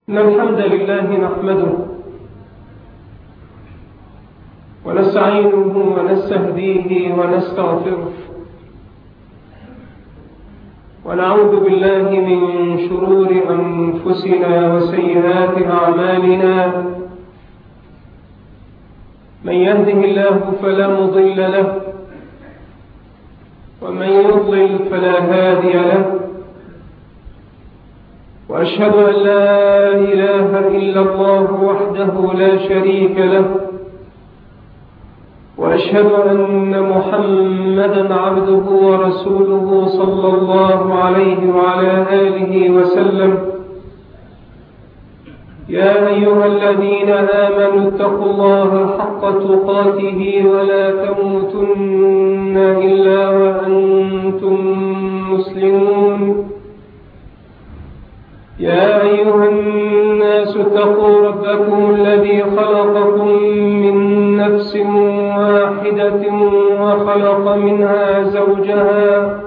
إن الحمد لله نحمده ونستعينه ونستهديه ونستغفره ونعوذ بالله من شرور أنفسنا وسيئات أعمالنا. من يهده الله فلا مضل له ومن يضلل فلا هادي له، وأشهد أن لا إله إلا الله وحده لا شريك له، وأشهد أن محمدا عبده ورسوله صلى الله عليه وعلى آله وسلم. يا أيها الذين آمنوا اتقوا الله حق تقاته ولا تموتن إلا وأنتم مسلمون. يا أيها الناس اتقوا ربكم الذي خلقكم من نفس واحدة وخلق منها زوجها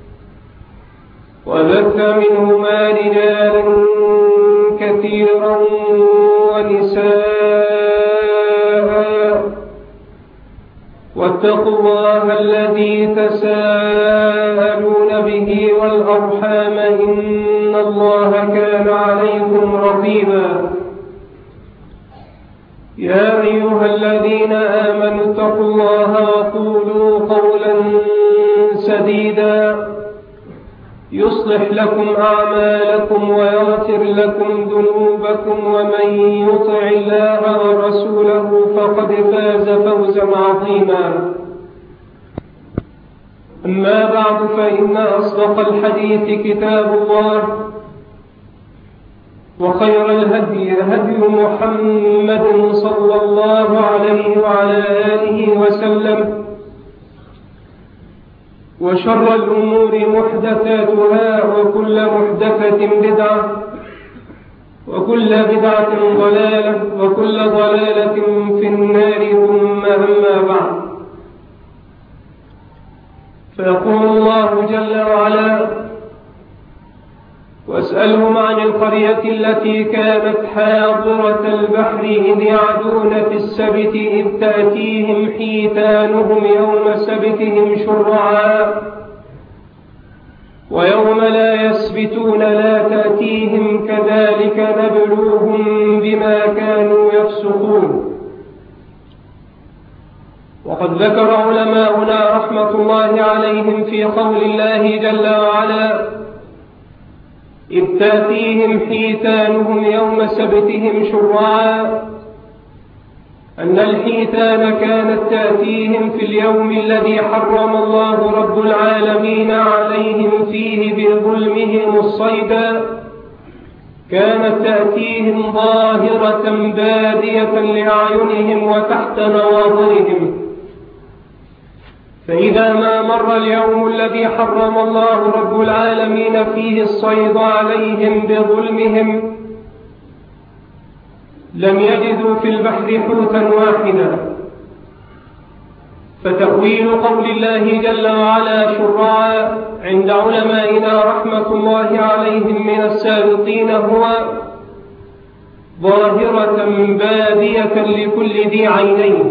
وبث منهما رجالا كثيرا ونساء، واتقوا الله الذي تساءلون به والأرحام إن الله كان عليكم رقيبا. يا أيها الذين آمنوا اتقوا الله وقولوا قولا سديدا يصلح لكم أعمالكم ويغفر لكم ذنوبكم، ومن يطع الله ورسوله فقد فاز فوزا عظيما. أما بعد، فإن أصدق الحديث كتاب الله، وخير الهدي هدي محمد صلى الله عليه وعلى آله وسلم، وشر الأمور محدثاتها، وكل محدثة بدعة، وكل بدعة ضلالة، وكل ضلالة في النار. ثم أما بعد، فيقول الله جل وعلا: واسألهم عن القرية التي كانت حاضرة البحر إذ يعدون في السبت إذ تأتيهم حيتانهم يوم سبتهم شرعا ويوم لا يسبتون لا تأتيهم كذلك نبلوهم بما كانوا يفسقون. وقد ذكر علماؤنا رحمة الله عليهم في قول الله جل وعلا: إذ تأتيهم حيتانهم يوم سبتهم شرعا، أن الحيتان كانت تأتيهم في اليوم الذي حرم الله رب العالمين عليهم فيه بظلمهم الصيدا، كانت تأتيهم ظاهرة بادية لأعينهم وتحت نواظرهم، فإذا ما مر اليوم الذي حرم الله رب العالمين فيه الصيد عليهم بظلمهم لم يجدوا في البحر حوتا واحدا. فتأويل قول الله جل وعلا شرعا عند علمائنا رحمة الله عليهم من السابقين هو ظاهرة بادية لكل ذي عينين،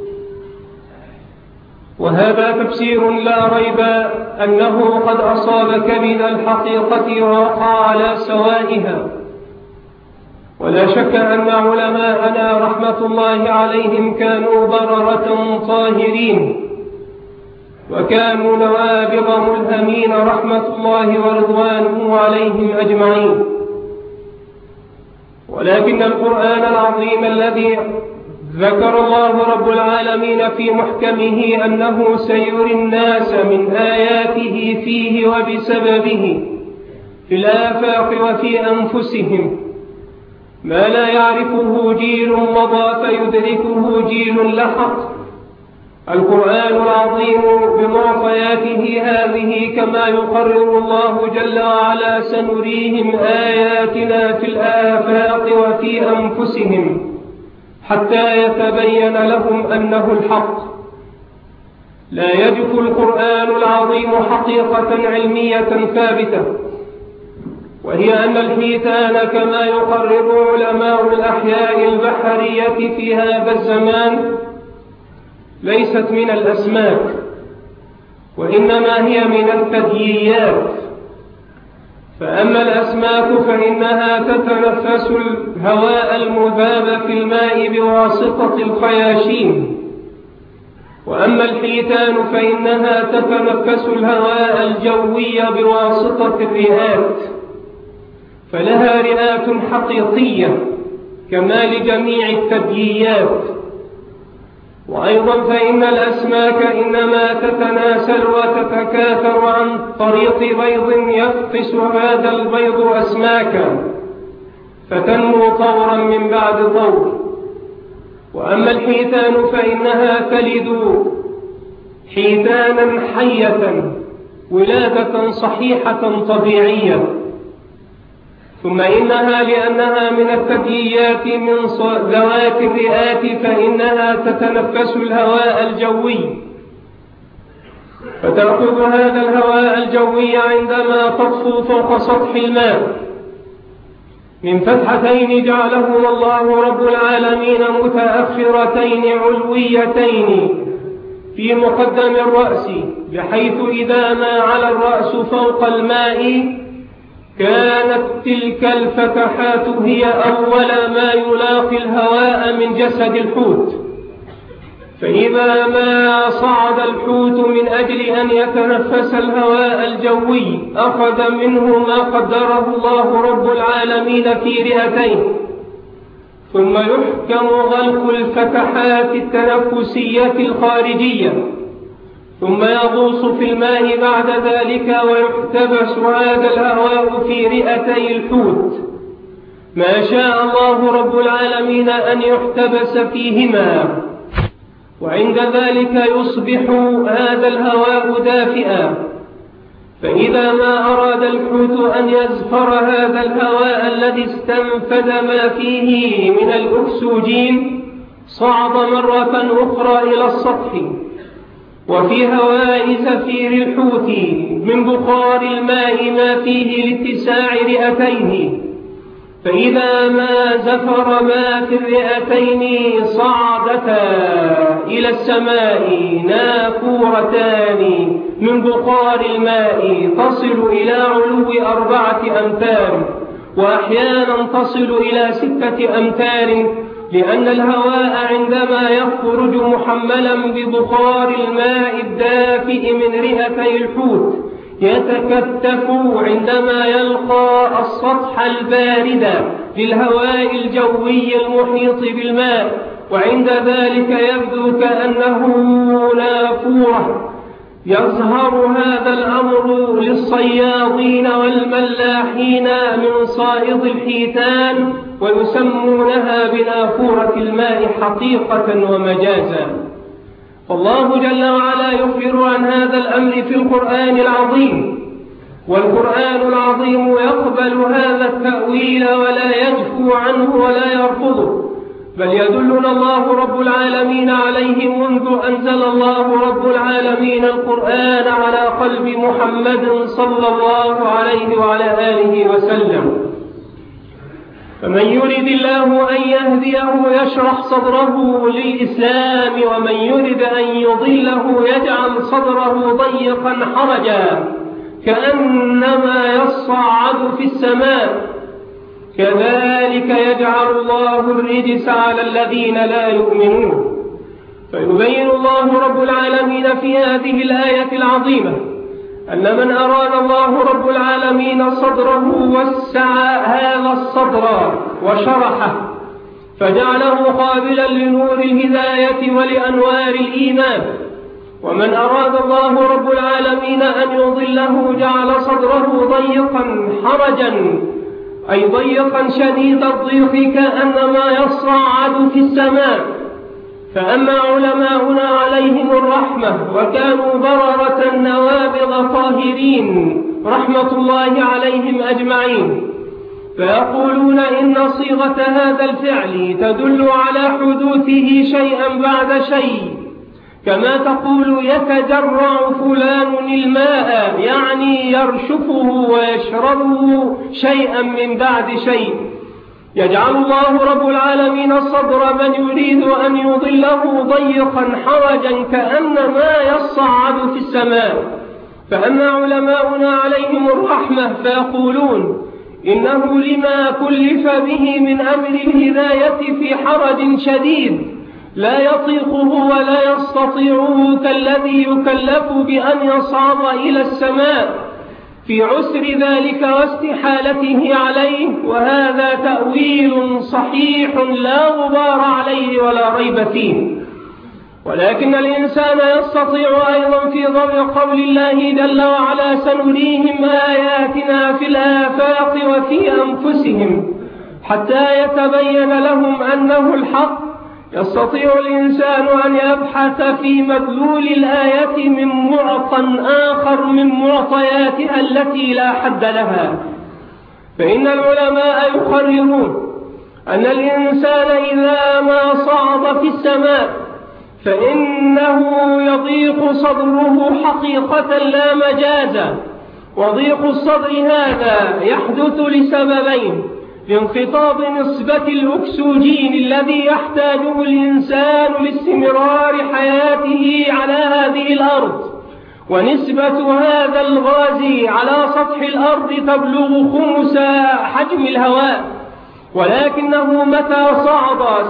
وهذا تفسير لا ريب أنه قد أصاب كبد الحقيقة ووقع على سوائها. ولا شك أن علماءنا رحمة الله عليهم كانوا بررة طاهرين، وكانوا نوابغ ملهمين رحمة الله ورضوانه عليهم أجمعين. ولكن القرآن العظيم الذي ذكر الله رب العالمين في محكمه أنه سيري الناس من آياته فيه وبسببه في الآفاق وفي أنفسهم ما لا يعرفه جيل مضى فيدركه جيل لحق. القرآن العظيم بمعطياته هذه كما يقرر الله جل وعلا: سنريهم آياتنا في الآفاق وفي أنفسهم حتى يتبين لهم أنه الحق. لا يجف القرآن العظيم حقيقة علمية ثابتة، وهي أن الحيتان كما يقرر علماء الأحياء البحرية في هذا الزمان ليست من الأسماك، وإنما هي من الثدييات. فأما الأسماك فإنها تتنفس الهواء المذاب في الماء بواسطة الخياشيم، وأما الحيتان فإنها تتنفس الهواء الجوي بواسطة الرئات، فلها رئات حقيقية كما لجميع الثدييات. وأيضا فإن الأسماك إنما تتناسل وتتكاثر عن طريق بيض يفقس هذا البيض أسماكا فتنمو طورا من بعد طور. وأما الحيتان فإنها تلد حيتانا حية ولادة صحيحة طبيعية، ثم إنها لأنها من الثدييات من ذوات الرئات فإنها تتنفس الهواء الجوي، فتأخذ هذا الهواء الجوي عندما تطفو فوق سطح الماء من فتحتين جعلهما الله رب العالمين متأخرتين علويتين في مقدم الرأس، بحيث إذا ما على الرأس فوق الماء كانت تلك الفتحات هي أول ما يلاقي الهواء من جسد الحوت. فإذا ما صعد الحوت من أجل أن يتنفس الهواء الجوي أخذ منه ما قدره الله رب العالمين في رئتين، ثم يحكم غلق الفتحات التنفسية الخارجية، ثم يغوص في الماء بعد ذلك ويحتبس هذا الهواء في رئتي الحوت ما شاء الله رب العالمين أن يحتبس فيهما، وعند ذلك يصبح هذا الهواء دافئا. فإذا ما أراد الحوت أن يزفر هذا الهواء الذي استنفد ما فيه من الأكسجين صعد مرة أخرى إلى السطح، وفي هواء زفير الحوت من بخار الماء ما فيه لاتساع رئتيه، فإذا ما زفر ما في الرئتين صعدتا إلى السماء نافورتان من بخار الماء تصل إلى علو 4 أمتار، وأحيانا تصل إلى 6 أمتار، لأن الهواء عندما يخرج محملا ببخار الماء الدافئ من رئتي الحوت يتكتف عندما يلقى السطح البارد للهواء الجوي المحيط بالماء، وعند ذلك يبدو كأنه نافورة. يظهر هذا الأمر للصيادين والملاحين من صائد الحيتان، ويسمونها بنافورة الماء حقيقة ومجازا. فالله جل وعلا يخبر عن هذا الأمر في القرآن العظيم، والقرآن العظيم يقبل هذا التأويل ولا يجفو عنه ولا يرفضه، بل يدلنا الله رب العالمين عليه منذ أنزل الله رب العالمين القرآن على قلب محمد صلى الله عليه وعلى آله وسلم. فمن يرد الله أن يهديه يشرح صدره للإسلام، ومن يرد أن يضله يجعل صدره ضيقا حرجا كأنما يصعد في السماء، كذلك يجعل الله الرجس على الذين لا يؤمنون. فيبين الله رب العالمين في هذه الآية العظيمة أن من أراد الله رب العالمين صدره وسع هذا الصدر وشرحه فجعله قابلا لنور الهداية ولأنوار الإيمان، ومن أراد الله رب العالمين أن يضله جعل صدره ضيقا حرجا، أي ضيقا شديد الضيق كأنما يصعد في السماء. فأما علماؤنا عليهم الرحمة وكانوا بررة نوابغ طاهرين رحمة الله عليهم أجمعين، فيقولون إن صيغة هذا الفعل تدل على حدوثه شيئا بعد شيء، كما تقول يتجرع فلان الماء، يعني يرشفه ويشربه شيئا من بعد شيء. يجعل الله رب العالمين صدر من يريد أن يضله ضيقا حرجا كأنما يصعد في السماء. فأما علماؤنا عليهم الرحمة فيقولون إنه لما كلف به من أمر الهداية في حرج شديد لا يطيقه ولا يستطيعه كالذي يكلف بأن يصعد إلى السماء في عسر ذلك واستحالته عليه، وهذا تأويل صحيح لا غبار عليه ولا ريب فيه. ولكن الإنسان يستطيع أيضا في ضوء قول الله جل وعلا سنريهم آياتنا في الآفاق وفي أنفسهم حتى يتبين لهم أنه الحق. يستطيع الإنسان أن يبحث في مدلول الآية من معطى آخر من معطياتها التي لا حد لها. فإن العلماء يقررون أن الإنسان إذا ما صعد في السماء فإنه يضيق صدره حقيقة لا مجازا. وضيق الصدر هذا يحدث لسببين: لانخفاض نسبة الأكسجين الذي يحتاجه الإنسان لاستمرار حياته على هذه الأرض، ونسبة هذا الغاز على سطح الأرض تبلغ 5 حجم الهواء، ولكنه متى صعد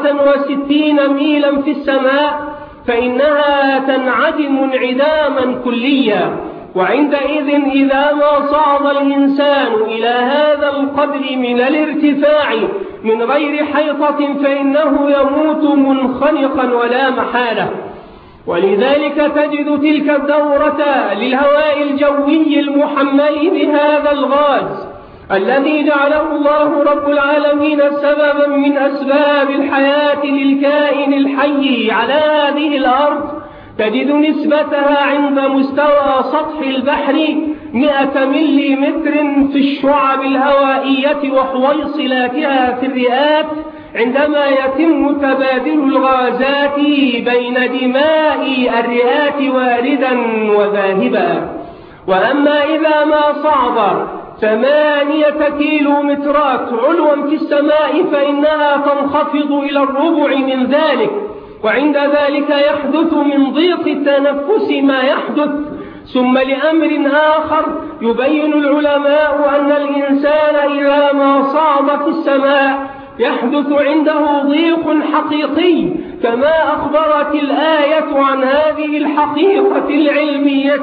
67 ميلا في السماء فإنها تنعدم انعداما كليا. وعندئذ إذا ما صعد الإنسان إلى هذا القدر من الارتفاع من غير حيطة فإنه يموت منخنقا ولا محالة. ولذلك تجد تلك الدورة للهواء الجوي المحمل بهذا الغاز الذي جعله الله رب العالمين سببا من أسباب الحياة للكائن الحي على هذه الأرض، تجد نسبتها عند مستوى سطح البحر 100 مليمتر في الشعب الهوائية وحويصلاتها في الرئات عندما يتم تبادل الغازات بين دماء الرئات واردا وذاهبا. وأما إذا ما صعد 8 كيلومترات علوا في السماء فإنها تنخفض إلى الربع من ذلك، وعند ذلك يحدث من ضيق التنفس ما يحدث. ثم لأمر آخر يبين العلماء أن الإنسان إذا ما صعد في السماء يحدث عنده ضيق حقيقي، كما أخبرت الآية عن هذه الحقيقة العلمية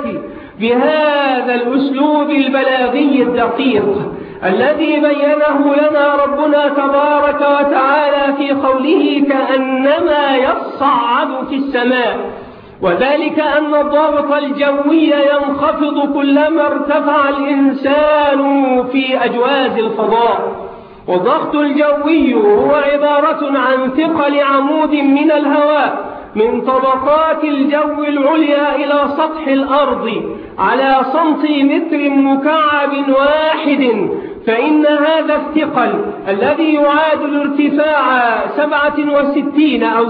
بهذا الأسلوب البلاغي الدقيق الذي بينه لنا ربنا تبارك وتعالى في قوله كأنما يصعد في السماء، وذلك أن الضغط الجوي ينخفض كلما ارتفع الإنسان في أجواز الفضاء. والضغط الجوي هو عبارة عن ثقل عمود من الهواء من طبقات الجو العليا إلى سطح الأرض على سنتيمتر مكعب واحد. فإن هذا الثقل الذي يعادل ارتفاع 67 أو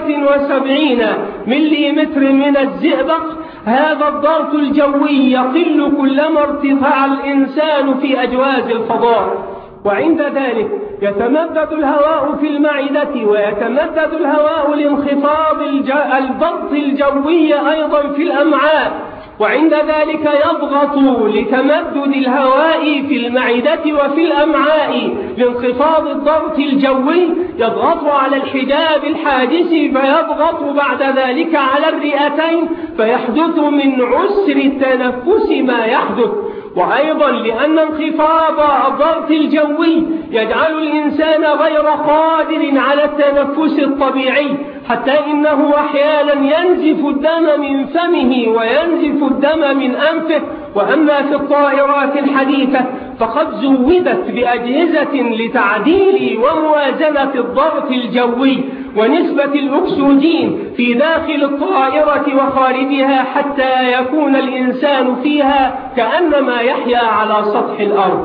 76 مليمتر من الزئبق، هذا الضغط الجوي يقل كلما ارتفع الإنسان في أجواز الفضاء. وعند ذلك يتمدد الهواء في المعدة ويتمدد الهواء لانخفاض الضغط الجوي أيضا في الأمعاء، وعند ذلك يضغط لتمدد الهواء في المعدة وفي الأمعاء لانخفاض الضغط الجوي، يضغط على الحجاب الحاجز فيضغط بعد ذلك على الرئتين فيحدث من عسر التنفس ما يحدث. وأيضا لأن انخفاض الضغط الجوي يجعل الإنسان غير قادر على التنفس الطبيعي، حتى إنه أحيانا ينزف الدم من فمه وينزف الدم من أنفه. وأما في الطائرات الحديثة فقد زودت بأجهزة لتعديل وموازنة الضغط الجوي ونسبة الأكسجين في داخل الطائرة وخارجها حتى يكون الإنسان فيها كأنما يحيا على سطح الأرض.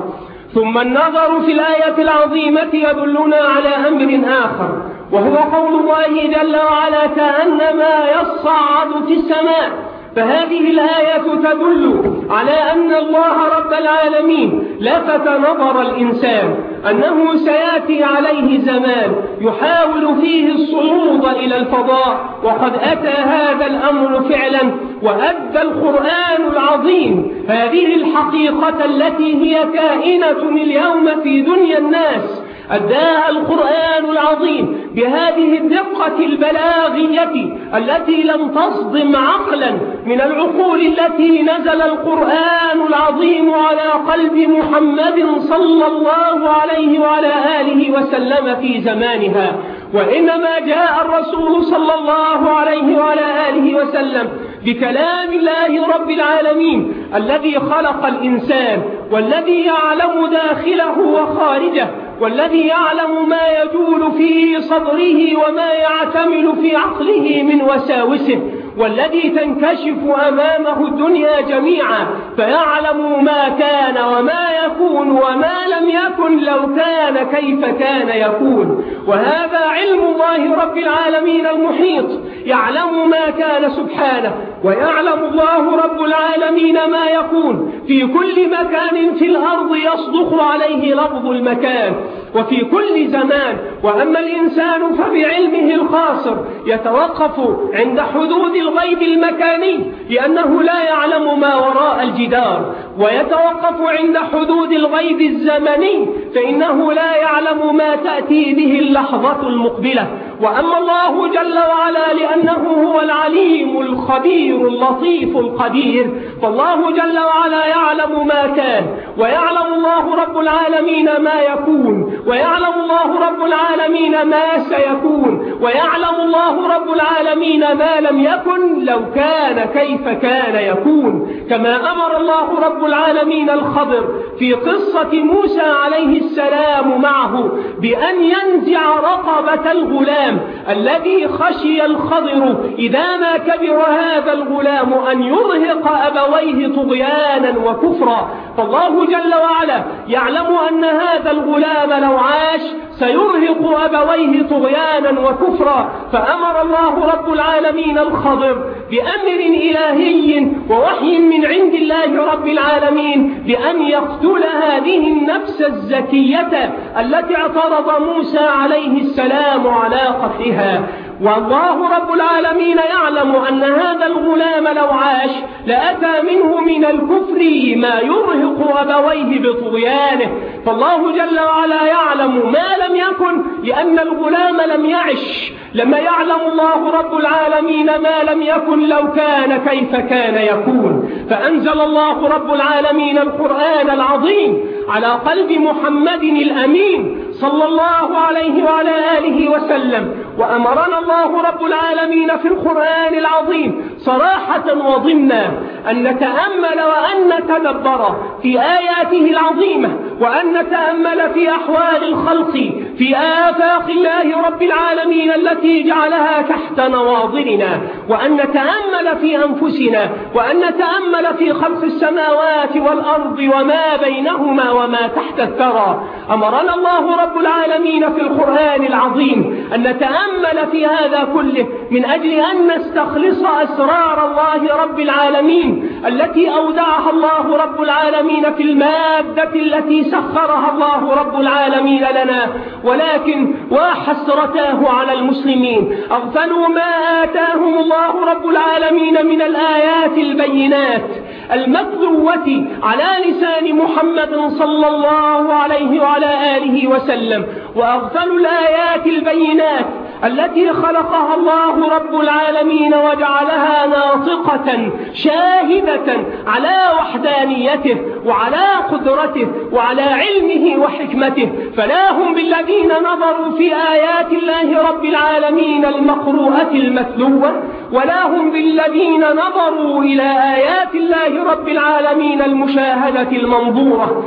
ثم النظر في الآية العظيمة يدلنا على أمر آخر، وهو قول الله جل وعلا كأنما يصعد في السماء. فهذه الآية تدل على أن الله رب العالمين لفت نظر الإنسان أنه سيأتي عليه زمان يحاول فيه الصعود إلى الفضاء، وقد أتى هذا الأمر فعلا، وأدى القرآن العظيم هذه الحقيقة التي هي كائنة اليوم في دنيا الناس، أداها القرآن العظيم بهذه الدقة البلاغية التي لم تصدم عقلا من العقول التي نزل القرآن العظيم على قلب محمد صلى الله عليه وعلى آله وسلم في زمانها. وإنما جاء الرسول صلى الله عليه وعلى آله وسلم بكلام الله رب العالمين الذي خلق الإنسان، والذي يعلم داخله وخارجه، والذي يعلم ما يجول في صدره وما يعتمل في عقله من وساوسه، والذي تنكشف أمامه الدنيا جميعا فيعلم ما كان وما يكون وما لم يكن لو كان كيف كان يكون. وهذا علم الله رب العالمين المحيط، يعلم ما كان سبحانه، ويعلم الله رب العالمين ما يكون في كل مكان في الأرض يصدق عليه لفظ المكان وفي كل زمان. وأما الإنسان فبعلمه الخاصر يتوقف عند حدود الغيب المكاني لأنه لا يعلم ما وراء الجدار، ويتوقف عند حدود الغيب الزمني فإنه لا يعلم ما تأتي به اللحظة المقبلة. وأما الله جل وعلا لأنه هو العليم الخبير اللطيف القدير، فالله جل وعلا يعلم ما كان، ويعلم الله رب العالمين ما يكون، ويعلم الله رب العالمين ما سيكون، ويعلم الله رب العالمين ما لم يكن لو كان كيف كان يكون. كما أمر الله رب العالمين الخضر في قصة موسى عليه السلام معه بأن ينزع رقبة الغلام الذي خشي الخضر إذا ما كبر هذا الغلام أن يرهق أبويه طغيانا وكفرا. فالله جل وعلا يعلم أن هذا الغلام لو عاش سيرهق أبويه طغيانا وكفرا، فأمر الله رب العالمين الخضر بأمر إلهي ووحي من عند الله رب العالمين بأن يقتل هذه النفس الزكية التي اعترض موسى عليه السلام على قتلها. والله رب العالمين يعلم أن هذا الغلام لو عاش لأتى منه من الكفر ما يرهق أبويه بطغيانه. فالله جل وعلا يعلم ما لم يكن لأن الغلام لم يعش، لما يعلم الله رب العالمين ما لم يكن لو كان كيف كان يكون. فأنزل الله رب العالمين القرآن العظيم على قلب محمد الأمين صلى الله عليه وعلى آله وسلم، وأمرنا الله رب العالمين في القرآن العظيم صراحة وضمنا أن نتأمل وأن نتدبر في آياته العظيمة، وأن نتأمل في أحوال الخلق في آفاق الله رب العالمين التي جعلها تحت نواظرنا، وأن نتأمل في أنفسنا، وأن نتأمل في خلق السماوات والأرض وما بينهما وما تحت الثرى. أمرنا الله رب العالمين في القرآن العظيم أن نتأمل في هذا كله من أجل أن نستخلص أسرار الله رب العالمين التي أودعها الله رب العالمين في المادة التي سخرها الله رب العالمين لنا. ولكن وحسرتاه على المسلمين أغفلوا ما آتاهم الله رب العالمين من الآيات البينات المتلوة على لسان محمد صلى الله عليه وعلى آله وسلم، وأغفلوا الآيات البينات التي خلقها الله رب العالمين وجعلها ناطقة شاهدة على وحدانيته وعلى قدرته وعلى علمه وحكمته. فلا هم بالذين نظروا في آيات الله رب العالمين المقروءة المتلوة ولا هم بالذين نظروا إلى آيات الله رب العالمين المشاهدة المنظورة.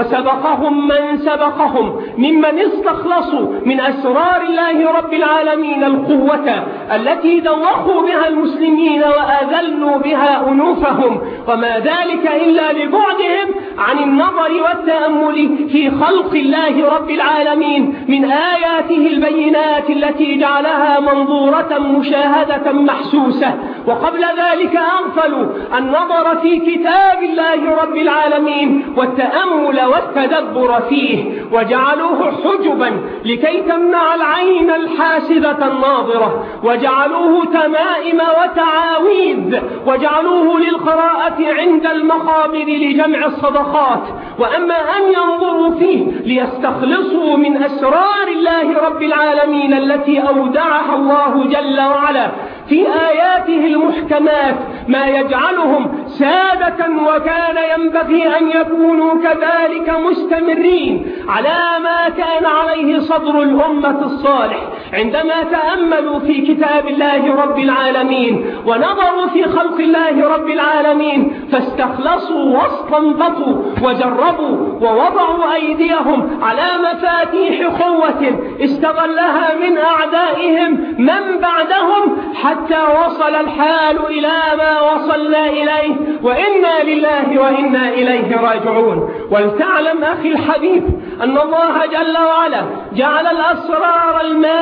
وسبقهم من سبقهم ممن استخلصوا من أسرار الله رب العالمين القوة التي دوخوا بها المسلمين وأذلوا بها أنوفهم، وما ذلك إلا لبعدهم عن النظر والتأمل في خلق الله رب العالمين من آياته البينات التي جعلها منظورة مشاهدة محسوسة. وقبل ذلك أغفلوا النظر في كتاب الله رب العالمين والتأمل والتدبر فيه، وجعلوه حجبا لكي تمنع العين الحاسدة الناظرة، وجعلوه تمائم وتعاويذ، وجعلوه للقراءة عند المقابر لجمع الصدقات. وأما أن ينظروا فيه ليستخلصوا من أسرار الله رب العالمين التي أودعها الله جل وعلا في آياته المحكمات ما يجعلهم سادة، وكان ينبغي أن يكونوا كذلك مستمرين على ما كان عليه صدر الأمة الصالح عندما تأملوا في كتاب الله رب العالمين ونظروا في خلق الله رب العالمين، فاستخلصوا واستنبطوا وجربوا ووضعوا أيديهم على مفاتيح قوة استغلها من أعدائهم من بعدهم حتى وصل الحال إلى ما وصلنا إليه، وإنا لله وإنا إليه راجعون. ولتعلم أخي الحبيب أن الله جل وعلا جعل الأسرار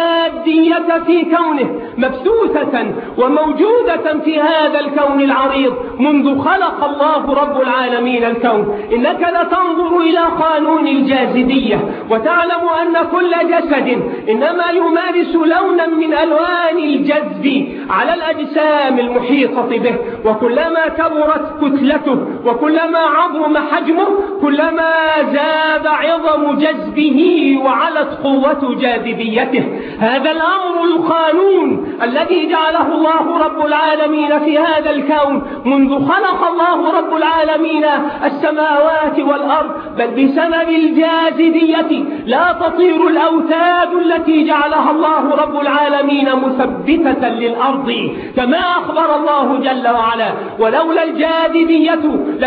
المادية في كونه مبثوثة وموجودة في هذا الكون العريض منذ خلق الله رب العالمين الكون. إنك لتنظر إلى قانون الجاذبية وتعلم أن كل جسد إنما يمارس لونا من ألوان الجذب على الأجسام المحيطة به، وكلما كبرت كتلته وكلما عظم حجمه كلما زاد عظم جذبه وعلت قوة جاذبيته. هذا الأمر القانون الذي جعله الله رب العالمين في هذا الكون منذ خلق الله رب العالمين السماوات والأرض، بل بسبب الجاذبية لا تطير الأوتاد التي جعلها الله رب العالمين مثبتة للأرض كما أخبر الله جل وعلا: ولولا الجاذبية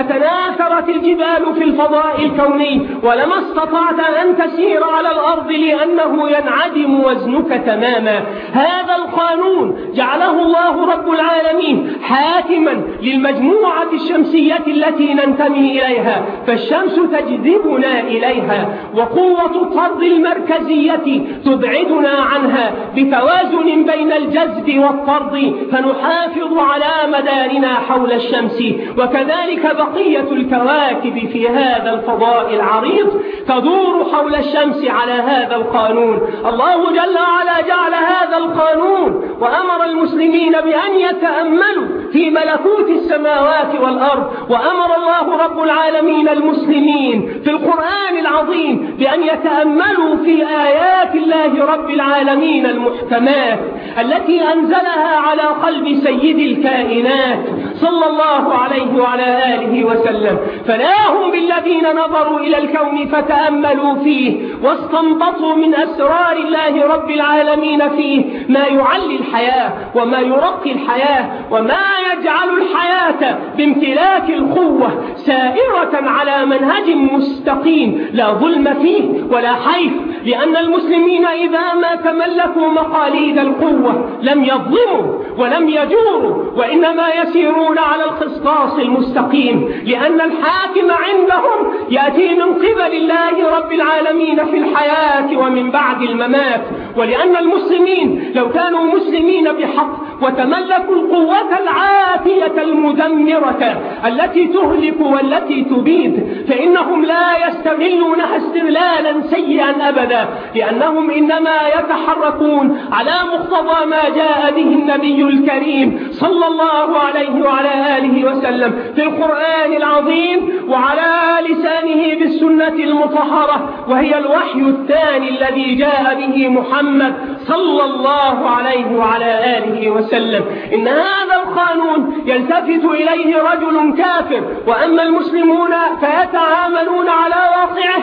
لتناثرت الجبال في الفضاء الكوني ولما استطعت أن تسير على الأرض لأنه ينعدم وزنك تماما. هذا القانون جعله الله رب العالمين حاكما للمجموعة الشمسية التي ننتمي إليها، فالشمس تجذبنا إليها، وقوة الطرد المركزية تبعدنا عنها بتوازن بين الجذب والطرد، فنحافظ على مدارنا حول الشمس. وكذلك بقية الكواكب في هذا الفضاء العريض تدور حول الشمس على هذا القانون. الله جل وعلا جعل هذا القانون وأمر المسلمين بأن يتأملوا في ملكوت السماوات والأرض، وأمر الله رب العالمين المسلمين في القرآن العظيم بأن يتأملوا في آيات الله رب العالمين المحكمات التي أنزلها على قلب سيد الكائنات صلى الله عليه وعلى آله وسلم. فلا هم بالذين نظروا إلى الكون فتأملوا فيه واستنبطوا من أسرار الله رب العالمين فيه ما يعلي الحياة وما يرقي الحياة وما يجعل الحياة بامتلاك القوة سائرة على منهج مستقيم لا ظلم فيه ولا حيف، لأن المسلمين إذا ما تملكوا مقاليد القوة لم يظلموا ولم يجوروا، وإنما يسيرون على الخصاص المستقيم، لأن الحاكم عندهم يأتي من قبل الله رب العالمين في الحياة ومن بعد الممات. ولأن المسلمين لو كانوا مسلمين بحق وتملكوا القوة العاتية المدمرة التي تهلك والتي تبيد، فإنهم لا يستغلونها استغلالا سيئا أبدا، لأنهم إنما يتحركون على مقتضى ما جاء به النبي الكريم صلى الله عليه وعلى آله وسلم في القرآن العظيم وعلى لسانه بالسنة المطهرة، وهي الوحي الثاني الذي جاء به محمد صلى الله عليه وعلى آله وسلم. إن هذا القانون يلتفت إليه رجل كافر، وأما المسلمون فيتعاملون على واقعه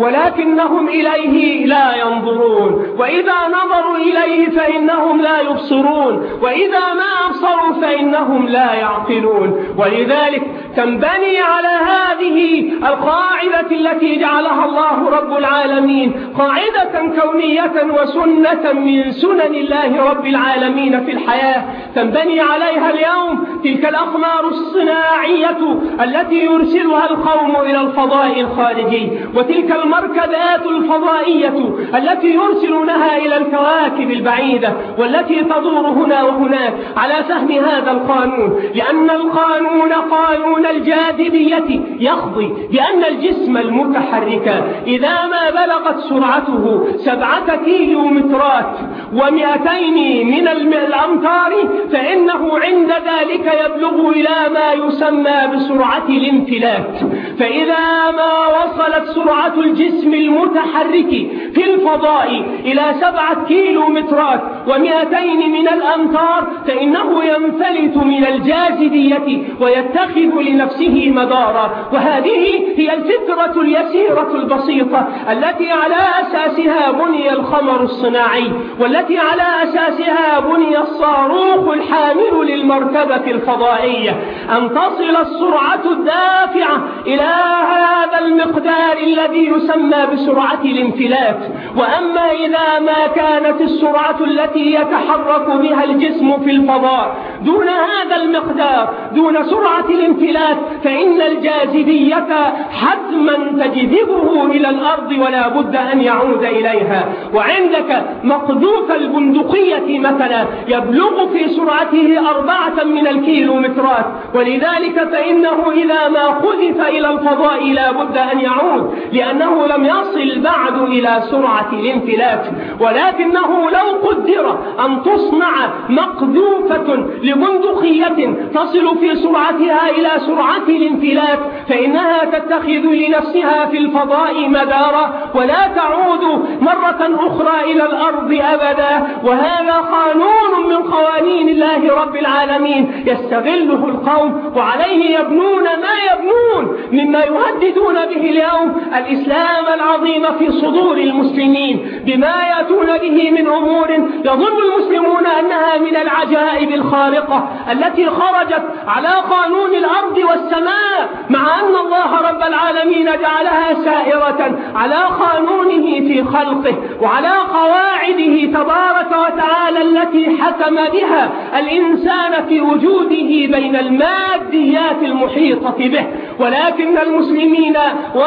ولكنهم إليه لا ينظرون، وإذا نظروا إليه فإنهم لا يبصرون، وإذا ما أبصروا فإنهم لا يعقلون. ولذلك تنبني على هذه القاعدة التي جعلها الله رب العالمين قاعدة كونية وسنة من سنن الله رب العالمين في الحياة، تنبني عليها اليوم تلك الأقمار الصناعية التي يرسلها القوم إلى الفضاء الخارجي، وتلك المركبات الفضائية التي يرسلونها إلى الكواكب البعيدة والتي تدور هنا وهناك على فهم هذا القانون، لأن القانون قانون الجاذبية يقضي بأن الجسم المتحرك إذا ما بلغت سرعته 7 كيلومترات و200 من الأمتار فإنه عند ذلك يبلغ إلى ما يسمى بسرعة الانفلات. فإذا ما وصلت سرعة الجسم المتحرك في الفضاء إلى 7 كيلومترات و200 من الأمتار فإنه ينفلت من الجاذبية ويتخذ لنفسه مدارا. وهذه هي الفكرة اليسيرة البسيطة التي على أساسها بني القمر الصناعي، والتي على أساسها بني الصاروخ الحامل للمركبة الفضائية، أن تصل السرعة الدافعة إلى هذا المقدار الذي يسمى بسرعة الانفلات. وأما إذا ما كانت السرعة التي يتحرك بها الجسم في الفضاء دون هذا المقدار، دون سرعة الانفلات، فإن الجاذبية حتما تجذبه إلى الأرض ولا بد أن يعود إليها. وعندك مقذوف البندقية مثلا يبلغ في سرعته 4 من الكيلومترات، ولذلك فإنه إذا ما قذف إلى الفضاء لا بد أن يعود، لأنه لم يصل بعد إلى سرعة الانفلات. ولكنه لو قدر أن تصنع مقذوفة لبندقية تصل في سرعتها إلى سرعة الانفلات فإنها تتخذ لنفسها في الفضاء مدارا ولا تعود مرة أخرى إلى الأرض أبدا. وهذا قانون من قوانين الله رب العالمين يستغله القوم وعليه يبنون ما يبنون مما يهددون به اليوم الإسلام العظيم في صدور المسلمين، بما يأتون به من أمور يظن المسلمون أنها من العجائب الخارقة التي خرجت على قانون الأرض والسماء، مع أن الله رب العالمين جعلها سائرة على قانونه في خلقه وعلى قواعده تبارك وتعالى التي حكم بها الإنسان في وجوده بين الماديات المحيطة به. ولكن المسلمين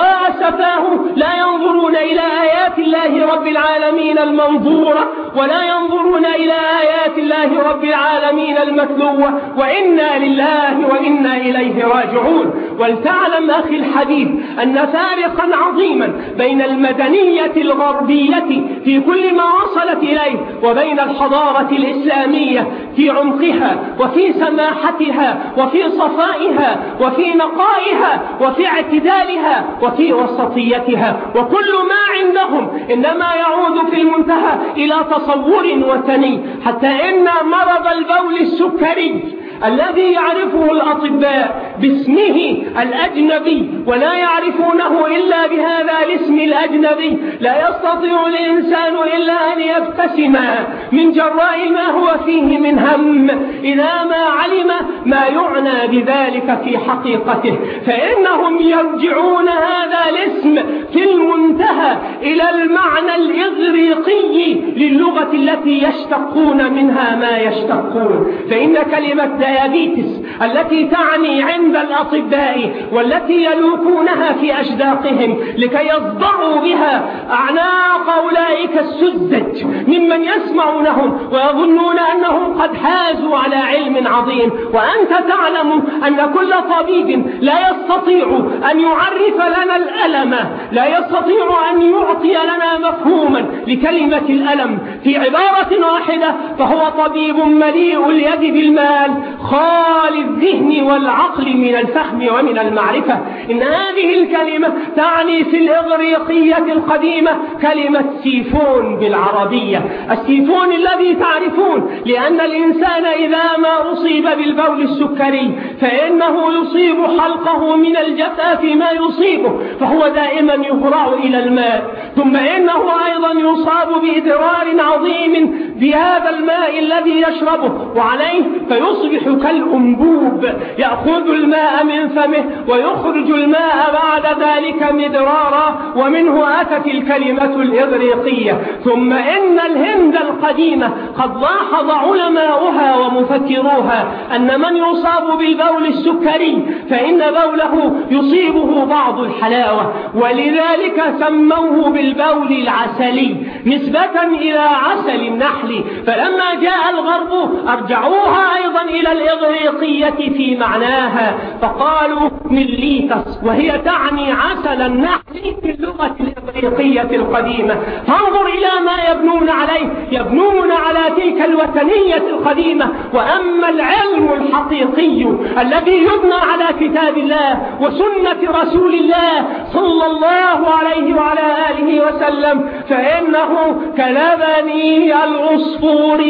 وأسفاه لا ينظرون إلى آيات الله رب العالمين المنظورة ولا ينظرون إلى آيات الله رب العالمين المتلوة، وإنا لله وإنا إليه راجعون. ولتعلم أخي الحبيب أن فارقا عظيما بين المدنية الغربية في كل ما وصلت إليه وبين الحضارة الإسلامية في عمقها وفي سماحتها وفي صفائها وفي نقائها وفي اعتدالها وفي وسطيتها، وكل ما عندهم إنما يعود في المنتهى إلى تصور وثني، حتى إن مرض البول السكري الذي يعرفه الأطباء باسمه الأجنبي ولا يعرفونه إلا بهذا الاسم الأجنبي لا يستطيع الإنسان إلا أن يبتسم من جراء ما هو فيه من هم إذا ما علم ما يعنى بذلك في حقيقته، فإنهم يرجعون هذا الاسم في المنتهى إلى المعنى الإغريقي للغة التي يشتقون منها ما يشتقون. فإن كلمة ديابيتس التي تعني عند الأطباء والتي يلوكونها في أشداقهم لكي يصدعوا بها أعناق أولئك السذج ممن يسمعونهم ويظنون أنهم قد حازوا على علم عظيم، وأنت تعلم أن كل طبيب لا يستطيع أن يعرف لنا الألم، لا يستطيع أن يعطي لنا مفهوما لكلمة الألم العالم في عبارة واحدة فهو طبيب مليء اليد بالمال خالي الذهن والعقل من الفهم ومن المعرفة. إن هذه الكلمة تعني في الإغريقية القديمة كلمة سيفون بالعربية، السيفون الذي تعرفون، لأن الإنسان إذا ما أصيب بالبول السكري فإنه يصيب حلقه من الجفاف ما يصيبه، فهو دائما يهرع إلى الماء، ثم إنه أيضا يصاب بإدرار عظيم بهذا الماء الذي يشربه وعليه فيصبح كالأنبوب يأخذ الماء من فمه ويخرج الماء بعد ذلك مدرارا، ومنه أتت الكلمة الإغريقية. ثم إن الهند القديمة قد لاحظ علماؤها ومفكروها أن من يصاب بالبول السكري فإن بوله يصيبه بعض الحلاوة، ولذلك سموه بالبول العسلي نسبة إلى عسل النحل، فلما جاء الغرب أرجعوها أيضا إلى الإغريقية في معناها فقالوا مليتس، وهي تعني عسل النحل في اللغة الإغريقية القديمة. فانظر إلى ما يبنون عليه، يبنون على تلك الوثنية القديمة. وأما العلم الحقيقي الذي يبنى على كتاب الله وسنة رسول الله صلى الله عليه وعلى آله وسلم فإنه كلبن العصفور،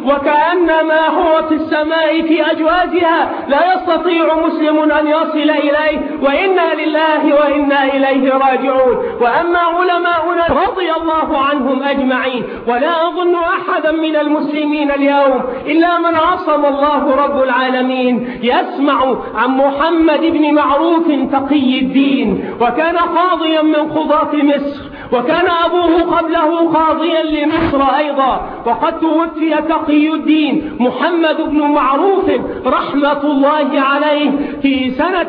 وكأنما هو في السماء في أجوازها لا يستطيع مسلم أن يصل إليه، وإنا لله وإنا إليه راجعون. وأما علماؤنا رضي الله عنهم أجمعين، ولا أظن أحدا من المسلمين اليوم إلا من عصم الله رب العالمين يسمع عن محمد بن معروف تقي الدين، وكان قاضيا من قضاة مصر، وكان أبوه قبله قاضيا لمصر أيضا، وقد توفي تقي الدين محمد بن معروف رحمة الله عليه في سنة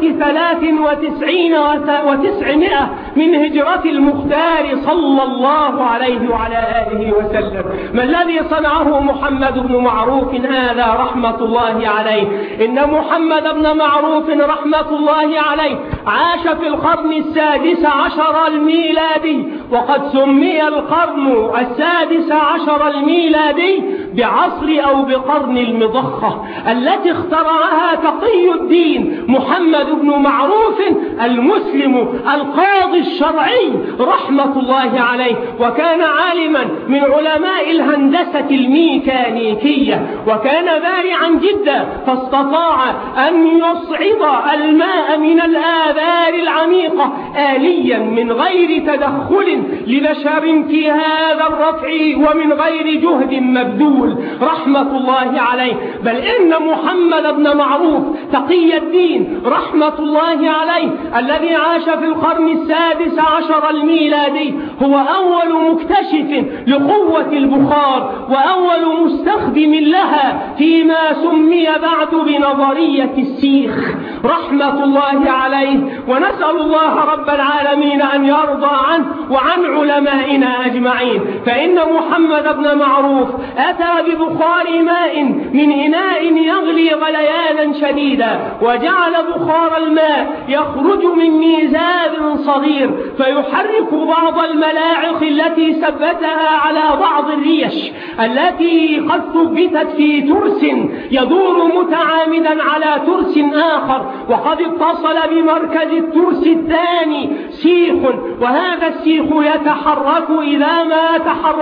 93 و900 من هجرة المختار صلى الله عليه وعلى آله وسلم. ما الذي صنعه محمد بن معروف هذا رحمة الله عليه؟ إن محمد بن معروف رحمة الله عليه عاش في القرن 16 الميلادي، وقد سمي القرن 16 الميلادي بعصر أو بقرن المضخة التي اخترعها تقي الدين محمد بن معروف المسلم القاضي الشرعي رحمة الله عليه، وكان عالما من علماء الهندسة الميكانيكية، وكان بارعا جدا، فاستطاع أن يصعد الماء من الآبار العميقة آليا من غير تدخل لبشر في هذا الرفع ومن غير جهد مبذول رحمة الله عليه. بل إن محمد بن معروف تقي الدين رحمة الله عليه الذي عاش في القرن 16 الميلادي هو أول مكتشف لقوة البخار وأول مستخدم لها فيما سمي بعد بنظرية السيخ رحمة الله عليه. ونسأل الله رب العالمين أن يرضى عنه وعن علمائنا أجمعين. فإن محمد بن معروف أتى ببخار ماء من إناء يغلي غليانا شديدا، وجعل بخار الماء يخرج من ميزاب صغير فيحرك بعض الملاعق التي ثبتها على بعض الريش التي قد ثبتت في ترس يدور متعامدا على ترس آخر، وقد اتصل بمركز الترس الثاني سيخ، وهذا السيخ يتحرك إذا ما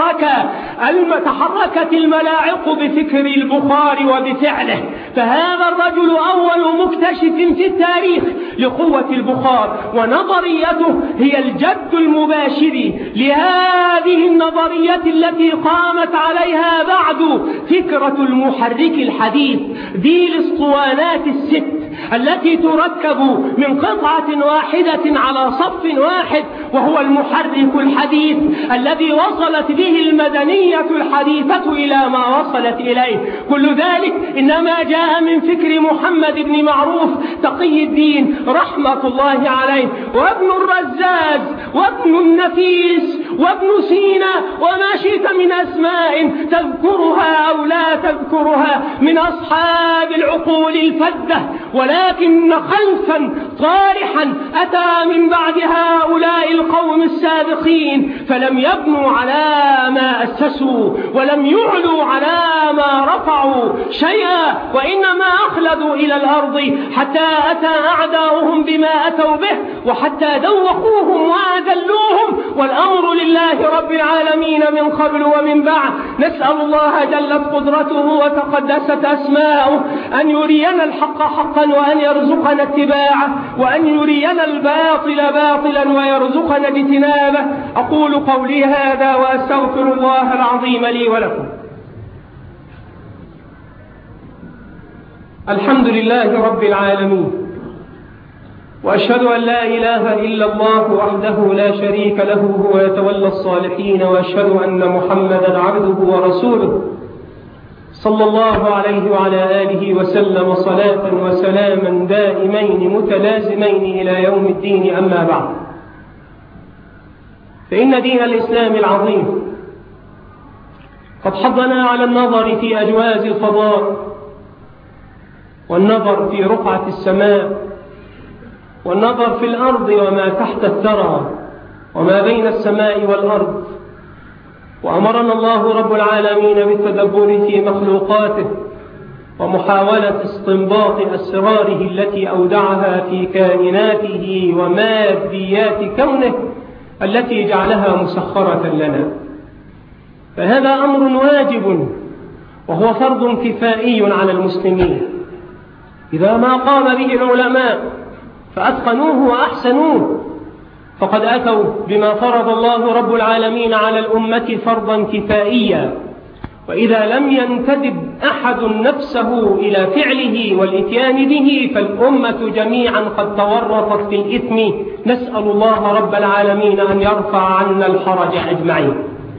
تحركت الملاعق بفكر البخار وبفعله. فهذا الرجل أول مكتشف في التاريخ لقوة البخار، ونظريته هي الجد المباشر لهذه النظرية التي قامت عليها بعد فكرة المحرك الحديث ذي الاسطوانات الست التي تركب من قطعة واحدة على صف واحد، وهو المحرك الحديث الذي وصلت به المدنية الحديثة إلى ما وصلت إليه. كل ذلك إنما جاء من فكر محمد بن معروف تقي الدين رحمة الله عليه، وابن الرزاز وابن النفيس وابن سينا وما شئت من أسماء تذكرها أو لا تذكرها من أصحاب العقول الفذة، ولكن خلفا طارحا أتى من بعد هؤلاء القوم السابقين فلم يبنوا على ما أسسوا ولم يعلوا على ما رفعوا شيئا، وإنما أخلدوا إلى الأرض حتى أتى أعداؤهم بما أتوا به وحتى دوقوهم وأذلوهم، والأمر لله رب العالمين من قبل ومن بعد. نسأل الله جلت قدرته وتقدست أسماؤه أن يرينا الحق حقا وأن يرزقنا اتباعه، وأن يرينا الباطل باطلا ويرزقنا اجتنابه. أقول قولي هذا وأستغفر الله العظيم لي ولكم. الحمد لله رب العالمين، وأشهد أن لا إله إلا الله وحده لا شريك له هو يتولى الصالحين، وأشهد أن محمدا عبده ورسوله صلى الله عليه وعلى آله وسلم صلاة وسلاما دائمين متلازمين إلى يوم الدين. أما بعد، فإن دين الإسلام العظيم قد حضنا على النظر في أجواز الفضاء، والنظر في رقعة السماء، والنظر في الأرض وما تحت الثرى وما بين السماء والأرض. وأمرنا الله رب العالمين بالتدبر في مخلوقاته ومحاولة استنباط أسراره التي أودعها في كائناته وماديات كونه التي جعلها مسخرة لنا. فهذا أمر واجب وهو فرض كفائي على المسلمين، إذا ما قام به العلماء فأتقنوه وأحسنوه فقد أتوا بما فرض الله رب العالمين على الأمة فرضا كفائيا. وإذا لم ينتدب أحد نفسه إلى فعله والإتيان به فالأمة جميعا قد تورطت في الإثم. نسأل الله رب العالمين أن يرفع عنا الحرج أجمعين.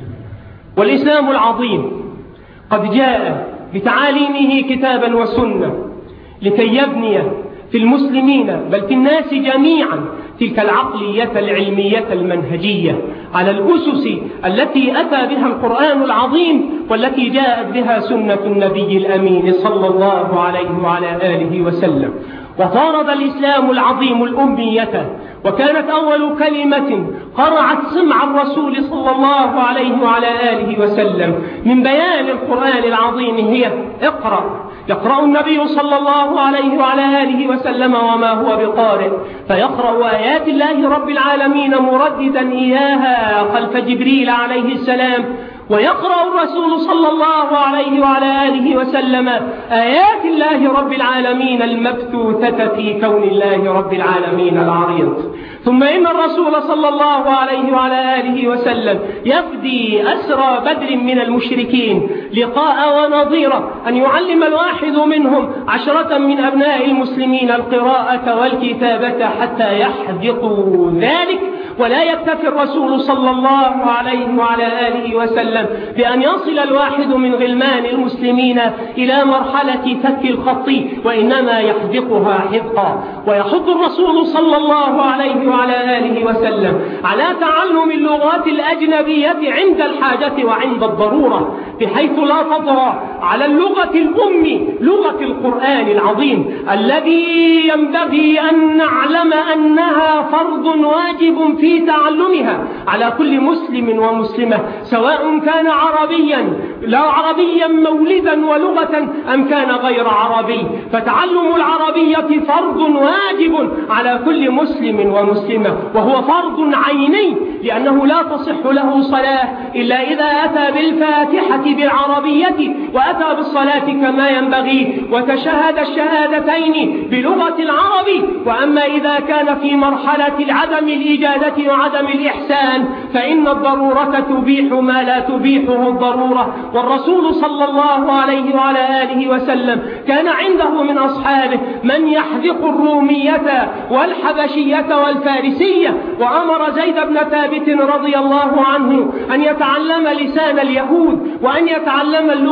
والإسلام العظيم قد جاء بتعاليمه كتابا وسنة لكي يبني في المسلمين بل في الناس جميعا تلك العقلية العلمية المنهجية على الأسس التي أتى بها القرآن العظيم والتي جاءت بها سنة النبي الأمين صلى الله عليه وعلى آله وسلم. وطارد الإسلام العظيم الأمية، وكانت أول كلمة قرعت سمع الرسول صلى الله عليه وعلى آله وسلم من بيان القرآن العظيم هي اقرأ. يقرأ النبي صلى الله عليه وعلى آله وسلم وما هو بقارئ، فيقرأ آيات الله رب العالمين مرددا إياها خلف جبريل عليه السلام، ويقرأ الرسول صلى الله عليه وعلى آله وسلم آيات الله رب العالمين المبثوثة في كون الله رب العالمين العريض. ثم إن الرسول صلى الله عليه وعلى آله وسلم يفدي أسرى بدر من المشركين لقاء ونظيرة أن يعلم الواحد منهم 10 من أبناء المسلمين القراءة والكتابة حتى يحذقوا ذلك. ولا يكتفي الرسول صلى الله عليه وعلى آله وسلم بأن يصل الواحد من غلمان المسلمين إلى مرحلة فك الخط، وإنما يحذقها حذقا. ويحض الرسول صلى الله عليه وعلى آله وسلم على تعلم اللغات الأجنبية عند الحاجة وعند الضرورة، بحيث لا تطغى على اللغة الأم لغة القرآن العظيم الذي ينبغي أن نعلم أنها فرض واجب في تعلمها على كل مسلم ومسلمة، سواء كان عربيا مولدا ولغة أم كان غير عربي. فتعلم العربية فرض واجب على كل مسلم ومسلمة، وهو فرض عيني، لأنه لا تصح له صلاة إلا إذا أتى بالفاتحة بالعربية وأتى بالصلاة كما ينبغي وتشهد الشهادتين بلغة العرب. وأما إذا كان في مرحلة عدم الإجادة وعدم الإحسان فإن الضرورة تبيح ما لا تبيحه الضرورة. والرسول صلى الله عليه وعلى آله وسلم كان عنده من أصحابه من يحذق الرومية والحبشية والفارسية، وأمر زيد بن ثابت رضي الله عنه أن يتعلم لسان اليهود وأن يتعلم اللغة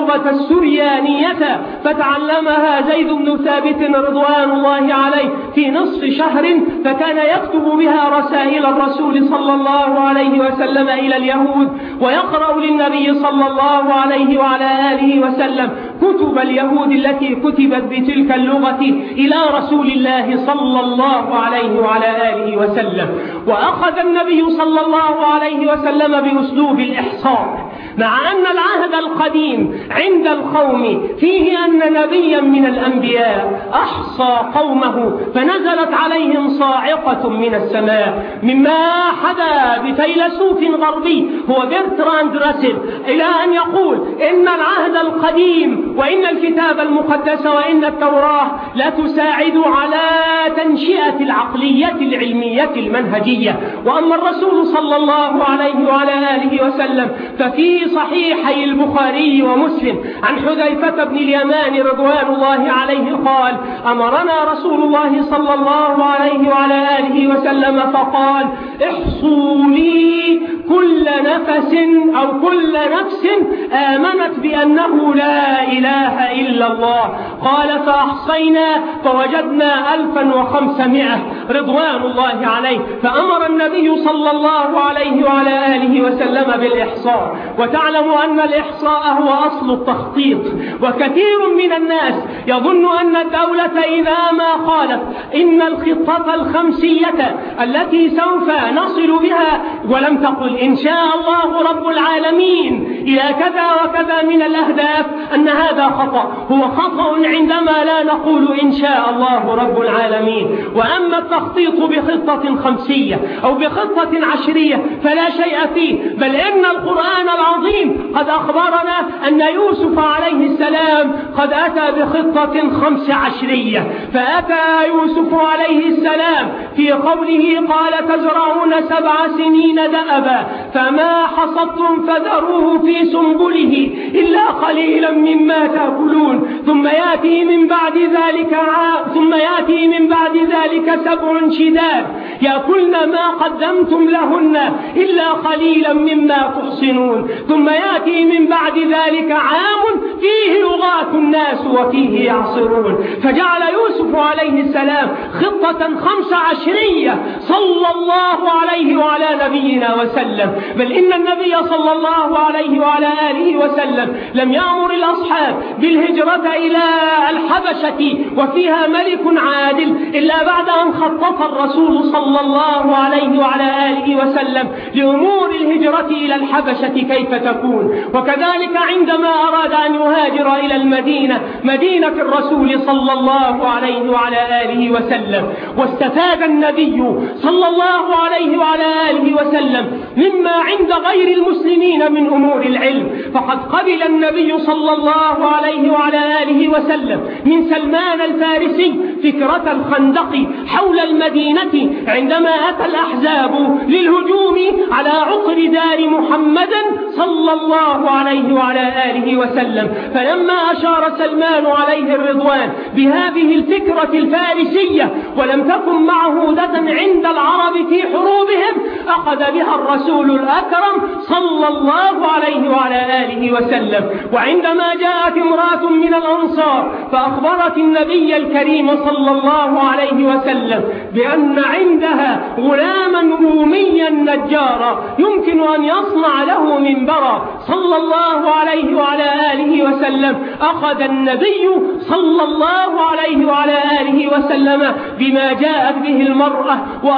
والسريانية، فتعلمها زيد بن ثابت رضوان الله عليه في نصف شهر، فكان يكتب بها رسائل الرسول صلى الله عليه وسلم إلى اليهود، ويقرأ للنبي صلى الله عليه وعلى آله وسلم كتب اليهود التي كتبت بتلك اللغة إلى رسول الله صلى الله عليه وعلى آله وسلم. وأخذ النبي صلى الله عليه وسلم بأسلوب الإحصاء، مع أن العهد القديم عند القوم فيه أن نبيا من الأنبياء أحصى قومه فنزلت عليهم صاعقة من السماء، مما حدا بفيلسوف غربي هو برتراند راسل إلى أن يقول إن العهد القديم وإن الكتاب المقدس وإن التوراة لا تساعد على تنشئة العقلية العلمية المنهجية. وأما الرسول صلى الله عليه وعلى آله وسلم ففي صحيحي البخاري ومسلم عن حذيفة بن اليمان رضوان الله عليه قال: أمرنا رسول الله صلى الله عليه وعلى آله وسلم فقال: احصوا لي كل نفس أو كل نفس آمنت بأنه لا إله إلا الله. قال: فأحصينا فوجدنا 1500 رضوان الله عليه. فأمر النبي صلى الله عليه وعلى آله وسلم بالإحصاء. وتعلم أن الإحصاء هو أصل التخطيط، وكثير من الناس يظن أن الدولة إذا ما قالت إن الخطة الخمسية التي سوف نصل بها ولم تقل إن شاء الله رب العالمين إلى كذا وكذا من الأهداف أن هذا خطأ. هو خطأ عندما لا نقول إن شاء الله رب العالمين. وأما التخطيط بخطة خمسية أو بخطة عشرية فلا شيء فيه، بل إن القرآن العظيم قد أخبرنا أن يوسف عليه السلام قد أتى بخطة 15. فأتى يوسف عليه السلام في قوله: قال: تزرعون 7 سنين دأبا فما حصدتم فذروه في سنبله إلا قليلا مما تأكلون ثم يأتي من بعد ذلك 7 شداد يأكلن ما قدمتم لهن إلا قليلا مما تحصنون ثم يأتي من بعد ذلك عام فيه يغاث الناس وفيه يعصرون. فجعل يوسف عليه السلام خطة 15 صلى الله عليه وعلى نبينا وسلم. بل إن النبي صلى الله عليه وعلى آله وسلم لم يأمر الأصحاب بالهجرة إلى الحبشة وفيها ملك عادل إلا بعد أن خطط الرسول صلى الله عليه وعلى آله وسلم لأمور الهجرة إلى الحبشة كيف تكون. وكذلك عندما أراد أن يهاجر إلى المدينة، مدينة الرسول صلى الله عليه وعلى آله وسلم، واستفاد النبي صلى الله عليه وعلى آله وسلم مما عند غير المسلمين من أمور العلم. فقد قبل النبي صلى الله عليه وعلى آله وسلم من سلمان الفارسي فكرة الخندق حول المدينة عندما أتى الأحزاب للهجوم على عقر دار محمد صلى الله عليه وعلى آله وسلم. فلما أشار سلمان عليه الرضوان بهذه الفكرة الفارسية ولم تكن معهودة عند العرب في حروبهم، أخذ بها الرسول الأكرم صلى الله عليه وعلى آله وسلم. وعندما جاءت امرأة من الأنصار فأخبرت النبي الكريم صلى الله عليه وسلم بأن عندها غلاما روميا نجارا يمكن أن يصنع له منبرا صلى الله عليه وعلى آله وسلم، أخذ النبي صلى الله عليه وعلى آله وسلم بما جاءت به المرأة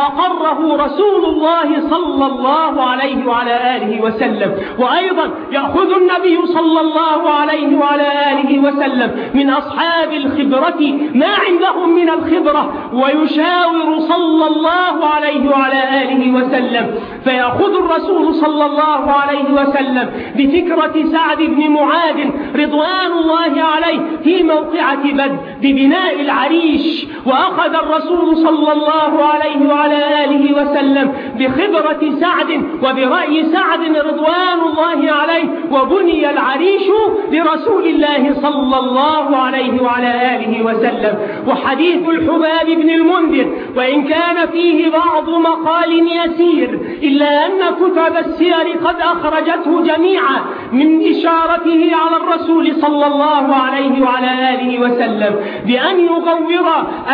وأقره رسول الله صلى الله عليه وعلى آله وسلم. وأيضا يأخذ النبي صلى الله عليه وعلى آله وسلم من أصحاب الخبرة ما عندهم من الخبرة ويشاور صلى الله عليه وعلى آله وسلم. فيأخذ الرسول صلى الله عليه وسلم بفكرة سعد بن معاذ رضوان الله عليه في موقعة بدر ببناء العريش، وأخذ الرسول صلى الله عليه وعلى آله وسلم بخبرة سعد وبرأي سعد رضوان الله عليه، وبني العريش لرسول الله صلى الله عليه وعلى آله وسلم. وحديث الحباب بن المنذر وإن كان فيه بعض مقال يسير إلا أن كتب السير قد أخرجته جميعا من إشارته على الرسول الرسول صلى الله عليه وعلى آله وسلم بأن يغور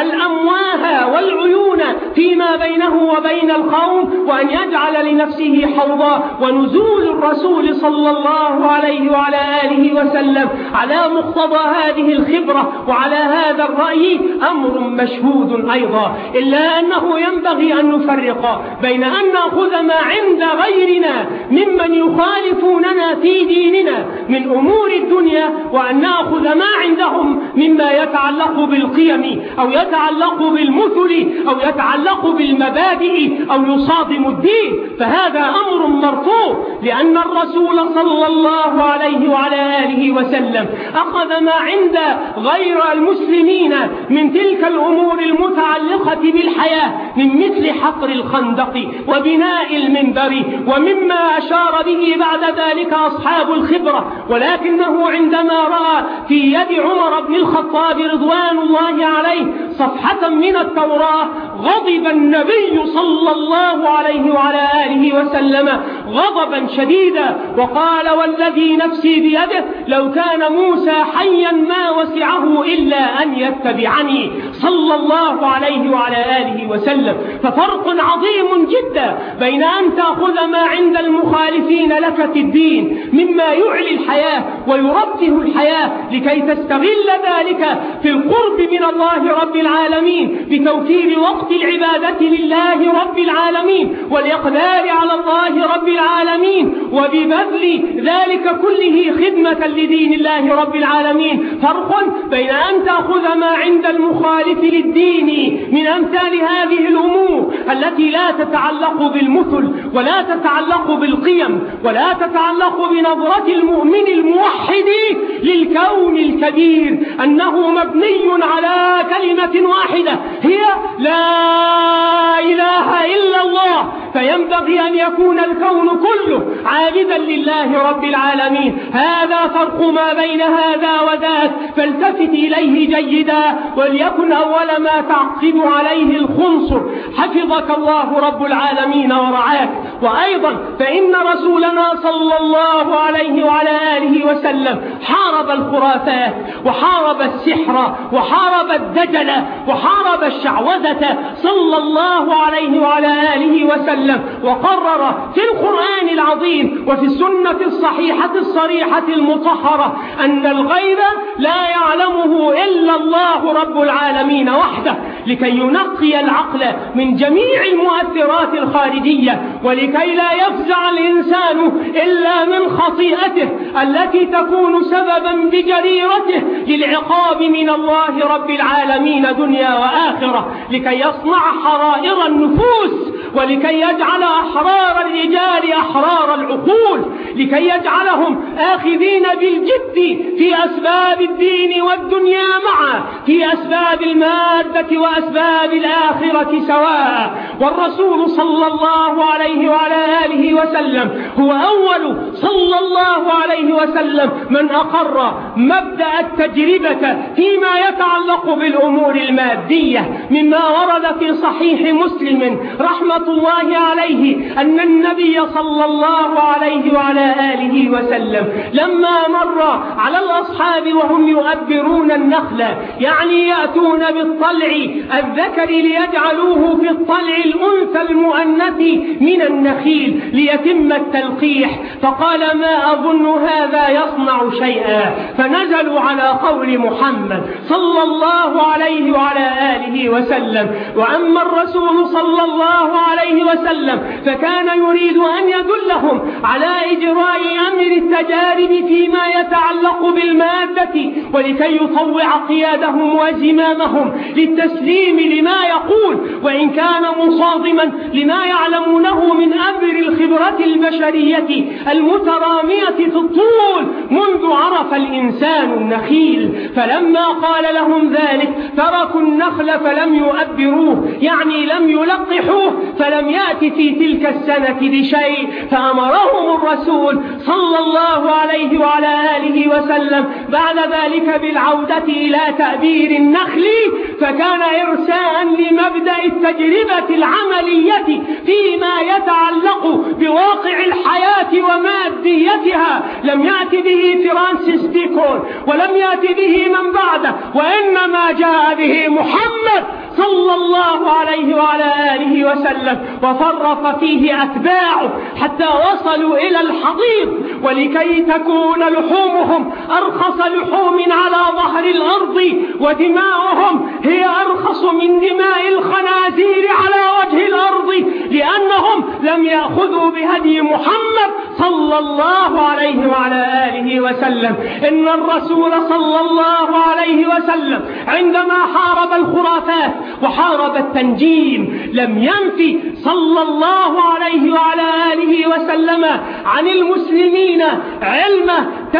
الأمواه والعيون فيما بينه وبين القوم، وأن يجعل لنفسه حوضا. ونزول الرسول صلى الله عليه وعلى آله وسلم على مقتضى هذه الخبرة وعلى هذا الرأي أمر مشهود أيضا، إلا أنه ينبغي أن نفرق بين أن نأخذ ما عند غيرنا ممن يخالفوننا في ديننا من أمور الدنيا، وأن نأخذ ما عندهم مما يتعلق بالقيم أو يتعلق بالمثل أو يتعلق بالمبادئ أو يصادم الدين. فهذا أمر مرفوض، لأن الرسول صلى الله عليه وعلى آله وسلم أخذ ما عند غير المسلمين من تلك الأمور المتعلقة بالحياة، من مثل حفر الخندق وبناء المنبر ومما أشار به بعد ذلك أصحاب الخبرة. ولكنه عندما رأى في يد عمر بن الخطاب رضوان الله عليه صفحة من التوراة غضب النبي صلى الله عليه وعلى آله وسلم غضبا شديدا، وقال: والذي نفسي بيده لو كان موسى حيا ما وسعه إلا أن يتبعني صلى الله عليه وعلى آله وسلم. ففرق عظيم جدا بين أن تأخذ ما عند المخالفين لك في الدين مما يعلي الحياة ويرفه الحياة لكي تستغل ذلك في القرب من الله رب العالمين بتوفير وقت العبادة لله رب العالمين والإقدار على الله رب العالمين وببذل ذلك كله خدمة لدين الله رب العالمين. فرق بين أن تأخذ ما عند المخالف للدين من أمثال هذه الأمور التي لا تتعلق بالمثل ولا تتعلق بالقيم ولا تتعلق بنظرة المؤمن الموحد للكون الكبير أنه مبني على كلمة واحدة هي لا إله إلا الله، فينبغي أن يكون الكون كله عابدا لله رب العالمين. هذا فرق ما بين هذا وذاك، فالتفت إليه جيدا وليكن أول ما تعقد عليه الخنصر. حفظك الله رب العالمين ورعاك. وأيضا فإن رسولنا صلى الله عليه وعلى آله وسلم حارب الخرافات وحارب السحر وحارب الدجل وحارب الشعوذة صلى الله عليه وعلى آله وسلم، وقرر في القرآن العظيم وفي السنة الصحيحة الصريحة المطهرة أن الغيب لا يعلمه إلا الله رب العالمين وحده، لكي ينقي العقل من جميع المؤثرات الخارجية، ولكي لا يفزع الإنسان إلا من خطيئته التي تكون سببا بجريرته للعقاب من الله رب العالمين دنيا وآخرة، لكي يصنع حرائر النفوس ولكي يجعل أحرار الرجال أحرار العقول، لكي يجعلهم آخذين بالجد في أسباب الدين والدنيا معا، في أسباب المادة وأسباب الآخرة سواء. والرسول صلى الله عليه وعلى آله وسلم هو أول صلى الله عليه وسلم من أقر مبدأ التجربة فيما يتعلق بالأمور المادية، مما ورد في صحيح مسلم رحمة الله عليه أن النبي صلى الله عليه وعلى آله وسلم لما مر على الأصحاب وهم يؤبرون النخل، يعني يأتون بالطلع الذكر ليجعلوه في الطلع الأنثى المؤنث من النخيل ليتم التلقيح، فقال: ما أظن هذا يصنع شيئا، فنزلوا على قول محمد صلى الله عليه وعلى آله وسلم. وأما الرسول صلى الله عليه وسلم فكان يريد أن يدلهم على إجراء أمر التجارب فيما يتعلق بالمادة، ولكي يطوع قيادهم وزمامهم للتسليم لما يقول، وإن كان مصادما لما يعلمونه من أمر الخبرة البشرية المترامية في الطول منذ عرف الإنسان النخيل. فلما قال لهم ذلك تركوا النخل فلم يؤبروه، يعني لم يلقحوه، فلم يأتي في تلك السنة بشيء، فأمرهم الرسول صلى الله عليه وعلى آله وسلم بعد ذلك بالعودة إلى تأبير النخل، فكان إرساء لمبدأ التجربة العملية فيما يتعلق بواقع الحياة وماديتها. لم يأتي به فرانسيس بيكون ولم يأتي به من بعده، وإنما جاء به محمد صلى الله عليه وعلى آله وسلم، وفرق فيه أتباعه حتى وصلوا إلى الحضيض، ولكي تكون لحومهم أرخص لحوم على ظهر الأرض، ودماؤهم هي أرخص من دماء الخنازير على وجه الأرض، لأنهم لم يأخذوا بهدي محمد صلى الله عليه وعلى آله وسلم. إن الرسول صلى الله عليه وسلم عندما حارب الخرافات وحارب التنجيم لم ينفي صلى الله عليه وعلى آله وسلم عن المسلمين علم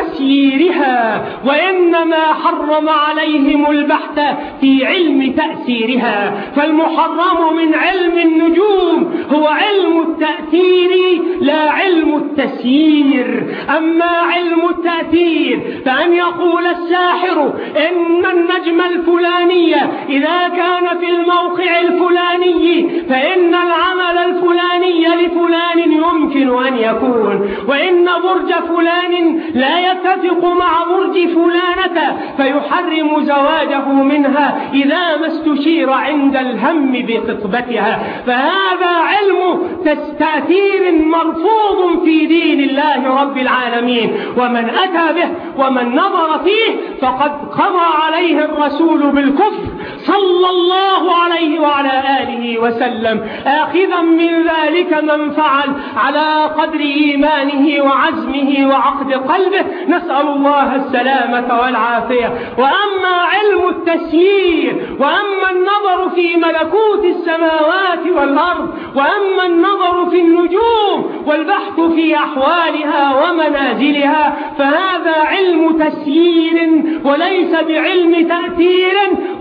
تسييرها، وإنما حرم عليهم البحث في علم تأثيرها. فالمحرم من علم النجوم هو علم التأثير لا علم التسيير. أما علم التأثير فأن يقول الساحر إن النجم الفلاني إذا كان في الموقع الفلاني فإن العمل الفلاني لفلان يمكن أن يكون، وإن برج فلان لا يتفق مع برج فلانة فيحرم زواجه منها إذا ما استشير عند الهم بخطبتها. فهذا علم تأثير مرفوض في دين الله رب العالمين، ومن أتى به ومن نظر فيه فقد قضى عليه الرسول بالكفر صلى الله عليه وعلى آله وسلم، آخذا من ذلك من فعل على قدر إيمانه وعزمه وعقد قلبه، نسأل الله السلامة والعافية. وأما علم التسيير، وأما النظر في ملكوت السماوات والأرض، وأما النظر في النجوم والبحث في أحوالها ومنازلها، فهذا علم تسيير وليس بعلم تأثير.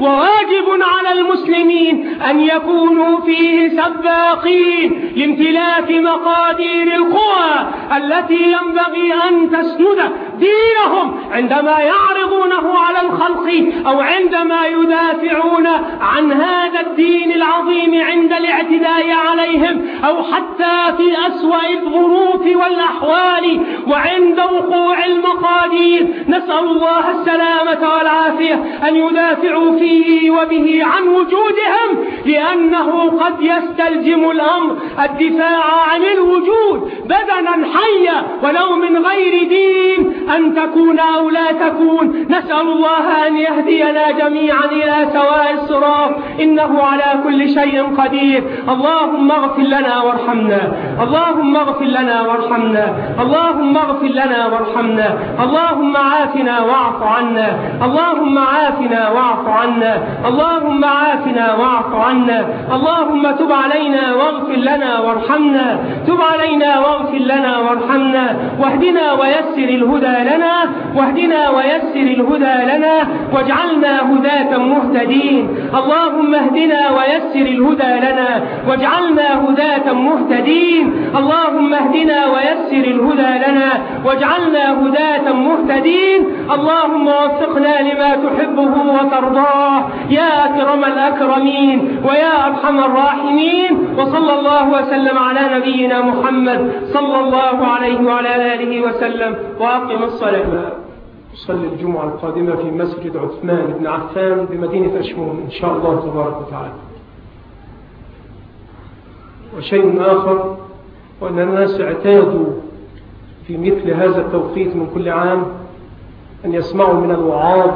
وواجب على المسلمين أن يكونوا فيه سباقين لامتلاك مقادير القوى التي ينبغي أن تسند دينهم عندما يعرضونه على الخلق، أو عندما يدافعون عن هذا الدين العظيم عند الاعتداء عليهم، أو حتى في أسوأ الظروف والأحوال وعند وقوع المقادير. نسأل الله السلامة والعافية أن يدافعوا فيه وبه عن وجودهم، لأنه قد يستلزم الأمر الدفاع عن الوجود بدنا حيا ولو من غير دين، أن تكون أو لا تكون. نسأل الله أن يهدينا جميعا إلى سواء الصراط، إنه على كل شيء قدير. اللهم اغفر لنا وارحمنا، اللهم اغفر لنا وارحمنا، اللهم اغفر لنا وارحمنا، اللهم عافنا واعف عنا، اللهم عافنا واعف عنا، اللهم عافنا واعف عنا، اللهم تب علينا واغفر لنا وارحمنا، تب علينا واغفر لنا وارحمنا، واهدنا ويسر الهدى لنا، واهدنا ويسر الهدى لنا، واجعلنا هداة مهتدين. اللهم اهدنا ويسر الهدى لنا، واجعلنا هداة مهتدين. اللهم اهدنا ويسر الهدى لنا، واجعلنا هداة مهتدين. اللهم وفقنا لما تحبه وترضاه يا أكرم الأكرمين ويا أرحم الراحمين. وصلى الله وسلم على نبينا محمد صلى الله عليه وعلى آله وسلم. وأقم الصلاة. أصلي الجمعة القادمة في مسجد عثمان بن عفان بمدينة أشمون إن شاء الله تبارك وتعالى. وشيء آخر، وأن الناس اعتادوا في مثل هذا التوقيت من كل عام أن يسمعوا من الوعاظ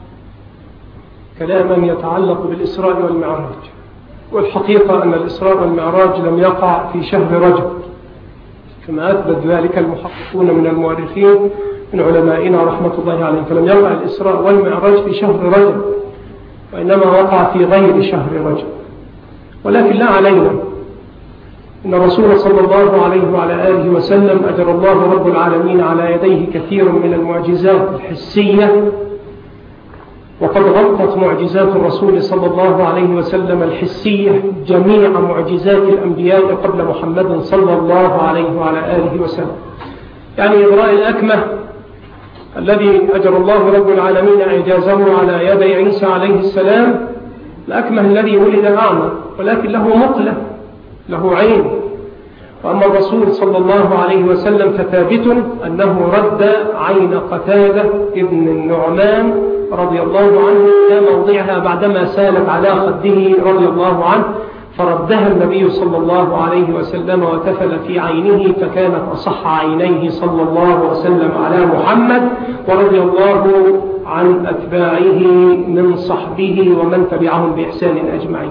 كلاما يتعلق بالإسراء والمعراج. والحقيقة أن الإسراء والمعراج لم يقع في شهر رجب كما أثبت ذلك المحققون من المؤرخين من علمائنا رحمة الله عليهم، فلم يقع الإسراء والمعراج في شهر رجب، وإنما وقع في غير شهر رجب. ولكن لا علينا، إن الرسول صلى الله عليه وعلى آله وسلم أجر الله رب العالمين على يديه كثير من المعجزات الحسية وقد غطت معجزات الرسول صلى الله عليه وسلم الحسية جميع معجزات الأنبياء قبل محمد صلى الله عليه وعلى آله وسلم. يعني إبراء الأكمة الذي أجر الله رب العالمين إعجازه على يدي عيسى عليه السلام، الأكمة الذي ولد أعمى ولكن له مقلة، له عين. وأما الرسول صلى الله عليه وسلم فثابت أنه رد عين قتادة ابن النعمان رضي الله عنه إلى موضعها بعدما سالت على خده رضي الله عنه، فردها النبي صلى الله عليه وسلم وتفل في عينه، فكانت أصح عينيه صلى الله عليه وسلم على محمد، ورضي الله عن أتباعه من صحبه ومن تبعهم بإحسان أجمعين.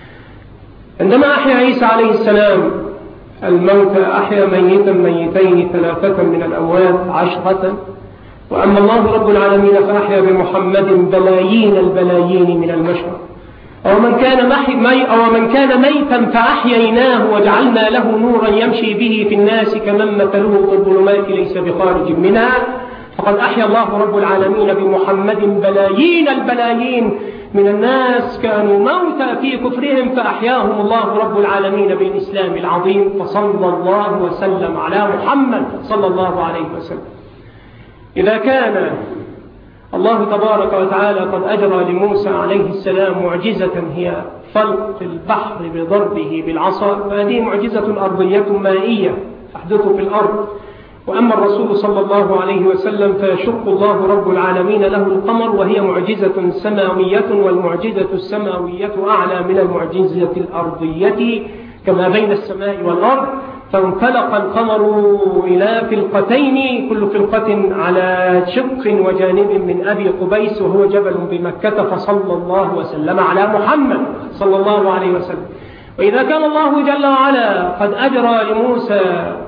عندما أحيا عيسى عليه السلام الموت، أحيا ميتا ميتين 3 من الأموات 10. وأما الله رب العالمين فأحيا بمحمد بلايين البلايين من المشرق. أو من كان ميتا فأحييناه وجعلنا له نورا يمشي به في الناس كمن مثله في الظلمات ليس بخارج منها. فقد أحيا الله رب العالمين بمحمد بلايين البلايين من الناس كانوا موتى في كفرهم، فأحياهم الله رب العالمين بالإسلام العظيم. فصلى الله وسلم على محمد صلى الله عليه وسلم. إذا كان الله تبارك وتعالى قد أجرى لموسى عليه السلام معجزة هي فلق البحر بضربه بالعصا، فهذه معجزة أرضية مائية تحدث في الأرض. وأما الرسول صلى الله عليه وسلم فيشق الله رب العالمين له القمر، وهي معجزة سماوية، والمعجزة السماوية أعلى من المعجزة الأرضية كما بين السماء والأرض. فانفلق القمر إلى فلقتين، كل فلقة على شق وجانب من أبي قبيس، وهو جبل بمكة. فصلى الله وسلم على محمد صلى الله عليه وسلم. وإذا كان الله جل وعلا قد أجرى لموسى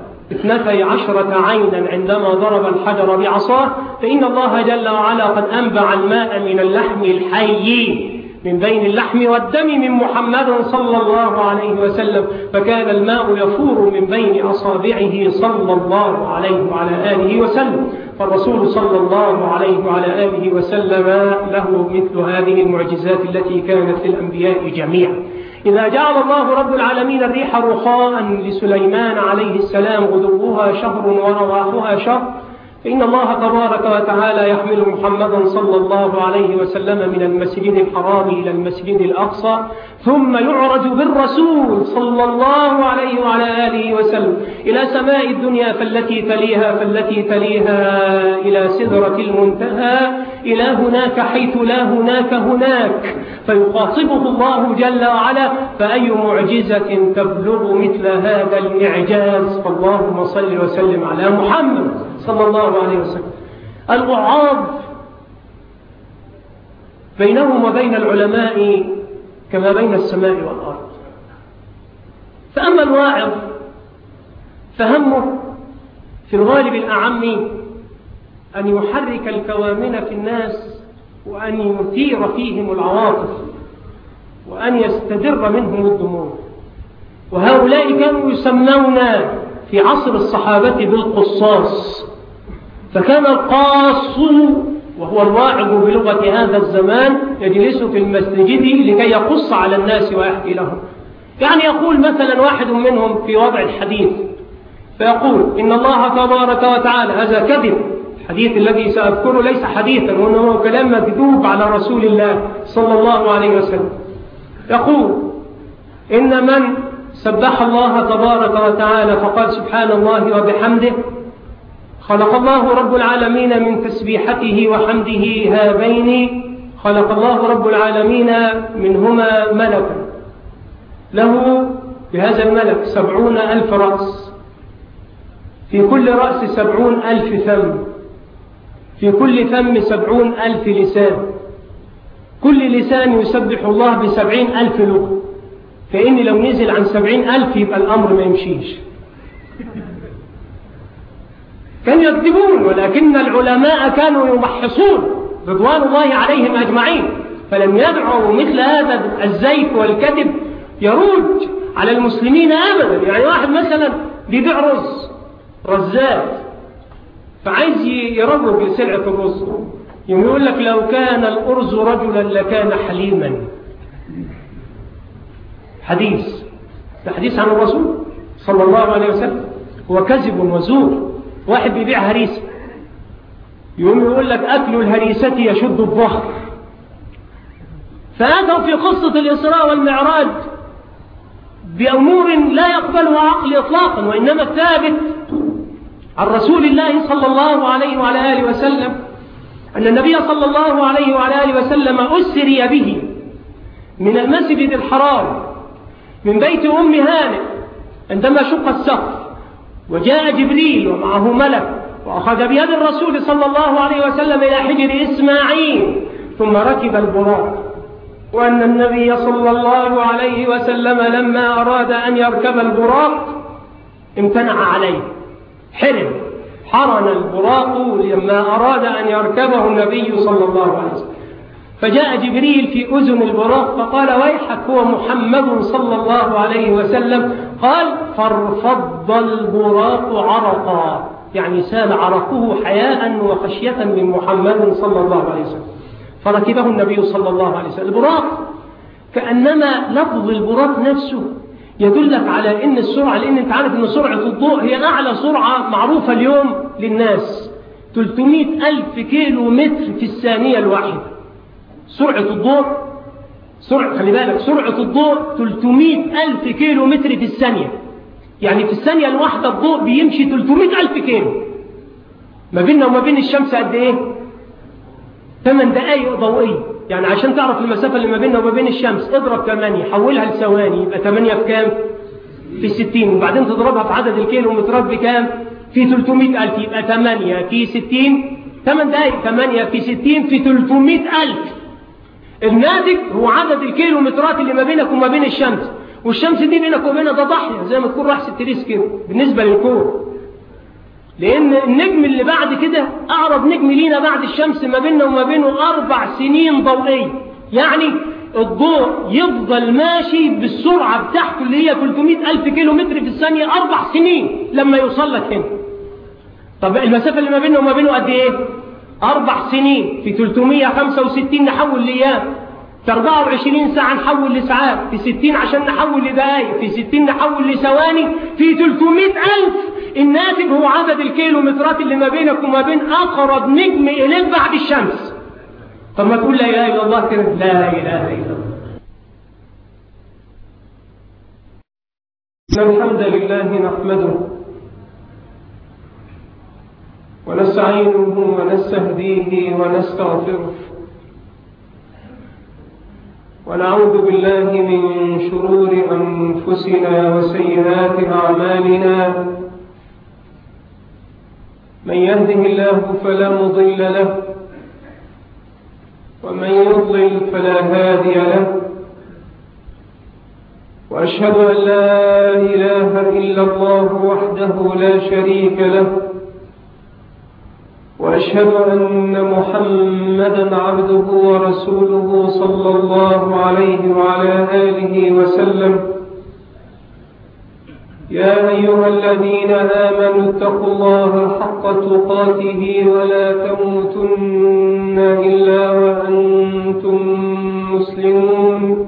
12 عينا عندما ضرب الحجر بعصاه، فإن الله جل وعلا قد أنبع الماء من اللحم الحي من بين اللحم والدم من محمد صلى الله عليه وسلم، فكان الماء يفور من بين أصابعه صلى الله عليه وعلى آله وسلم. فالرسول صلى الله عليه وعلى آله وسلم له مثل هذه المعجزات التي كانت للأنبياء جميعا. إذا جعل الله رب العالمين الريح رخاء لسليمان عليه السلام غدوها شهر ورواحها شهر، فإن الله تبارك وتعالى يحمل محمدا صلى الله عليه وسلم من المسجد الحرام إلى المسجد الأقصى، ثم يعرج بالرسول صلى الله عليه وعلى آله وسلم إلى سماء الدنيا فالتي تليها إلى سدرة المنتهى، إلى هناك حيث لا هناك هناك، فيخاطبه الله جل وعلا. فأي معجزة تبلغ مثل هذا الإعجاز؟ فاللهم صل وسلم على محمد صلى الله عليه وسلم. الوعاظ بينهم وبين العلماء كما بين السماء والأرض. فأما الواعظ فهمه في الغالب الأعم أن يحرك الكوامن في الناس، وأن يثير فيهم العواطف، وأن يستدر منهم الدموع. وهؤلاء كانوا يسمون في عصر الصحابة بالقصاص. فكان القاص وهو الواعظ بلغة هذا الزمان يجلس في المسجد لكي يقص على الناس ويحكي لهم. يعني يقول مثلا واحد منهم في وضع الحديث فيقول إن الله تبارك وتعالى، هذا كذب، الحديث الذي سأذكره ليس حديثا وإنه كلام مكذوب على رسول الله صلى الله عليه وسلم. يقول إن من سبح الله تبارك وتعالى فقال سبحان الله وبحمده، خلق الله رب العالمين من تسبيحته وحمده هذين، خلق الله رب العالمين منهما ملكا له بهذا الملك 70,000 رأس، في كل رأس 70,000 فم، في كل فم 70,000 لسان، كل لسان يسبح الله ب70,000 لغة. فإن لو نزل عن 70,000 يبقى الأمر ما يمشيش. كانوا يكذبون، ولكن العلماء كانوا يمحصون رضوان الله عليهم أجمعين، فلم يدعوا مثل هذا الزيف والكذب يروج على المسلمين أبدا. يعني واحد مثلا بيبيع رز، رزات، فعايز يروج لسلعة الرز، يقول لك لو كان الأرز رجلا لكان حليما. ده حديث عن الرسول صلى الله عليه وسلم. هو كذب وزور. واحد بيبيع هريسة يقول لك أكل الهريسة يشد الظهر. فأتوا في قصة الإسراء والمعراج بأمور لا يقبلها عقل إطلاقا، وإنما ثابت عن رسول الله صلى الله عليه وعلى آله وسلم أن النبي صلى الله عليه وعلى آله وسلم أسري به من المسجد الحرام من بيت أم هانئ عندما شق السقف، وجاء جبريل ومعه ملك وأخذ بيد الرسول صلى الله عليه وسلم إلى حجر إسماعيل ثم ركب البراق، وأن النبي صلى الله عليه وسلم لما أراد أن يركب البراق امتنع عليه، حرن البراق لما أراد أن يركبه النبي صلى الله عليه وسلم. فجاء جبريل في أذن البراق فقال ويحك هو محمد صلى الله عليه وسلم. قال فارفض البراق عرقا، يعني سال عرقه حياء وخشية من محمد صلى الله عليه وسلم، فركبه النبي صلى الله عليه وسلم. البراق كأنما لفظ البراق نفسه يدلك على ان السرعة، لان انت عارف ان سرعة الضوء هي اعلى سرعة معروفة اليوم للناس، 300,000 كيلو متر في الثانية الواحدة. سرعة الضوء، خلي بالك، سرعة الضوء 300,000 كيلو متر في الثانية، يعني في الثانية الواحدة الضوء بيمشي 300,000 كيلو. ما بيننا وما بين الشمس قد ايه؟ 8 دقائق ضوئية. يعني عشان تعرف المسافة اللي ما بيننا وما بين الشمس اضرب 8 حولها لثواني، يبقى 8 في كام؟ في 60، وبعدين تضربها في عدد الكيلومترات بكام؟ في 300,000، يبقى 8 في 60، 8 دقائق، 8 في 60 في 300,000. الناتج هو عدد الكيلومترات اللي ما بينك وما بين الشمس، والشمس دي بينك وبينها ده ضاحية زي ما تكون راح 6 كده بالنسبة للكون، لأن النجم اللي بعد كده أقرب نجم لينا بعد الشمس ما بيننا وما بينه 4 سنين ضوئية. يعني الضوء يفضل ماشي بالسرعة بتاعته اللي هي 300,000 كيلو متر في الثانية 4 سنين لما يوصل لك هنا. طب المسافة اللي ما بينه وما بينه قد إيه؟ 4 سنين في 365 نحول لأيام، في 24 ساعة نحول لساعات، في 60 عشان نحول لدقائق، في 60 نحول لثواني، في 300,000. الناتج هو عدد الكيلومترات اللي ما بينك وما بين أقرب نجم إليك بعد الشمس. طب ما تقول لا إله إلا الله كده؟ لا إله إلا الله. الحمد لله نحمده ونستعينه ونستهديه ونستغفره، ونعوذ بالله من شرور أنفسنا وسيئات أعمالنا. من يهده الله فلا مضل له، ومن يضلل فلا هادي له، وأشهد أن لا إله إلا الله وحده لا شريك له، وأشهد أن محمدا عبده ورسوله صلى الله عليه وعلى آله وسلم. يا أيها الذين آمنوا اتقوا الله حق تقاته ولا تموتن إلا وأنتم مسلمون.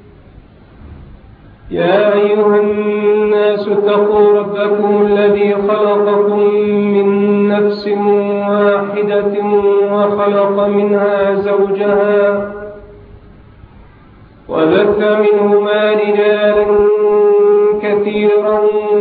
يا أيها الناس اتقوا ربكم الذي خلقكم من نفس واحدة وخلق منها زوجها وبث منهما رجالا كثيرا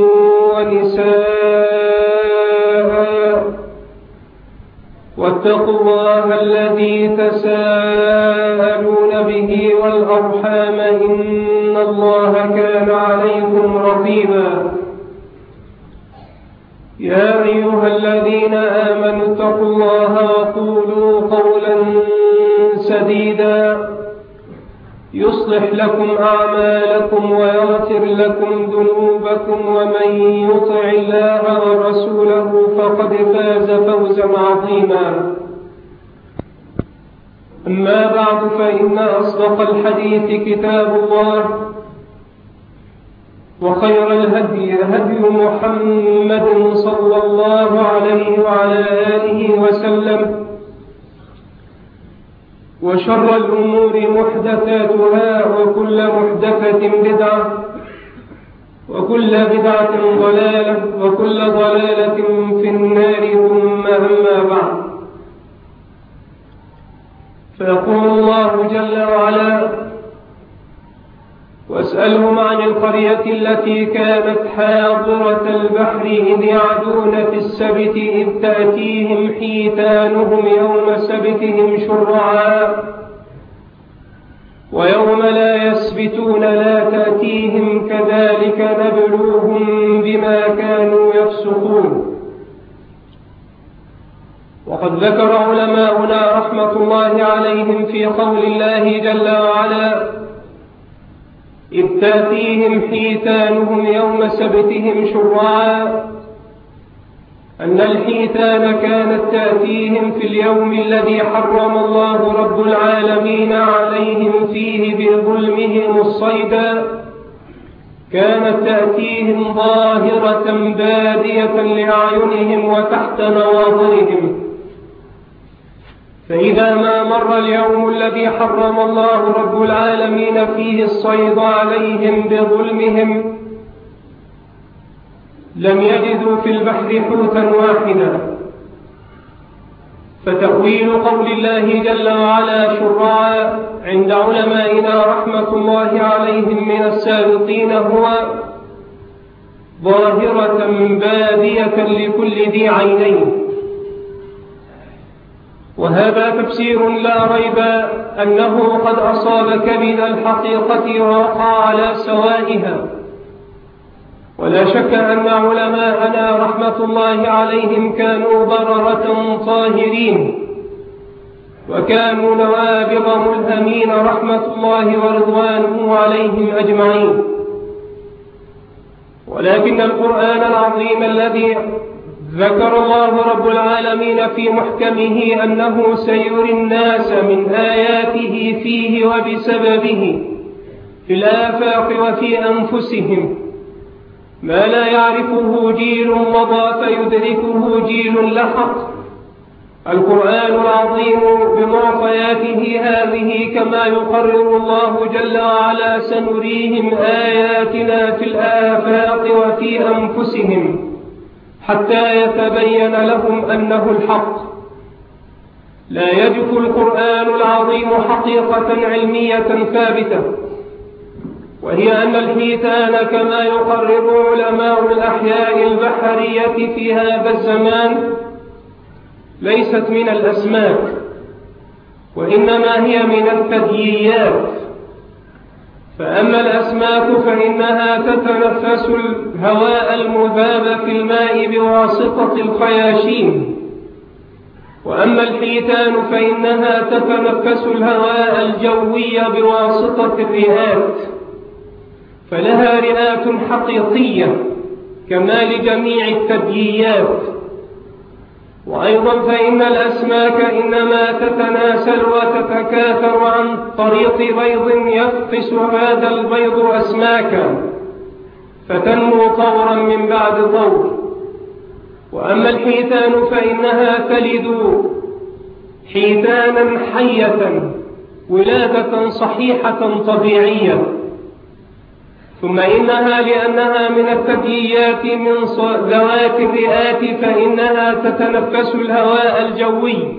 ونساء، واتقوا الله الذي تساءلون به والأرحام إن الله كان عليكم رقيبا. يا أيها الذين آمنوا اتقوا الله وقولوا قولا سديدا يصلح لكم أعمالكم ويغفر لكم ذنوبكم، ومن يطع الله ورسوله فقد فاز فوزا عظيما. أما بعد، فإن أصدق الحديث كتاب الله، وخير الهدي هدي محمد صلى الله عليه وعلى آله وسلم، وشر الأمور محدثاتها وكل محدثة بدعة وكل بدعة ضلالة وكل ضلالة في النار ثم أما بعد فيقول الله جل وعلا واسألهم عن القرية التي كانت حاضرة البحر إذ يعدون في السبت إذ تأتيهم حيتانهم يوم سبتهم شرعا ويوم لا يسبتون لا تأتيهم كذلك نبلوهم بما كانوا يفسقون. وقد ذكر علماؤنا رحمة الله عليهم في قول الله جل وعلا إذ تأتيهم حيتانهم يوم سبتهم شرعا أن الحيتان كانت تأتيهم في اليوم الذي حرم الله رب العالمين عليهم فيه بظلمهم الصيدا، كانت تأتيهم ظاهرة بادية لأعينهم وتحت نواظرهم، فإذا ما مر اليوم الذي حرم الله رب العالمين فيه الصيد عليهم بظلمهم لم يجدوا في البحر حوتا واحدا. فتأويل قول الله جل وعلا شرعا عند علمائنا رحمة الله عليهم من السابقين هو ظاهرة بادية لكل ذي عينين، وهذا تفسير لا ريب أنه قد أصاب كبد الحقيقة ووقع على سوائها. ولا شك أن علماءنا رحمة الله عليهم كانوا بررة طاهرين وكانوا نوابغ ملهمين رحمة الله ورضوانه عليهم أجمعين، ولكن القرآن العظيم الذي ذكر الله رب العالمين في محكمه أنه سيري الناس من آياته فيه وبسببه في الآفاق وفي أنفسهم ما لا يعرفه جيل مضى فيدركه جيل لحق. القرآن العظيم بمعطياته هذه كما يقرر الله جل وعلا سنريهم آياتنا في الآفاق وفي أنفسهم حتى يتبين لهم أنه الحق. لا يجف القرآن العظيم حقيقة علمية ثابتة، وهي أن الحيتان كما يقرر علماء الأحياء البحرية في هذا الزمان ليست من الأسماك، وإنما هي من الثدييات. فأما الأسماك فإنها تتنفس الهواء المذاب في الماء بواسطة الخياشيم، وأما الحيتان فإنها تتنفس الهواء الجوي بواسطة الرئات، فلها رئات حقيقية كما لجميع الثدييات. وأيضا فإن الأسماك إنما تتناسل وتتكاثر عن طريق بيض يفقس هذا البيض أسماكا فتنمو طورا من بعد طور. وأما الحيتان فإنها تلد حيتانا حية ولادة صحيحة طبيعية، ثم إنها لأنها من الثدييات من ذوات الرئات فإنها تتنفس الهواء الجوي،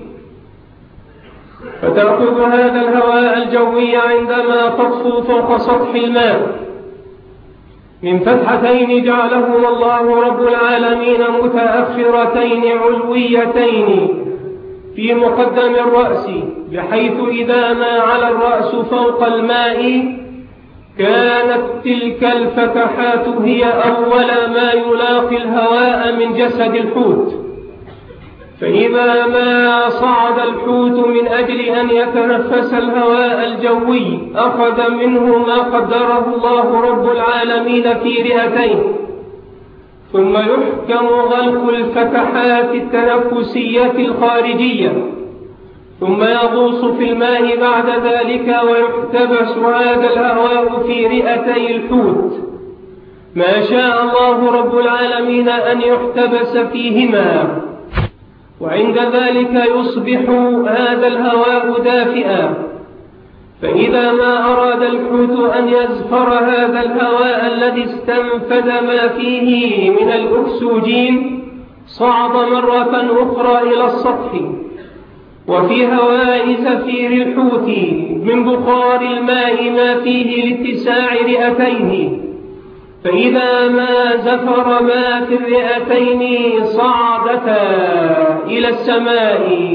فتأخذ هذا الهواء الجوي عندما تطفو فوق سطح الماء من فتحتين جعلهما الله رب العالمين متأخرتين علويتين في مقدم الرأس، بحيث إذا ما على الرأس فوق الماء كانت تلك الفتحات هي أول ما يلاقي الهواء من جسد الحوت، فإذا ما صعد الحوت من أجل أن يتنفس الهواء الجوي أخذ منه ما قدره الله رب العالمين في رئتين، ثم يحكم غلق الفتحات التنفسية الخارجية، ثم يغوص في الماء بعد ذلك ويحتبس هذا الهواء في رئتي الحوت ما شاء الله رب العالمين أن يحتبس فيهما. وعند ذلك يصبح هذا الهواء دافئا. فإذا ما أراد الحوت أن يزفر هذا الهواء الذي استنفد ما فيه من الأكسجين صعد مرة أخرى إلى السطح. وفي هواء زفير الحوت من بخار الماء ما فيه لاتساع رئتيه، فإذا ما زفر ما في الرئتين صعدتا إلى السماء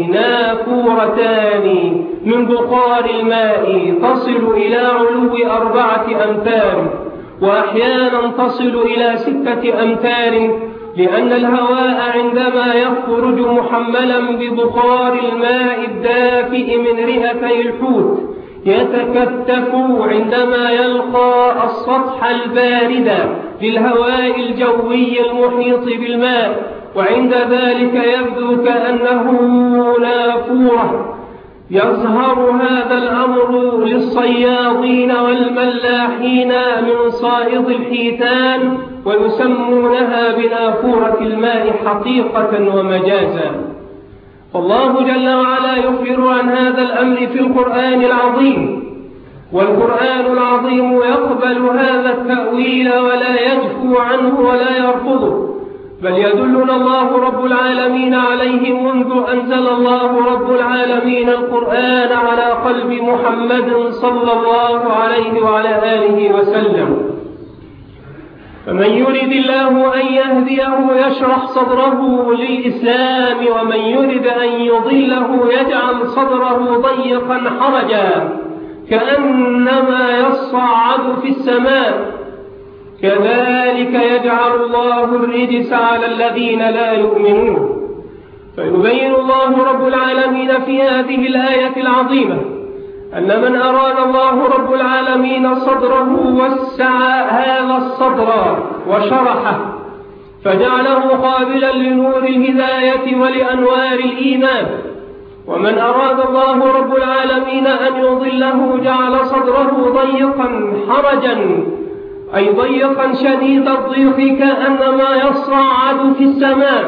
نافورتان من بخار الماء تصل إلى علو 4 أمتار، وأحيانا تصل إلى 6 أمتار، لأن الهواء عندما يخرج محملا ببخار الماء الدافئ من رئتي الحوت يتكتف عندما يلقى السطح البارد للهواء الجوي المحيط بالماء، وعند ذلك يبدو كأنه نافورة. يظهر هذا الأمر للصيادين والملاحين من صائد الحيتان، ويسمونها بنافورة الماء حقيقة ومجازا. فالله جل وعلا يخبر عن هذا الأمر في القرآن العظيم، والقرآن العظيم يقبل هذا التأويل ولا يجفو عنه ولا يرفضه، بل يدلنا الله رب العالمين عليه منذ أنزل الله رب العالمين القرآن على قلب محمد صلى الله عليه وعلى آله وسلم. فمن يرد الله أن يهديه يشرح صدره للإسلام، ومن يرد أن يضله يجعل صدره ضيقا حرجا كأنما يصعد في السماء. كذلك يجعل الله الرجس على الذين لا يؤمنون. فيبين الله رب العالمين في هذه الآية العظيمة أن من أراد الله رب العالمين صدره وسع هذا الصدر وشرحه، فجعله قابلا لنور الهداية ولأنوار الإيمان. ومن أراد الله رب العالمين أن يضله جعل صدره ضيقا حرجا، أي ضيقا شديد الضيق كأنما يصعد في السماء.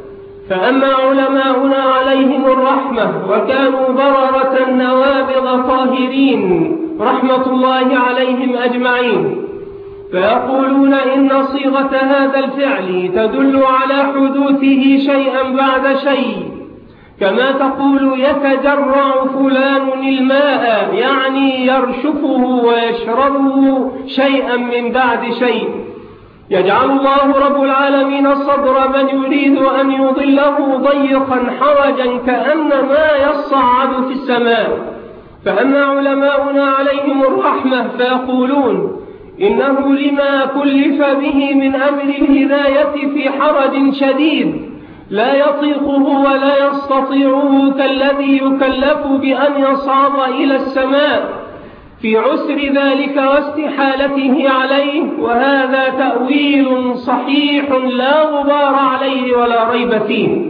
فأما علماؤنا عليهم الرحمة وكانوا بررة نوابغ طاهرين رحمة الله عليهم أجمعين، فيقولون إن صيغة هذا الفعل تدل على حدوثه شيئا بعد شيء، كما تقول يتجرع فلان الماء، يعني يرشفه ويشربه شيئا من بعد شيء. يجعل الله رب العالمين صدر من يريد أن يضله ضيقا حرجا كأنما يصعد في السماء. فأما علماؤنا عليهم الرحمة فيقولون إنه لما كلف به من أمر الهداية في حرج شديد لا يطيقه ولا يستطيعه كالذي يكلف بأن يصعد إلى السماء في عسر ذلك واستحالته عليه، وهذا تأويل صحيح لا غبار عليه ولا ريب فيه.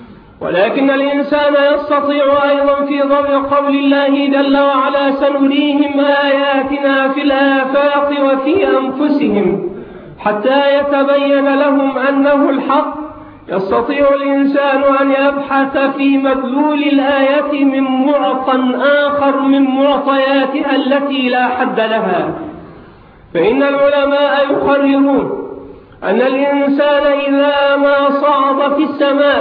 ولكن الإنسان يستطيع أيضا في ضوء قول الله جل وعلا سنريهم آياتنا في الآفاق وفي أنفسهم حتى يتبين لهم أنه الحق. يستطيع الإنسان أن يبحث في مدلول الآية من معطى آخر من معطياتها التي لا حد لها. فإن العلماء يقررون أن الإنسان إذا ما صعد في السماء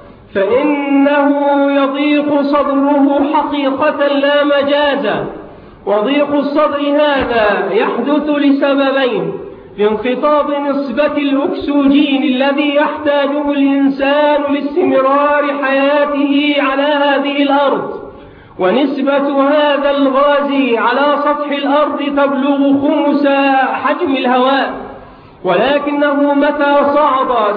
فإنه يضيق صدره حقيقة لا مجازا. وضيق الصدر هذا يحدث لسببين: لانخفاض نسبة الأكسجين الذي يحتاجه الإنسان لاستمرار حياته على هذه الأرض، ونسبة هذا الغاز على سطح الأرض تبلغ 5 حجم الهواء، ولكنه متى صعد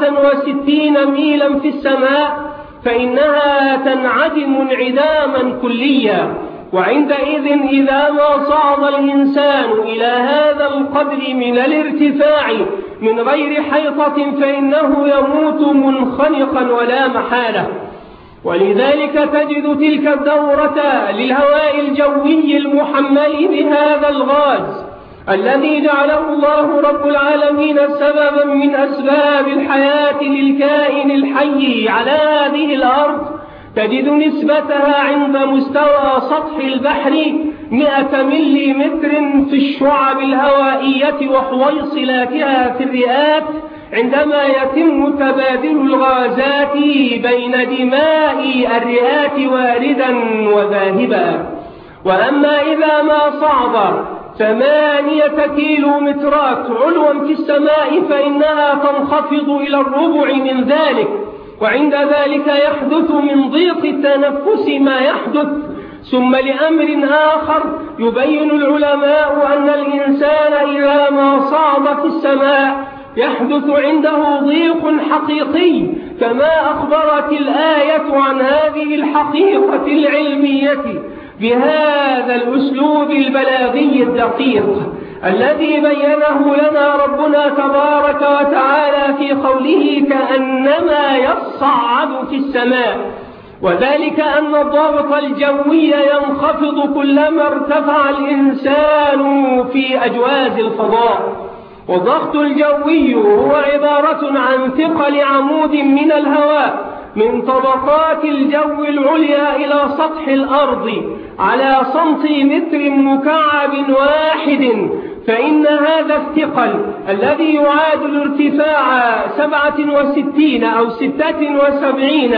67 ميلا في السماء فإنها تنعدم انعداما كليا. وعندئذ إذا ما صعد الإنسان إلى هذا القدر من الارتفاع من غير حيطة فإنه يموت منخنقا ولا محالة. ولذلك تجد تلك الدورة للهواء الجوي المحمل بهذا الغاز الذي جعله الله رب العالمين سببا من أسباب الحياة للكائن الحي على هذه الأرض، تجد نسبتها عند مستوى سطح البحر 100 ملم في الشعب الهوائية وحويصلاتها في الرئات، عندما يتم تبادل الغازات بين دماء الرئات واردا وذاهبا. وأما إذا ما صعد 8 كيلومترات علوا في السماء فإنها تنخفض إلى الربع من ذلك، وعند ذلك يحدث من ضيق التنفس ما يحدث. ثم لأمر آخر يبين العلماء أن الإنسان إذا ما صعد في السماء يحدث عنده ضيق حقيقي، كما أخبرت الآية عن هذه الحقيقة العلمية بهذا الأسلوب البلاغي الدقيق الذي بينه لنا ربنا تبارك وتعالى في قوله كأنما يصعد في السماء، وذلك أن الضغط الجوي ينخفض كلما ارتفع الإنسان في أجواز الفضاء. والضغط الجوي هو عبارة عن ثقل عمود من الهواء من طبقات الجو العليا إلى سطح الأرض على سنتيمتر مكعب واحد، فإن هذا الثقل الذي يعادل ارتفاع 67 أو 76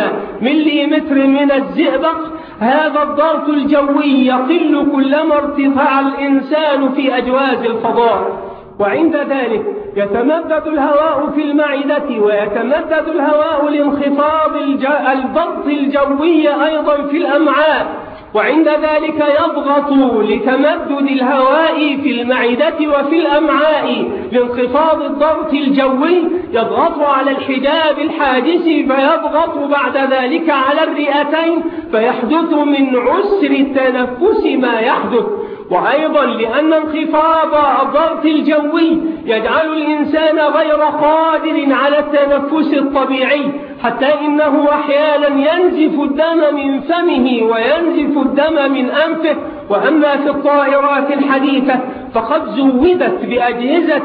مليمتر من الزئبق، هذا الضغط الجوي يقل كلما ارتفع الإنسان في أجواز الفضاء. وعند ذلك يتمدد الهواء في المعدة، ويتمدد الهواء لانخفاض الضغط الجوي أيضا في الأمعاء، وعند ذلك يضغط لتمدد الهواء في المعدة وفي الأمعاء لانخفاض الضغط الجوي، يضغط على الحجاب الحاجز فيضغط بعد ذلك على الرئتين فيحدث من عسر التنفس ما يحدث. وأيضا لأن انخفاض الضغط الجوي يجعل الإنسان غير قادر على التنفس الطبيعي، حتى إنه أحيانا ينزف الدم من فمه وينزف الدم من أنفه. وأما في الطائرات الحديثة فقد زودت بأجهزة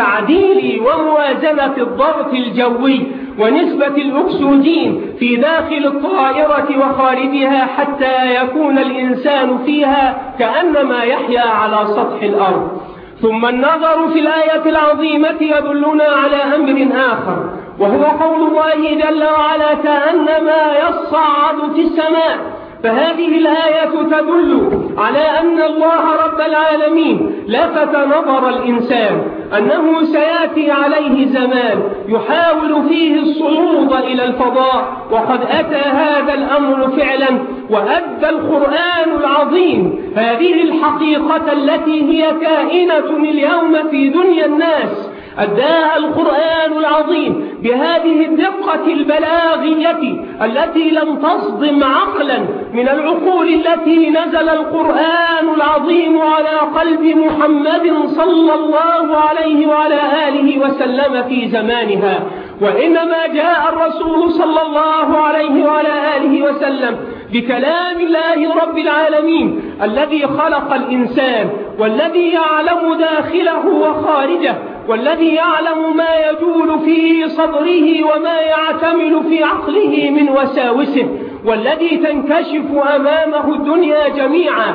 لتعديل وموازنة الضغط الجوي ونسبة الأكسجين في داخل الطائرة وخارجها، حتى يكون الإنسان فيها كأنما يحيا على سطح الأرض. ثم النظر في الآية العظيمة يدلنا على أمر آخر، وهو قول الله جل وعلا كأنما يصعد في السماء. فهذه الآية تدل على أن الله رب العالمين لفت نظر الإنسان أنه سيأتي عليه زمان يحاول فيه الصعود إلى الفضاء، وقد أتى هذا الأمر فعلا، وأدى القرآن العظيم هذه الحقيقة التي هي كائنة اليوم في دنيا الناس، أداها القرآن العظيم بهذه الدقة البلاغية التي لم تصدم عقلا من العقول التي نزل القرآن العظيم على قلب محمد صلى الله عليه وعلى آله وسلم في زمانها. وإنما جاء الرسول صلى الله عليه وعلى آله وسلم بكلام الله رب العالمين الذي خلق الإنسان، والذي يعلم داخله وخارجه، والذي يعلم ما يجول في صدره وما يعتمل في عقله من وساوسه، والذي تنكشف أمامه الدنيا جميعا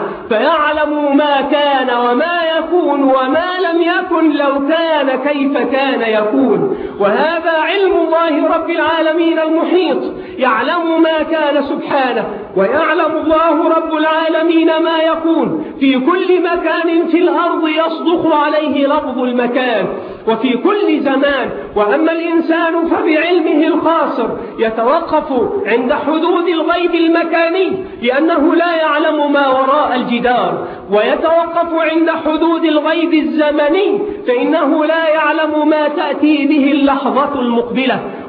فيعلم ما كان وما يكون وما لم يكن لو كان كيف كان يكون. وهذا علم الله رب العالمين المحيط، يعلم ما كان سبحانه، ويعلم الله رب العالمين ما يكون في كل مكان في الأرض يصدق عليه لفظ المكان وفي كل زمان. وأما الإنسان فبعلمه الخاصر يتوقف عند حدود الغيب المكاني لأنه لا يعلم ما وراء الجدار، ويتوقف عند حدود الغيب الزمني فإنه لا يعلم ما تأتي به اللحظة المقبلة.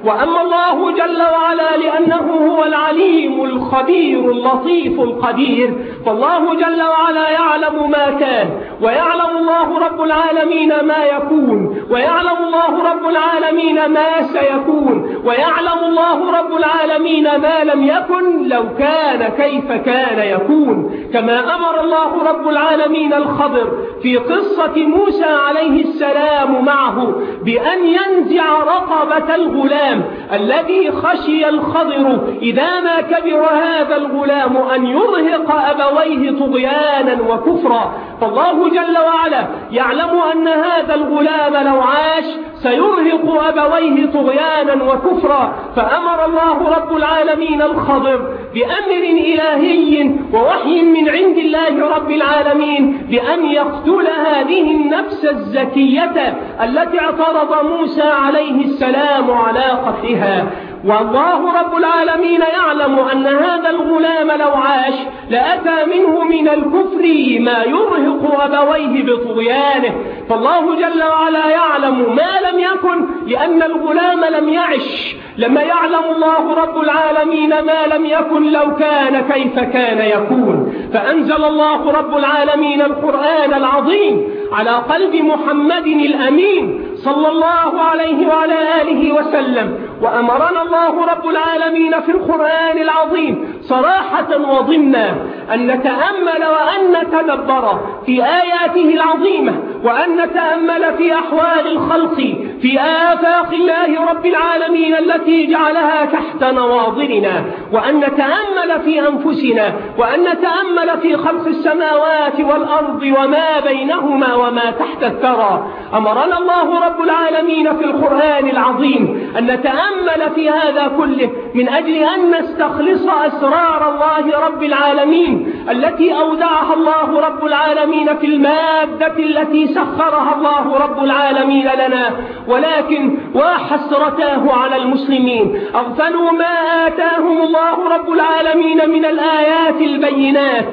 وأما الله جل وعلا لأنه هو العليم الخبير اللطيف القدير، فالله جل وعلا يعلم ما كان، ويعلم الله رب العالمين ما يكون، ويعلم الله رب العالمين ما سيكون، ويعلم الله رب العالمين ما لم يكن لو كان كيف كان يكون. كما أمر الله رب العالمين الخضر في قصة موسى عليه السلام معه بأن ينزع رقبة الغلام الذي خشي الخضر إذا ما كبر هذا الغلام أن يرهق أبويه طغيانا وكفرا، فالله جل وعلا يعلم أن هذا الغلام لو عاش سيرهق أبويه طغيانا وكفرا، فأمر الله رب العالمين الخضر بأمر إلهي ووحي من عند الله رب العالمين بأن يقتل هذه النفس الزكية التي اعترض موسى عليه السلام على قتلها. والله رب العالمين يعلم أن هذا الغلام لو عاش لأتى منه من الكفر ما يرهق أبويه بطغيانه، فالله جل وعلا يعلم ما لم يكن لأن الغلام لم يعش. لما يعلم الله رب العالمين ما لم يكن لو كان كيف كان يكون، فأنزل الله رب العالمين القرآن العظيم على قلب محمد الأمين صلى الله عليه وعلى آله وسلم، وأمرنا الله رب العالمين في القرآن العظيم صراحة وضمنا أن نتأمل وأن نتدبر في آياته العظيمة، وأن نتأمل في أحوال الخلق في آفاق الله رب العالمين التي جعلها تحت نواظرنا، وأن نتأمل في أنفسنا، وأن نتأمل في خلق السماوات والأرض وما بينهما وما تحت الثرى. أمرنا الله رب العالمين في القرآن العظيم أن نتأمل في هذا كله من أجل أن نستخلص أسرار الله رب العالمين التي أودعها الله رب العالمين في المادة التي سخرها الله رب العالمين لنا. ولكن وحسرتاه على المسلمين أغفلوا ما آتاهم الله رب العالمين من الآيات البينات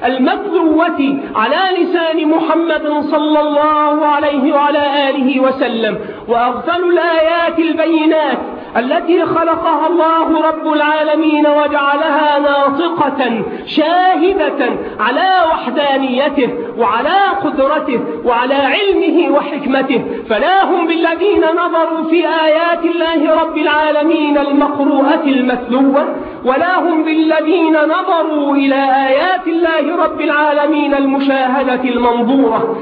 المتلوة على لسان محمد صلى الله عليه وعلى آله وسلم، وأغفلوا الآيات البينات التي خلقها الله رب العالمين وجعلها ناطقة شاهدة على وحدانيته وعلى قدرته وعلى علمه وحكمته، فلا هم بالذين نظروا في آيات الله رب العالمين المقروءة المتلوة، ولا هم بالذين نظروا إلى آيات الله رب العالمين المشاهدة المنظورة.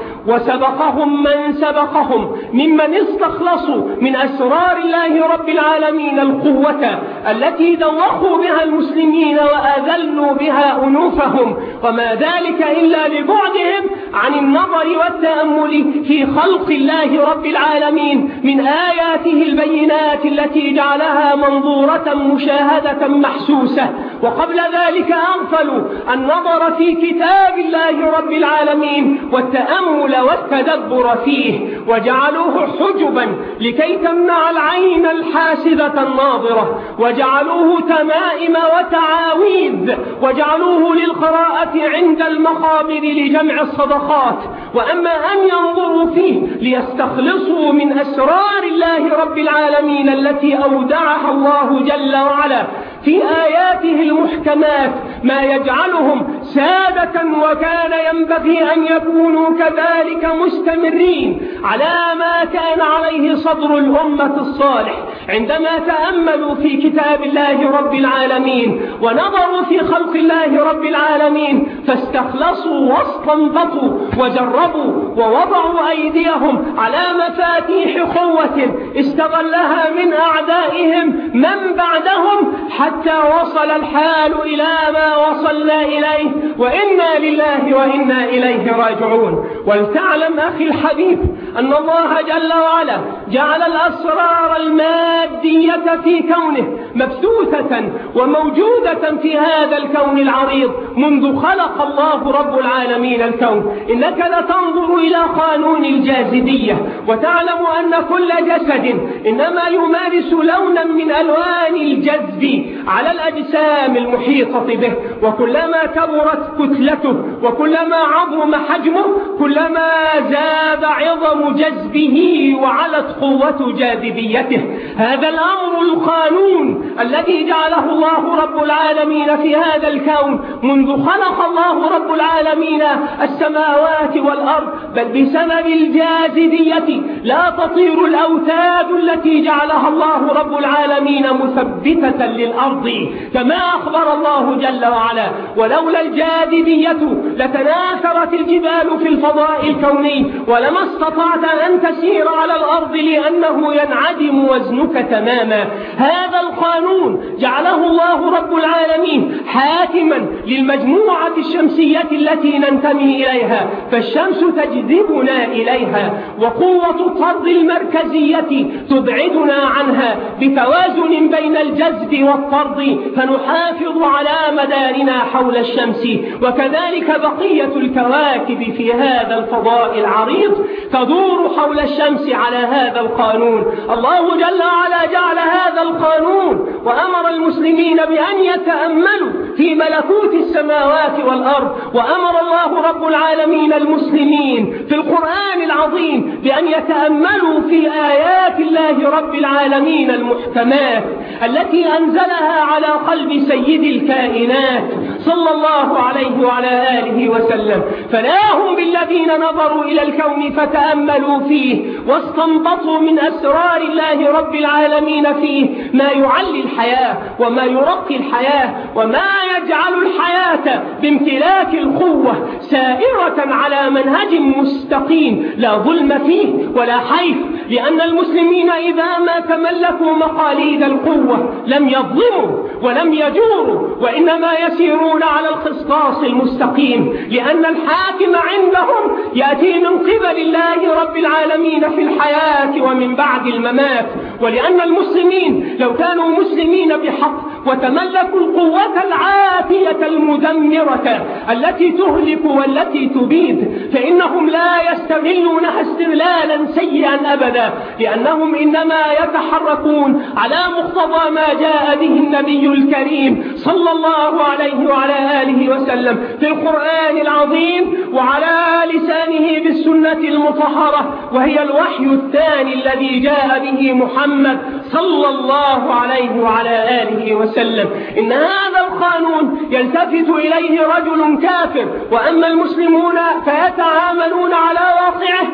وسبقهم من سبقهم ممن استخلصوا من أسرار الله رب العالمين القوة التي دوخوا بها المسلمين وأذلوا بها أنوفهم، وما ذلك إلا لبعدهم عن النظر والتأمل في خلق الله رب العالمين من آياته البينات التي جعلها منظورة مشاهدة محسوسة. وقبل ذلك أغفلوا النظر في كتاب الله رب العالمين والتأمل والتدبر فيه، وجعلوه حجبا لكي تمنع العين الحاسدة الناظرة، وجعلوه تمائم وتعاويذ، وجعلوه للقراءة عند المقابر لجمع الصدقات. وأما أن ينظروا فيه ليستخلصوا من أسرار الله رب العالمين التي أودعها الله جل وعلا في آياته المحكمات ما يجعلهم سادة، وكان ينبغي أن يكونوا كذلك مستمرين على ما كان عليه صدر الأمة الصالح عندما تأملوا في كتاب الله رب العالمين ونظروا في خلق الله رب العالمين، فاستخلصوا واستنبطوا وجربوا ووضعوا أيديهم على مفاتيح قوة استغلها من أعدائهم من بعدهم حتى وصل الحال إلى ما وصلنا إليه، وإنا لله وإنا إليه راجعون. ولتعلم أخي الحبيب أن الله جل وعلا جعل الأسرار المادية في كونه مبثوثة وموجودة في هذا الكون العريض منذ خلق الله رب العالمين الكون. إنك لتنظر إلى قانون الجاذبية وتعلم أن كل جسد إنما يمارس لونا من ألوان الجذب على الأجسام المحيطة به، وكلما كبرت كتلته وكلما عظم حجمه كلما زاد عظم جذبه وعلت قوة جاذبيته. هذا الأمر القانون الذي جعله الله رب العالمين في هذا الكون منذ خلق الله رب العالمين السماوات والأرض، بل بسبب الجاذبية لا تطير الأوتاد التي جعلها الله رب العالمين مثبتة للأرض، كما أخبر الله جل وعلا: ولولا الجاذبية لتناثرت الجبال في الفضاء الكوني ولما استطعت أن تسير على الأرض لأنه ينعدم وزنك تماما. هذا القانون جعله الله رب العالمين حاكما للمجموعة الشمسية التي ننتمي إليها، فالشمس تجذبنا إليها، وقوة الطرد المركزية تبعدنا عنها بتوازن بين الجذب والطرد، فنحافظ على مدارنا حول الشمس. وكذلك بقية الكواكب في هذا الفضاء العريض تدور حول الشمس على هذا القانون. الله جل وعلا جعل هذا القانون وأمر المسلمين بأن يتأملوا في ملكوت السماوات والأرض، وأمر الله رب العالمين المسلمين في القرآن العظيم بأن يتأملوا في آيات الله رب العالمين المحكمات التي أنزلها على قلب سيد الكائنات صلى الله عليه وعلى آله وسلم. فلا هم بالذين نظروا إلى الكون فتأملوا فيه واستنبطوا من أسرار الله رب العالمين فيه ما يعلي الحياة وما يرقي الحياة وما يجعل الحياة بامتلاك القوة سائرة على منهج مستقيم لا ظلم فيه ولا حيف، لأن المسلمين إذا ما تملكوا مقاليد القوة لم يظلموا ولم يجوروا، وإنما يسيرون على الخصاص المستقيم، لأن الحاكم عندهم يأتي من قبل الله رب العالمين في الحياة ومن بعد الممات. ولأن المسلمين لو كانوا مسلمين بحق وتملكوا القوة العاتية المدمرة التي تهلك والتي تبيد، فإنهم لا يستغلونها استغلالا سيئا أبدا، لأنهم إنما يتحركون على مقتضى ما جاء به النبي الكريم صلى الله عليه وعلى آله وسلم في القرآن العظيم وعلى لسانه بالسنة المطهرة، وهي الوحي الثاني الذي جاء به محمد صلى الله عليه وعلى آله وسلم. إن هذا القانون يلتفت إليه رجل كافر، وأما المسلمون فيتعاملون على واقعه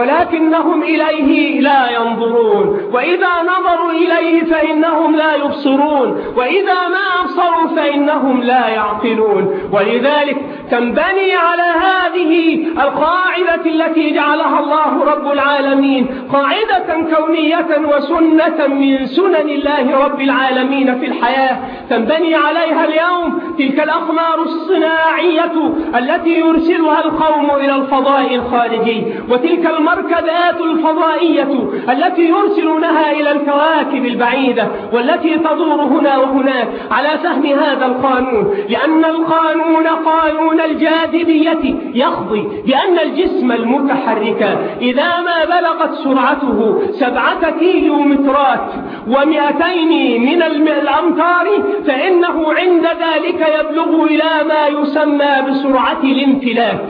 ولكنهم إليه لا ينظرون، وإذا نظروا إليه فإنهم لا يبصرون، وإذا ما أبصروا فإنهم لا يعقلون. ولذلك تنبني على هذه القاعدة التي جعلها الله رب العالمين قاعدة كونية وسنة من سنن الله رب العالمين في الحياة، تنبني عليها اليوم تلك الأقمار الصناعية التي يرسلها القوم إلى الفضاء الخارجي، وتلك المركبات الفضائية التي يرسلونها إلى الكواكب البعيدة والتي تدور هنا وهناك على فهم هذا القانون، لأن القانون قانون الجاذبية يقضي بأن الجسم المتحرك إذا ما بلغت سرعته 7 كيلومترات و200 من الأمتار فإنه عند ذلك يبلغ إلى ما يسمى بسرعة الانفلات.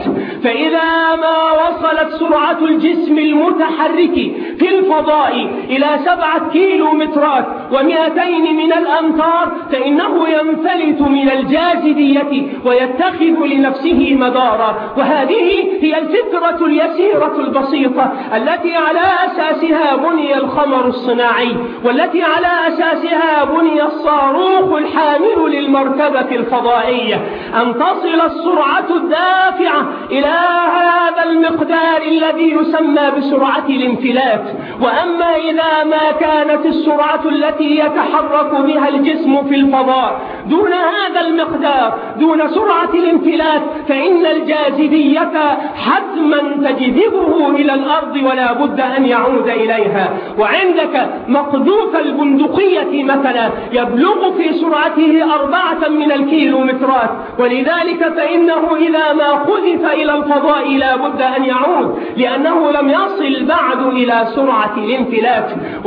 فإذا ما وصلت سرعة الجسم المتحرك في الفضاء إلى 7 كيلومترات و200 من الأمتار فإنه ينفلت من الجاذبية ويتخذ لنفسه مدارا. وهذه هي الفكرة اليسيرة البسيطة التي على أساسها بني القمر الصناعي، والتي على أساسها بني الصاروخ الحامل للمركبة الفضائية، أن تصل السرعة الدافعة إلى هذا المقدار الذي يسمى بسرعة الانفلات. وأما إذا ما كانت السرعة التي يتحرك بها الجسم في الفضاء دون هذا المقدار، دون سرعة الانفلات، فإن الجاذبية حتما تجذبه إلى الأرض ولا بد أن يعود إليها. وعندك مقدار مقذوف البندقية مثلا يبلغ في سرعته 4 من الكيلومترات، ولذلك فإنه إذا ما قذف إلى الفضاء لا بد أن يعود، لأنه لم يصل بعد إلى سرعة الانفلات.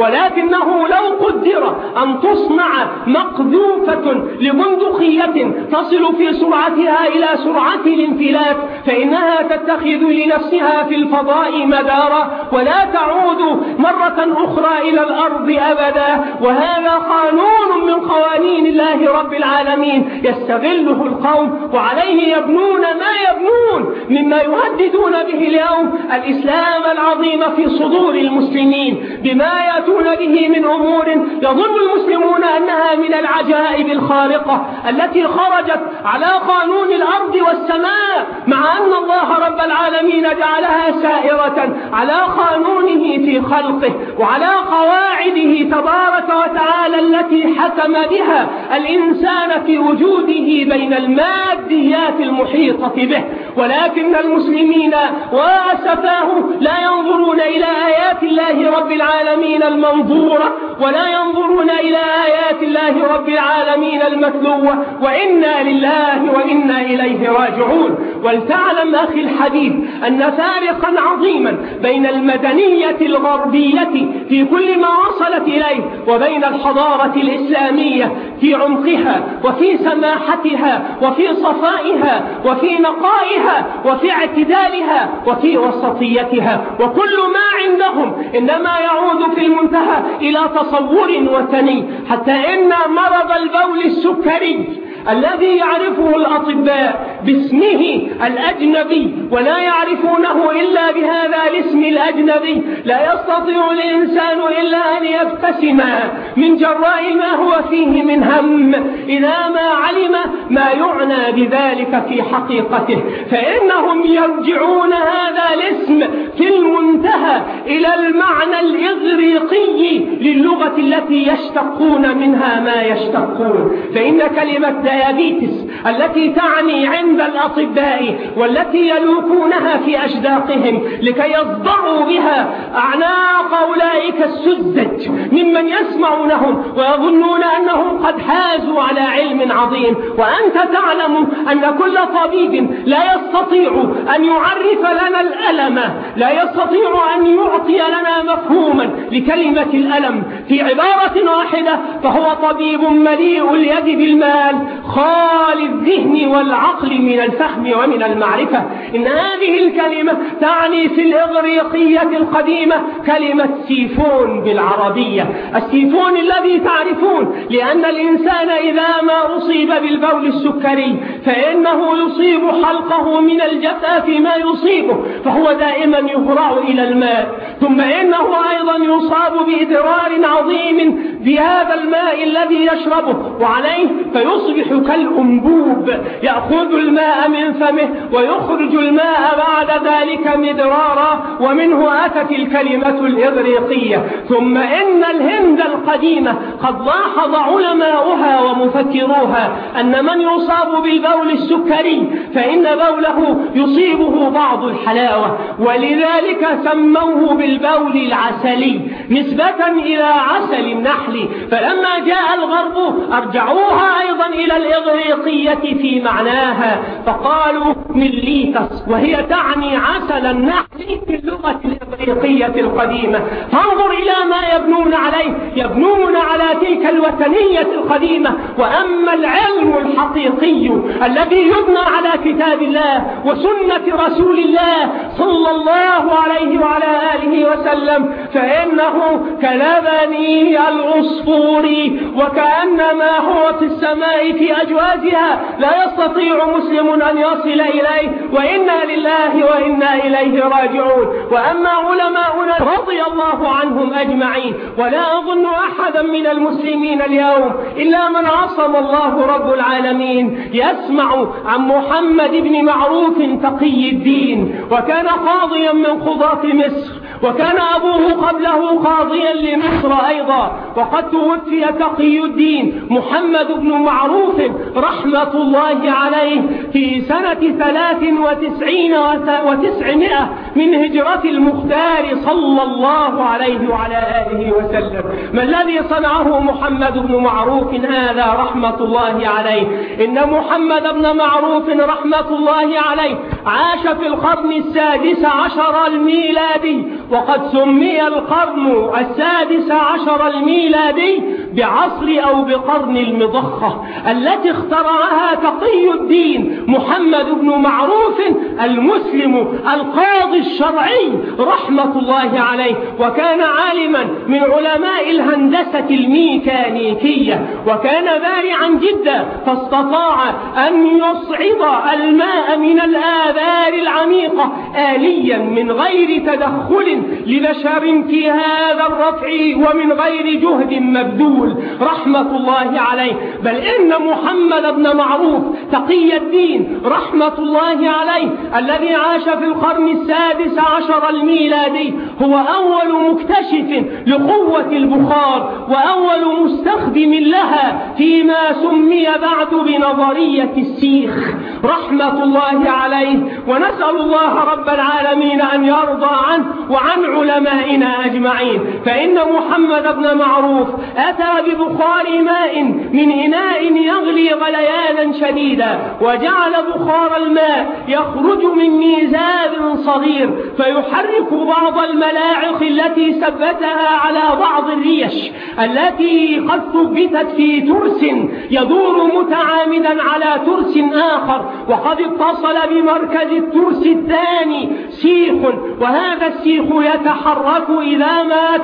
ولكنه لو قدر أن تصنع مقذوفة لبندقية تصل في سرعتها إلى سرعة الانفلات، فإنها تتخذ لنفسها في الفضاء مدارا ولا تعود مرة أخرى إلى الأرض أبدا. وهذا قانون من قوانين الله رب العالمين يستغله القوم، وعليه يبنون ما يبنون مما يهددون به اليوم الإسلام العظيم في صدور المسلمين، بما يأتون به من أمور يظن المسلمون أنها من العجائب الخارقة التي خرجت على قانون الأرض والسماء، مع أن الله رب العالمين جعلها سائرة على قانونه في خلقه وعلى قواعده تبارك وتعالى التي حكم بها الإنسان في وجوده بين الماديات المحيطة به. ولكن المسلمين وأسفاه لا ينظرون إلى آيات الله رب العالمين المنظورة، ولا ينظرون إلى آيات الله رب العالمين المتلوة، وإنا لله وإنا إليه راجعون. ولتعلم أخي الحبيب أن فارقا عظيما بين المدنية الغربية في كل ما وصلت إليه وبين الحضارة الإسلامية في عمقها وفي سماحتها وفي صفائها وفي نقائها وفي اعتدالها وفي وسطيتها، وكل ما عندهم إنما يعود في المنتهى إلى تصور وثني، حتى إن مرض البول السكري الذي يعرفه الأطباء باسمه الأجنبي ولا يعرفونه إلا بهذا الاسم الأجنبي، لا يستطيع الإنسان إلا أن يبتسم من جراء ما هو فيه من هم إذا ما علم ما يعنى بذلك في حقيقته. فإنهم يرجعون هذا الاسم في المنتهى إلى المعنى الإغريقي للغة التي يشتقون منها ما يشتقون. فإن كلمة ديابيتس التي تعني عند الأطباء والتي يلوكونها في أشداقهم لكي يصدعوا بها أعناق أولئك السذج ممن يسمعونهم ويظنون أنهم قد حازوا على علم عظيم. وأنت تعلم أن كل طبيب لا يستطيع أن يعرف لنا الألم، لا يستطيع أن يعطي لنا مفهوما لكلمة الألم في عبارة واحدة، فهو طبيب مليء اليد بالمال خالي الذهن والعقل من الفهم ومن المعرفة. إن هذه الكلمة تعني في الإغريقية القديمة كلمة سيفون بالعربية، السيفون الذي تعرفون، لأن الإنسان إذا ما أصيب بالبول السكري فإنه يصيب حلقه من الجفاف ما يصيبه، فهو دائما يهرع إلى الماء، ثم إنه أيضا يصاب بإدرار عظيم بهذا الماء الذي يشربه وعليه فيصبح كالأنبوب يأخذ الماء من فمه ويخرج الماء بعد ذلك مدرارا، ومنه أتت الكلمة الإغريقية. ثم إن الهند القديمة قد لاحظ علماؤها ومفكروها أن من يصاب بالبول السكري فإن بوله يصيبه بعض الحلاوة، ولذلك سموه بالبول العسلي نسبة إلى عسل النحل. فلما جاء الغرب أرجعوها أيضا إلى الإغريقية في معناها فقالوا مليتس، وهي تعني عسل النحل في اللغة الإغريقية القديمة. فانظر إلى ما يبنون عليه، يبنون على تلك الوثنية القديمة. وأما العلم الحقيقي الذي يبنى على كتاب الله وسنة رسول الله صلى الله عليه وعلى آله وسلم فإنه كلبني العصفور وكأنما هو في السماء في أجوازها لا يستطيع مسلم أن يصل إليه، وإنا لله وإنا إليه راجعون. وأما علماؤنا رضي الله عنهم أجمعين، ولا أظن أحدا من المسلمين اليوم إلا من عصم الله رب العالمين يسمع عن محمد بن معروف تقي الدين، وكان قاضيا من قضاة مصر، وكان أبوه قبله قاضيا لمصر أيضا، وقد توفي تقي الدين محمد بن معروف رحمة الله عليه في سنة 93 و900 من هجرة المختار صلى الله عليه وعلى آله وسلم. ما الذي صنعه محمد بن معروف هذا رحمة الله عليه؟ إن محمد بن معروف رحمة الله عليه عاش في القرن 16 الميلادي، وقد سمي القرن 16 الميلادي بعصر أو بقرن المضخة التي اخترعها تقي الدين محمد بن معروف المسلم القاضي الشرعي رحمة الله عليه. وكان عالما من علماء الهندسة الميكانيكية، وكان بارعا جدا، فاستطاع أن يصعد الماء من الآبار العميقة آليا من غير تدخل لبشر في هذا الرفع ومن غير جهد مبذول رحمة الله عليه. بل إن محمد بن معروف تقي الدين رحمة الله عليه الذي عاش في القرن 16 الميلادي هو أول مكتشف لقوة البخار وأول مستخدم لها فيما سمي بعد بنظرية السيخ رحمة الله عليه. ونسأل الله رب العالمين أن يرضى عنه وعن علمائنا أجمعين. فإن محمد بن معروف أتى ببخار ماء من إناء يغلي غليانا شديدا، وجعل بخار الماء يخرج من ميزاب صغير فيحرك بعض الملاعق التي ثبتها على بعض الريش التي قد ثبتت في ترس يدور متعامدا على ترس آخر، وقد اتصل بمركز الترس الثاني سيخ، وهذا السيخ يتحرك إذا ما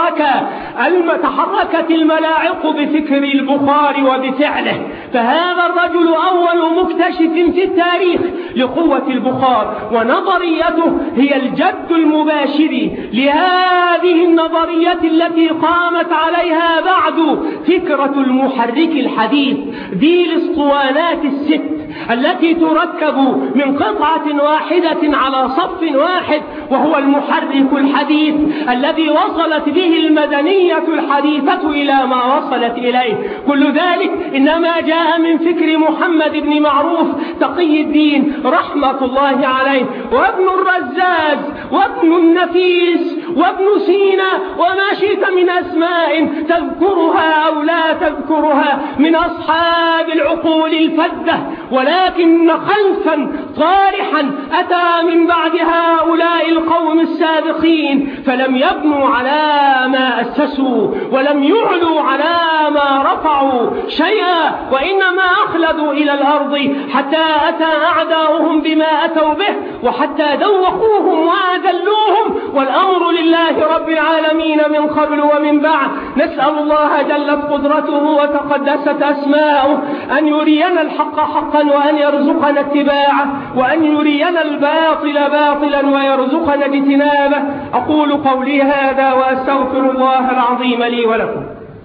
تحركت الملاعق بفكر البخار وبفعله. فهذا الرجل أول مكتشف في التاريخ لقوة البخار، ونظريته هي الجد المباشر لهذه النظرية التي قامت عليها بعد فكرة المحرك الحديث ذي الاسطوانات الست التي تركب من قطعة واحدة على صف واحد، وهو المحرك الحديث الذي وصلت به المدنية الحديثة إلى ما وصلت إليه. كل ذلك إنما جاء من فكر محمد بن معروف تقي الدين رحمة الله عليه. وابن الرزاز وابن النفيس وابن سينا وما شئت من أسماء تذكرها أو لا تذكرها من أصحاب العقول الفذة، ولكن خلفا طارحا أتى من بعد هؤلاء القوم السابقين فلم يبنوا على ما أسسوا ولم يعلوا على ما رفعوا شيئا، وإنما أخلدوا إلى الأرض حتى أتى أعداؤهم بما أتوا به، وحتى دوقوهم وأذلوهم، والأمر لله رب العالمين من قبل ومن بعد. نسأل الله جلت قدرته وتقدست أسماؤه أن يرينا الحق حقا وأن يرزقنا اتباعه، وأن يرينا الباطل باطلا ويرزقنا اجتنابه. أقول قولي هذا وأستغفر الله العظيم لي ولكم.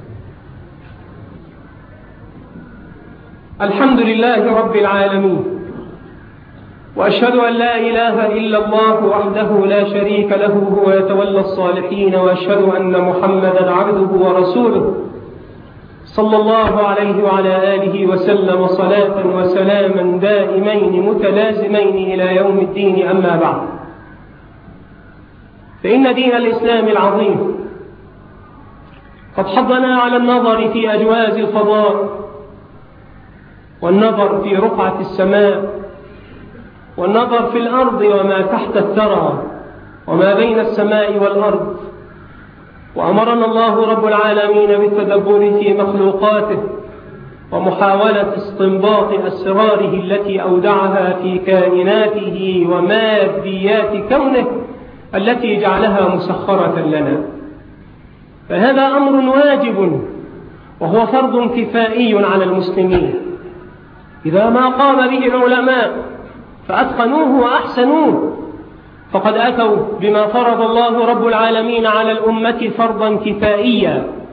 الحمد لله رب العالمين، وأشهد أن لا إله إلا الله وحده لا شريك له هو يتولى الصالحين، وأشهد أن محمدا عبده ورسوله صلى الله عليه وعلى آله وسلم صلاة وسلاما دائمين متلازمين إلى يوم الدين. أما بعد، فإن دين الإسلام العظيم قد حضنا على النظر في أجواز الفضاء، والنظر في رقعة السماء، والنظر في الأرض وما تحت الثرى وما بين السماء والأرض. وأمرنا الله رب العالمين بالتدبر في مخلوقاته ومحاولة استنباط أسراره التي أودعها في كائناته وماديات كونه التي جعلها مسخرة لنا. فهذا أمر واجب وهو فرض كفائي على المسلمين، إذا ما قام به العلماء فأتقنوه وأحسنوه فقد أتوا بما فرض الله رب العالمين على الأمة فرضا كفائيا،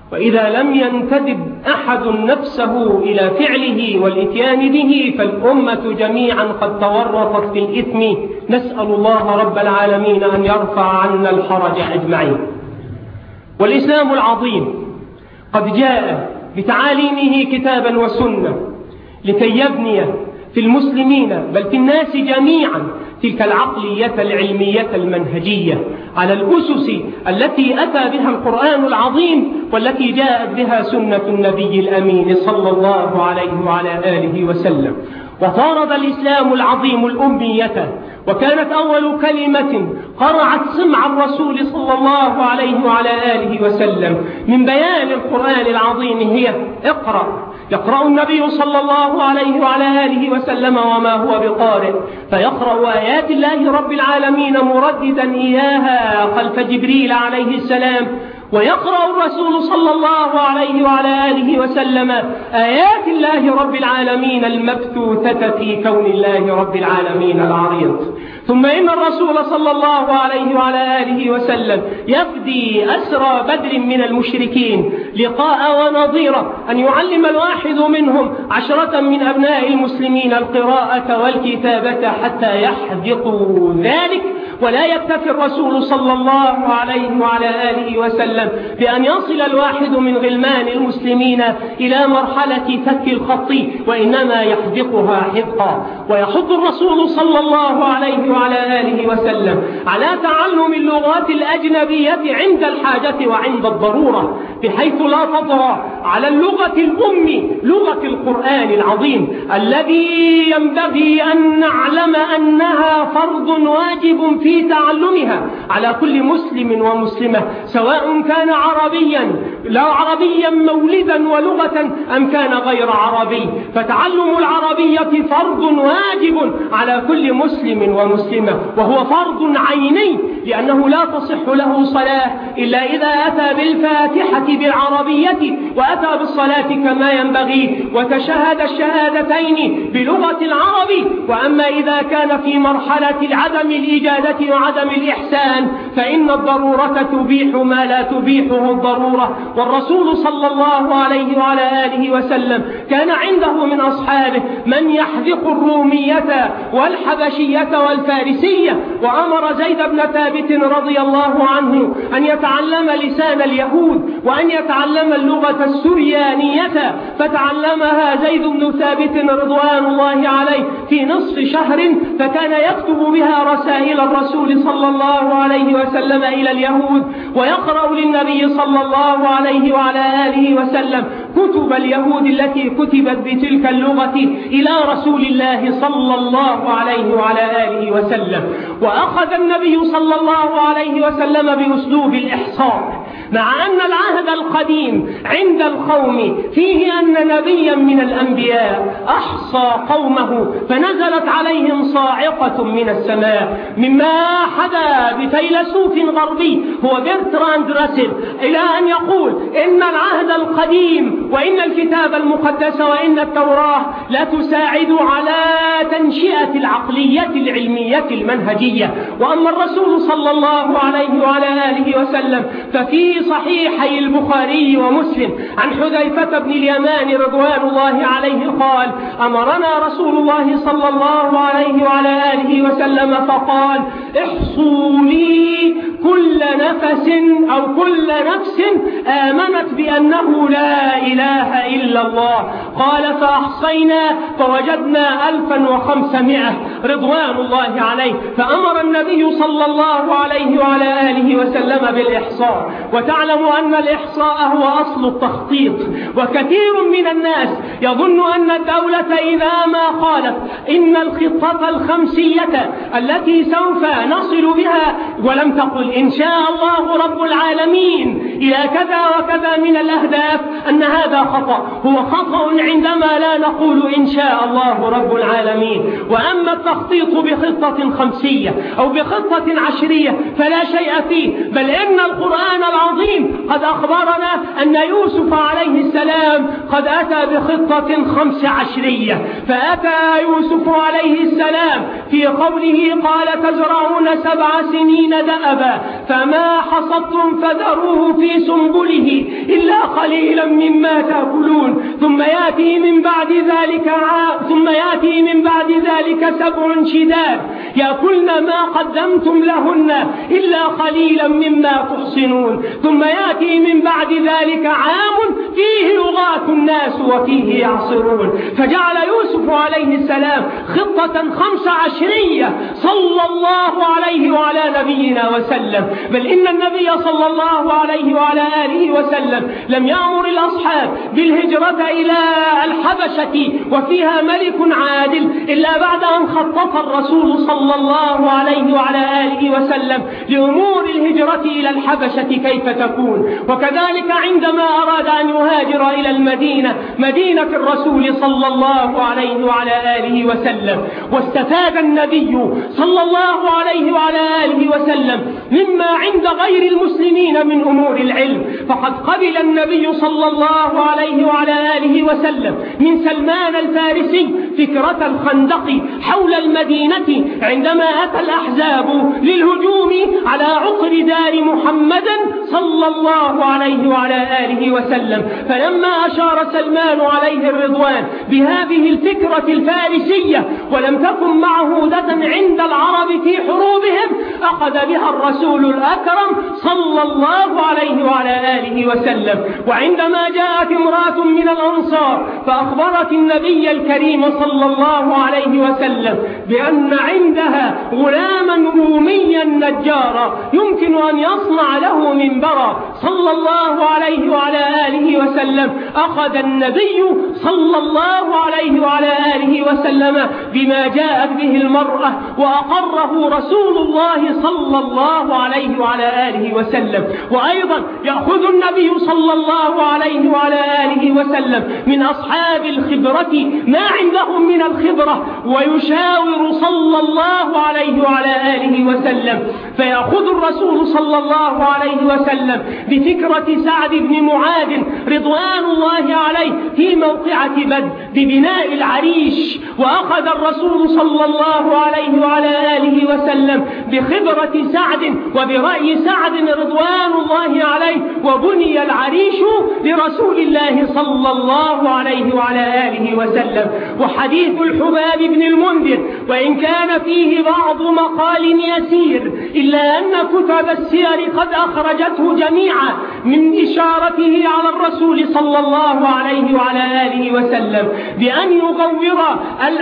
وإذا لم ينتدب أحد نفسه إلى فعله والإتيان به فالأمة جميعا قد تورطت في الإثم. نسأل الله رب العالمين أن يرفع عنا الحرج أجمعين. والإسلام العظيم قد جاء بتعاليمه كتابا وسنة لكي يبني في المسلمين بل في الناس جميعا تلك العقلية العلمية المنهجية على الأسس التي أتى بها القرآن العظيم والتي جاءت بها سنة النبي الأمين صلى الله عليه وعلى آله وسلم. وطارد الإسلام العظيم الأمية، وكانت أول كلمة قرعت سمع الرسول صلى الله عليه وعلى آله وسلم من بيان القرآن العظيم هي اقرأ. يقرأ النبي صلى الله عليه وعلى آله وسلم وما هو بقارئ، فيقرأ آيات الله رب العالمين مرددا إياها خلف جبريل عليه السلام، ويقرأ الرسول صلى الله عليه وعلى آله وسلم آيات الله رب العالمين المبثوثة في كون الله رب العالمين العريض. ثم إن الرسول صلى الله عليه وعلى آله وسلم يفدي أسرى بدر من المشركين لقاء ونظيرة أن يعلم الواحد منهم 10 من أبناء المسلمين القراءة والكتابة حتى يحذقوا ذلك. ولا يكتفي الرسول صلى الله عليه وعلى آله وسلم بأن يصل الواحد من غلمان المسلمين إلى مرحلة فك الخط، وإنما يحذقها حذقا. ويحض الرسول صلى الله عليه وعلى آله وسلم على تعلم اللغات الأجنبية عند الحاجة وعند الضرورة، بحيث لا تطغى على اللغة الأم لغة القرآن العظيم الذي ينبغي أن نعلم أنها فرض واجب في تعلمها على كل مسلم ومسلمة، سواء كان عربيا مولدا ولغة أم كان غير عربي. فتعلم العربية فرض واجب على كل مسلم ومسلمة، وهو فرض عيني، لأنه لا تصح له صلاة إلا إذا أتى بالفاتحة بالعربية وأتى بالصلاة كما ينبغي وتشهد الشهادتين بلغة العرب. وأما إذا كان في مرحلة عدم الإجادة وعدم الإحسان فإن الضرورة تبيح ما لا تبيحه الضرورة. والرسول صلى الله عليه وعلى آله وسلم كان عنده من أصحابه من يحذق الرومية والحبشية والفارسية، وأمر زيد بن ثابت رضي الله عنه أن يتعلم لسان اليهود وأن يتعلم اللغة السريانية، فتعلمها زيد بن ثابت رضوان الله عليه في نصف شهر، فكان يكتب بها رسائل الرسول صلى الله عليه وسلم إلى اليهود، ويقرأ للنبي صلى الله عليه وعلى آله وسلم كتب اليهود التي كتبت بتلك اللغة إلى رسول الله صلى الله عليه وعلى آله وسلم. وأخذ النبي صلى الله عليه وسلم بأسلوب الإحصاء، مع أن العهد القديم عند القوم فيه أن نبيا من الأنبياء أحصى قومه فنزلت عليهم صاعقة من السماء، مما حدا بفيلسوف غربي هو برتراند راسل إلى أن يقول إن العهد القديم وإن الكتاب المقدس وإن التوراة لا تساعد على تنشئة العقلية العلمية المنهجية. وأما الرسول صلى الله عليه وعلى آله وسلم ففي صحيحي البخاري ومسلم عن حذيفة بن اليمان رضوان الله عليه قال: أمرنا رسول الله صلى الله عليه وعلى آله وسلم فقال: احصوا لي كل نفس أو كل نفس آمنت بأنه لا إله إلا الله. قال: فأحصينا فوجدنا 1500 رضوان الله عليه. فأمر النبي صلى الله عليه وعلى آله وسلم بالإحصاء. وتعلم أن الإحصاء هو أصل التخطيط، وكثير من الناس يظن أن الدولة إذا ما قالت إن الخطة الخمسية التي سوف نصل بها ولم تقل إن شاء الله رب العالمين إلى كذا وكذا من الأهداف أن هذا خطأ. هو خطأ عندما لا نقول إن شاء الله رب العالمين. وأما التخطيط بخطة خمسية أو بخطة عشرية فلا شيء فيه، بل إن القرآن العظيم قد أخبرنا أن يوسف عليه السلام قد أتى بخطة 15. فأتى يوسف عليه السلام في قوله: قال: تزرعون 7 سنين دأبا فما حصدتم فذروه في سنبله إلا قليلا مما تأكلون ثم يأتي من بعد ذلك 7 شداد يأكلن ما قدمتم لهن إلا قليلا مما تحصنون ثم يأتي من بعد ذلك عام فيه يغاث الناس وفيه يعصرون. فجعل يوسف عليه السلام خطة 15 صلى الله عليه وعلى نبينا وسلم. بل إن النبي صلى الله عليه وعلى آله وسلم لم يأمر الأصحاب بالهجرة إلى الحبشة وفيها ملك عادل إلا بعد أن خطط الرسول صلى الله عليه وعلى آله وسلم لأمور الهجرة إلى الحبشة كيف تكون. وكذلك عندما أراد أن يهاجر إلى المدينة، مدينة الرسول صلى الله عليه وعلى آله وسلم، واستفاد النبي صلى الله عليه وعلى آله وسلم مما عند غير المسلمين من أمور العلم. فقد قبل النبي صلى الله عليه وعلى آله وسلم من سلمان الفارسي فكرة الخندق حول المدينة عندما أتى الأحزاب للهجوم على عقر دار محمد صلى الله عليه وعلى آله وسلم. فلما أشار سلمان عليه الرضوان بهذه الفكرة الفارسية ولم تكن معهودة عند العرب في حروبهم، أخذ بها الرسول الأكرم صلى الله عليه وعلى آله وسلم. وعندما جاءت امرأة من الأنصار فأخبرت النبي الكريم صلى الله عليه وسلم بأن عندها غلاما روميا نجارا يمكن أن يصنع له منبرا، صلى الله عليه وعلى آله وسلم أخذ النبي صلى الله عليه وعلى آله وسلم بما جاءت به المرأة وأقره رسول الله صلى الله عليه وعلى آله وسلم. وأيضا يأخذ النبي صلى الله عليه وعلى آله وسلم من أصحاب الخبرة ما عندهم من الخبرة ويشاور صلى الله عليه وعلى آله وسلم. فيأخذ الرسول صلى الله عليه وسلم بفكرة سعد بن معاذ رضوان الله عليه في موقعة بدر ببناء العريش، وأخذ الرسول صلى الله عليه وعلى آله وسلم بخبرة سعد وبرأي سعد رضوان الله عليه، وبني العريش لرسول الله صلى الله عليه وعلى آله وسلم. وحديث الحباب بن المنذر وإن كان فيه بعض مقال يسير إلا أن كتب السير قد أخرجته جميعا من إشارته على الرسول صلى الله عليه وعلى آله وسلم بأن يغور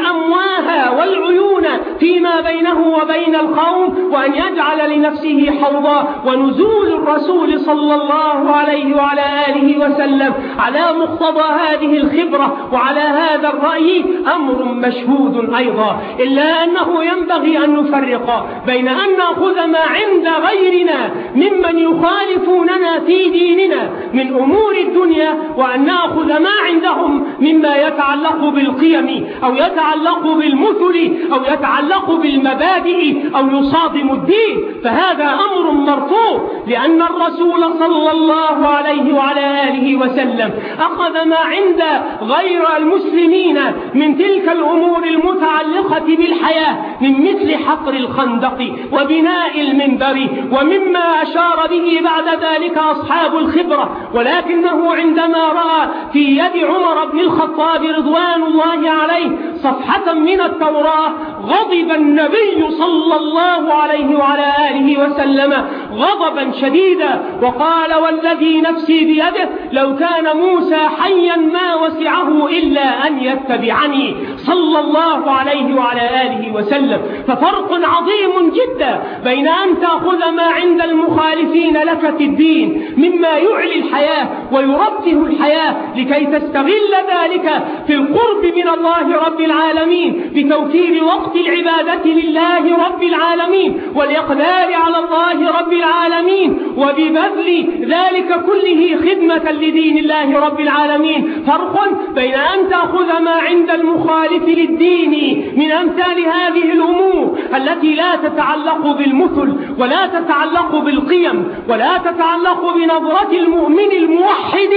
الأمواه والعيون فيما بينه وبين القوم وأن يجعل لنفسه حوضا. ونزول الرسول صلى الله عليه وعلى آله وسلم على مقتضى هذه الخبرة وعلى هذا الرأي أمر مشهود أيضا، إلا أنه ينبغي أن نفرق بين أن نأخذ ما عند غيرنا ممن يخالفوننا في ديننا من أمور الدنيا وأن نأخذ ما عندهم مما يتعلق بالقيم أو يتعلق بالمثل أو يتعلق بالمبادئ أو يصادم الدين. فهذا أمر مرفوض، لأن الرسول صلى الله عليه وعلى آله وسلم أخذ ما عند غير المسلمين من تلك الأمور المتعلقة بالحياة من مثل حفر الخندق وبناء المنبر ومما أشار به بعد ذلك أصحاب الخبرة. ولكنه عندما رأى في يد عمر بن الخطاب رضوان الله عليه صفحة من التوراة غضب النبي صلى الله عليه وعلى آله وسلم غضبا شديدا وقال: والذي نفسي بيده لو كان موسى حيا ما وسعه إلا أن يتبعني، صلى الله عليه وعلى آله وسلم. ففرق عظيم جدا بين أن تأخذ ما عند المخالفين لك في الدين مما يعلي الحياة ويرفه الحياة لكي تستغل ذلك في القرب من الله رب العالمين بتوفير وقت العبادة لله رب العالمين والإقبال على الله رب العالمين وببذل ذلك كله خدمة لدين الله رب العالمين. فرق بين أن تأخذ ما عند المخالف للدين من أمثال هذه الأمور التي لا تتعلق بالمثل ولا تتعلق بالقيم ولا تتعلق بنظرة المؤمن الموحد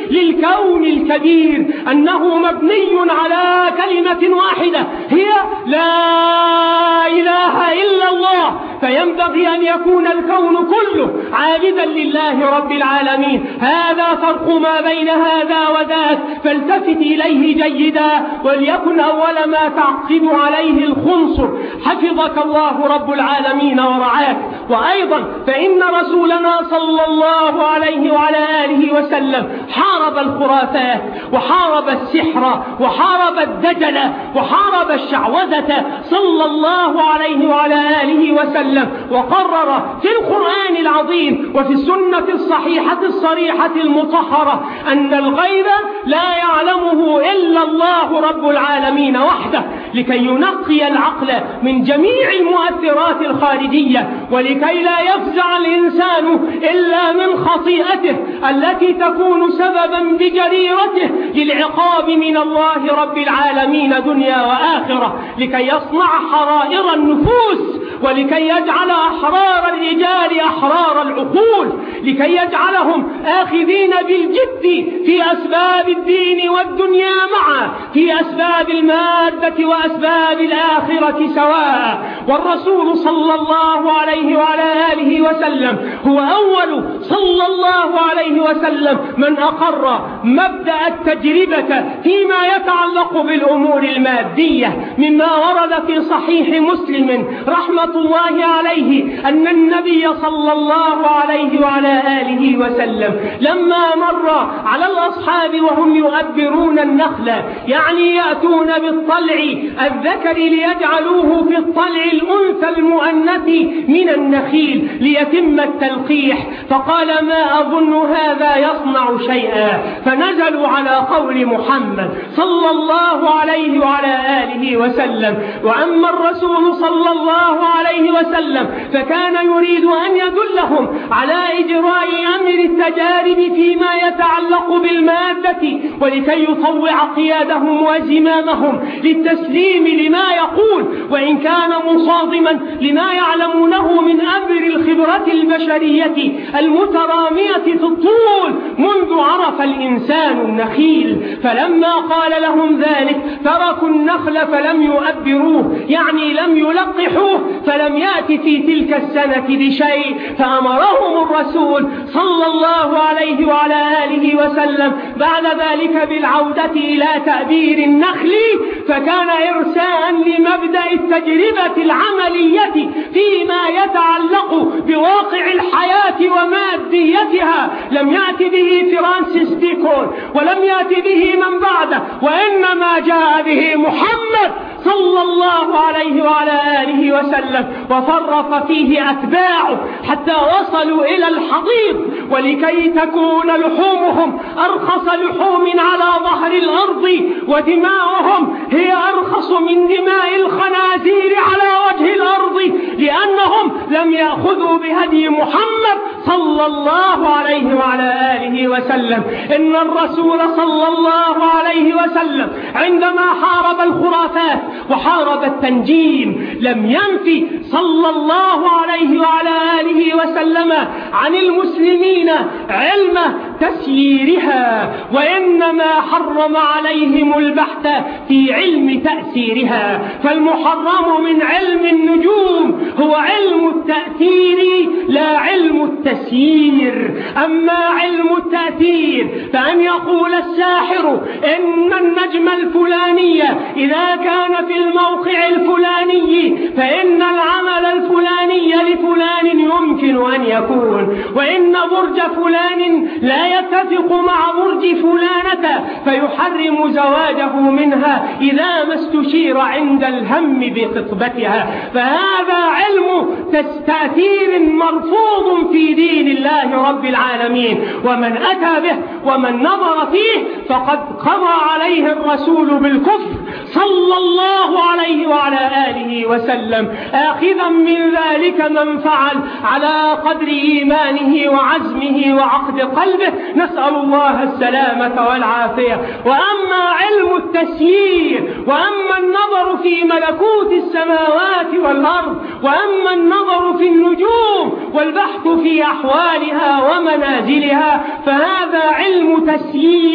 للكون الكبير أنه مبني على كلمة واحدة هي لا إله إلا الله الله، فينبغي أن يكون الكون كله عابدا لله رب العالمين. هذا فرق ما بين هذا وذاك، فالتفت إليه جيدا وليكن أول ما تعقد عليه الخنصر. حفظك الله رب العالمين ورعاك. وأيضا فإن رسولنا صلى الله عليه وعلى آله وسلم حارب الخرافات وحارب السحر وحارب الدجل وحارب الشعوذة صلى الله عليه وعلى آله وسلم، وقرر في القرآن العظيم وفي السنة الصحيحة الصريحة المطهرة أن الغيب لا يعلمه إلا الله رب العالمين وحده، لكي ينقي العقل من جميع المؤثرات الخارجية، ولكي لا يفزع الإنسان إلا من خطيئته التي تكون سببا بجريرته للعقاب من الله رب العالمين دنيا وآخرة، لكي يصنع حرائر النفوس، ولكي يجعل أحرار الرجال أحرار العقول، لكي يجعلهم آخذين بالجد في أسباب الدين والدنيا معا، في أسباب المادة وأسباب الآخرة سواء. والرسول صلى الله عليه وعلى آله وسلم هو أول صلى الله عليه وسلم من أقر مبدأ التجربة فيما يتعلق بالأمور المادية، مما ورد في صحيح مسلم رحمة الله عليه أن النبي صلى الله عليه وعلى آله وسلم لما مر على الأصحاب وهم يؤبرون النخل، يعني يأتون بالطلع الذكر ليجعلوه في الطلع الأنثى المؤنث من النخيل ليتم التلقيح، فقال ما أظن هذا يصنع شيئا، فنزلوا على قول محمد صلى الله عليه وعلى آله وسلم. وأما الرسول صلى الله عليه وسلم فكان يريد أن يدلهم على إجراء أمر التجارب فيما يتعلق بالمادة، ولكي يطوع قيادهم وزمامهم للتسليم لما يقول، وإن كان مصادما لما يعلمونه من أمر الخبرة البشرية المترامية في الطول منذ عرف الإنسان النخيل. فلما قال لهم ذلك تركوا النخل فلم يؤبروه، يعني لم يلقحوه، فلم يأتي في تلك السنة بشيء، فأمرهم الرسول صلى الله عليه وعلى آله وسلم بعد ذلك بالعودة إلى تأبير النخل، فكان إرساء لمبدأ التجربة العملية فيما يتعلق بواقع الحياة وماديتها. لم يأتي به فرانسيس بيكون ولم يأتي به من بعده، وإنما جاء به محمد صلى الله عليه وعلى آله وسلم، وفرق فيه أتباعه حتى وصلوا إلى الحضيض، ولكي تكون لحومهم أرخص لحوم على ظهر الأرض، ودماؤهم هي أرخص من دماء الخنازير على وجه الأرض، لأنهم لم يأخذوا بهدي محمد صلى الله عليه وعلى آله وسلم. إن الرسول صلى الله عليه وسلم عندما حارب الخرافات وحارب التنجيم لم ينفي صلى الله عليه وعلى آله وسلم عن المسلمين علم تسييرها، وإنما حرم عليهم البحث في علم تأثيرها. فالمحرم من علم النجوم هو علم التأثير لا علم التسيير. أما علم التأثير فأن يقول الساحر إن النجم الفلاني إذا كان في الموقع الفلاني فإن العمل الفلاني لفلان يمكن أن يكون، وإن برج فلان لا يتفق مع برج فلانة فيحرم زواجه منها إذا ما استشير عند الهم بخطبتها. فهذا علم تأثير مرفوض في دين الله رب العالمين، ومن أتى به ومن نظر فيه فقد قضى عليه الرسول بالكفر صلى الله عليه وعلى آله وسلم، آخذا من ذلك من فعل على قدر إيمانه وعزمه وعقد قلبه، نسأل الله السلامة والعافية. وأما علم التسيير، وأما النظر في ملكوت السماوات والأرض، وأما النظر في النجوم والبحث في أحوالها ومنازلها، فهذا علم تسيير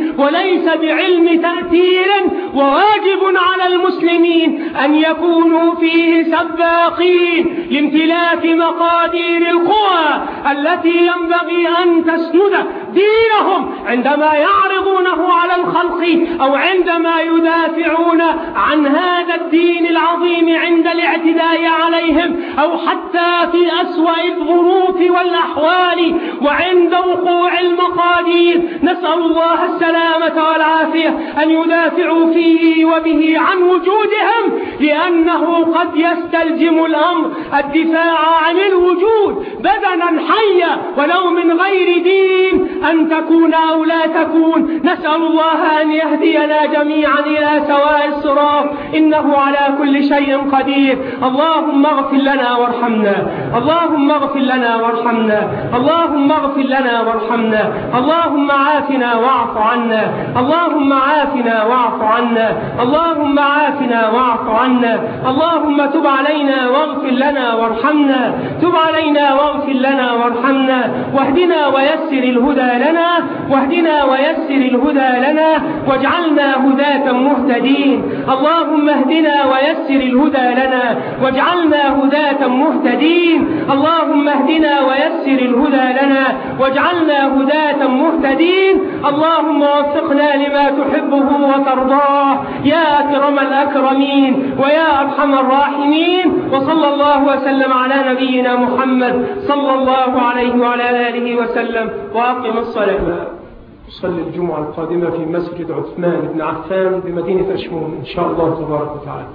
وليس بعلم تأثير، وواجب على المسلمين أن يكونوا فيه سباقين لامتلاك مقادير القوى التي ينبغي أن تسند دينهم عندما يعرضونه على الخلق، أو عندما يدافعون عن هذا الدين العظيم عند الاعتداء عليهم، أو حتى في أسوأ الظروف والأحوال وعند وقوع المقادير. نسأل الله السلامة والعافية أن يدافعوا فيه وبه عن وجودهم، لأنه قد يستلزم الأمر الدفاع عن الوجود بدنا حيا ولو من غير دين، أن تكون أو لا تكون. نسأل الله أن يهدينا جميعا إلى سواء الصراط، إنه على كل شيء قدير. اللهم اغفر لنا وارحمنا، اللهم اغفر لنا وارحمنا، اللهم اغفر لنا وارحمنا، اللهم عافنا واعف عنا، اللهم عافنا واعف عنا، اللهم عافنا واعف عنا، اللهم تب علينا واغفر لنا وارحمنا، تب علينا واغفر لنا وارحمنا، واهدنا ويسر الهدى لنا، واهدنا ويسر الهدى لنا، واجعلنا هداة مهتدين. اللهم اهدنا ويسر الهدى لنا، واجعلنا هداة مهتدين. اللهم اهدنا ويسر الهدى لنا، واجعلنا هداة مهتدين. اللهم وفقنا لما تحبه وترضاه يا أكرم الأكرمين ويا أرحم الراحمين. وصلى الله وسلم على نبينا محمد صلى الله عليه وعلى آله وسلم. وأقم الصلاة. أصلي الجمعة القادمة في مسجد عثمان بن عفان بمدينة أشمون إن شاء الله تبارك وتعالى.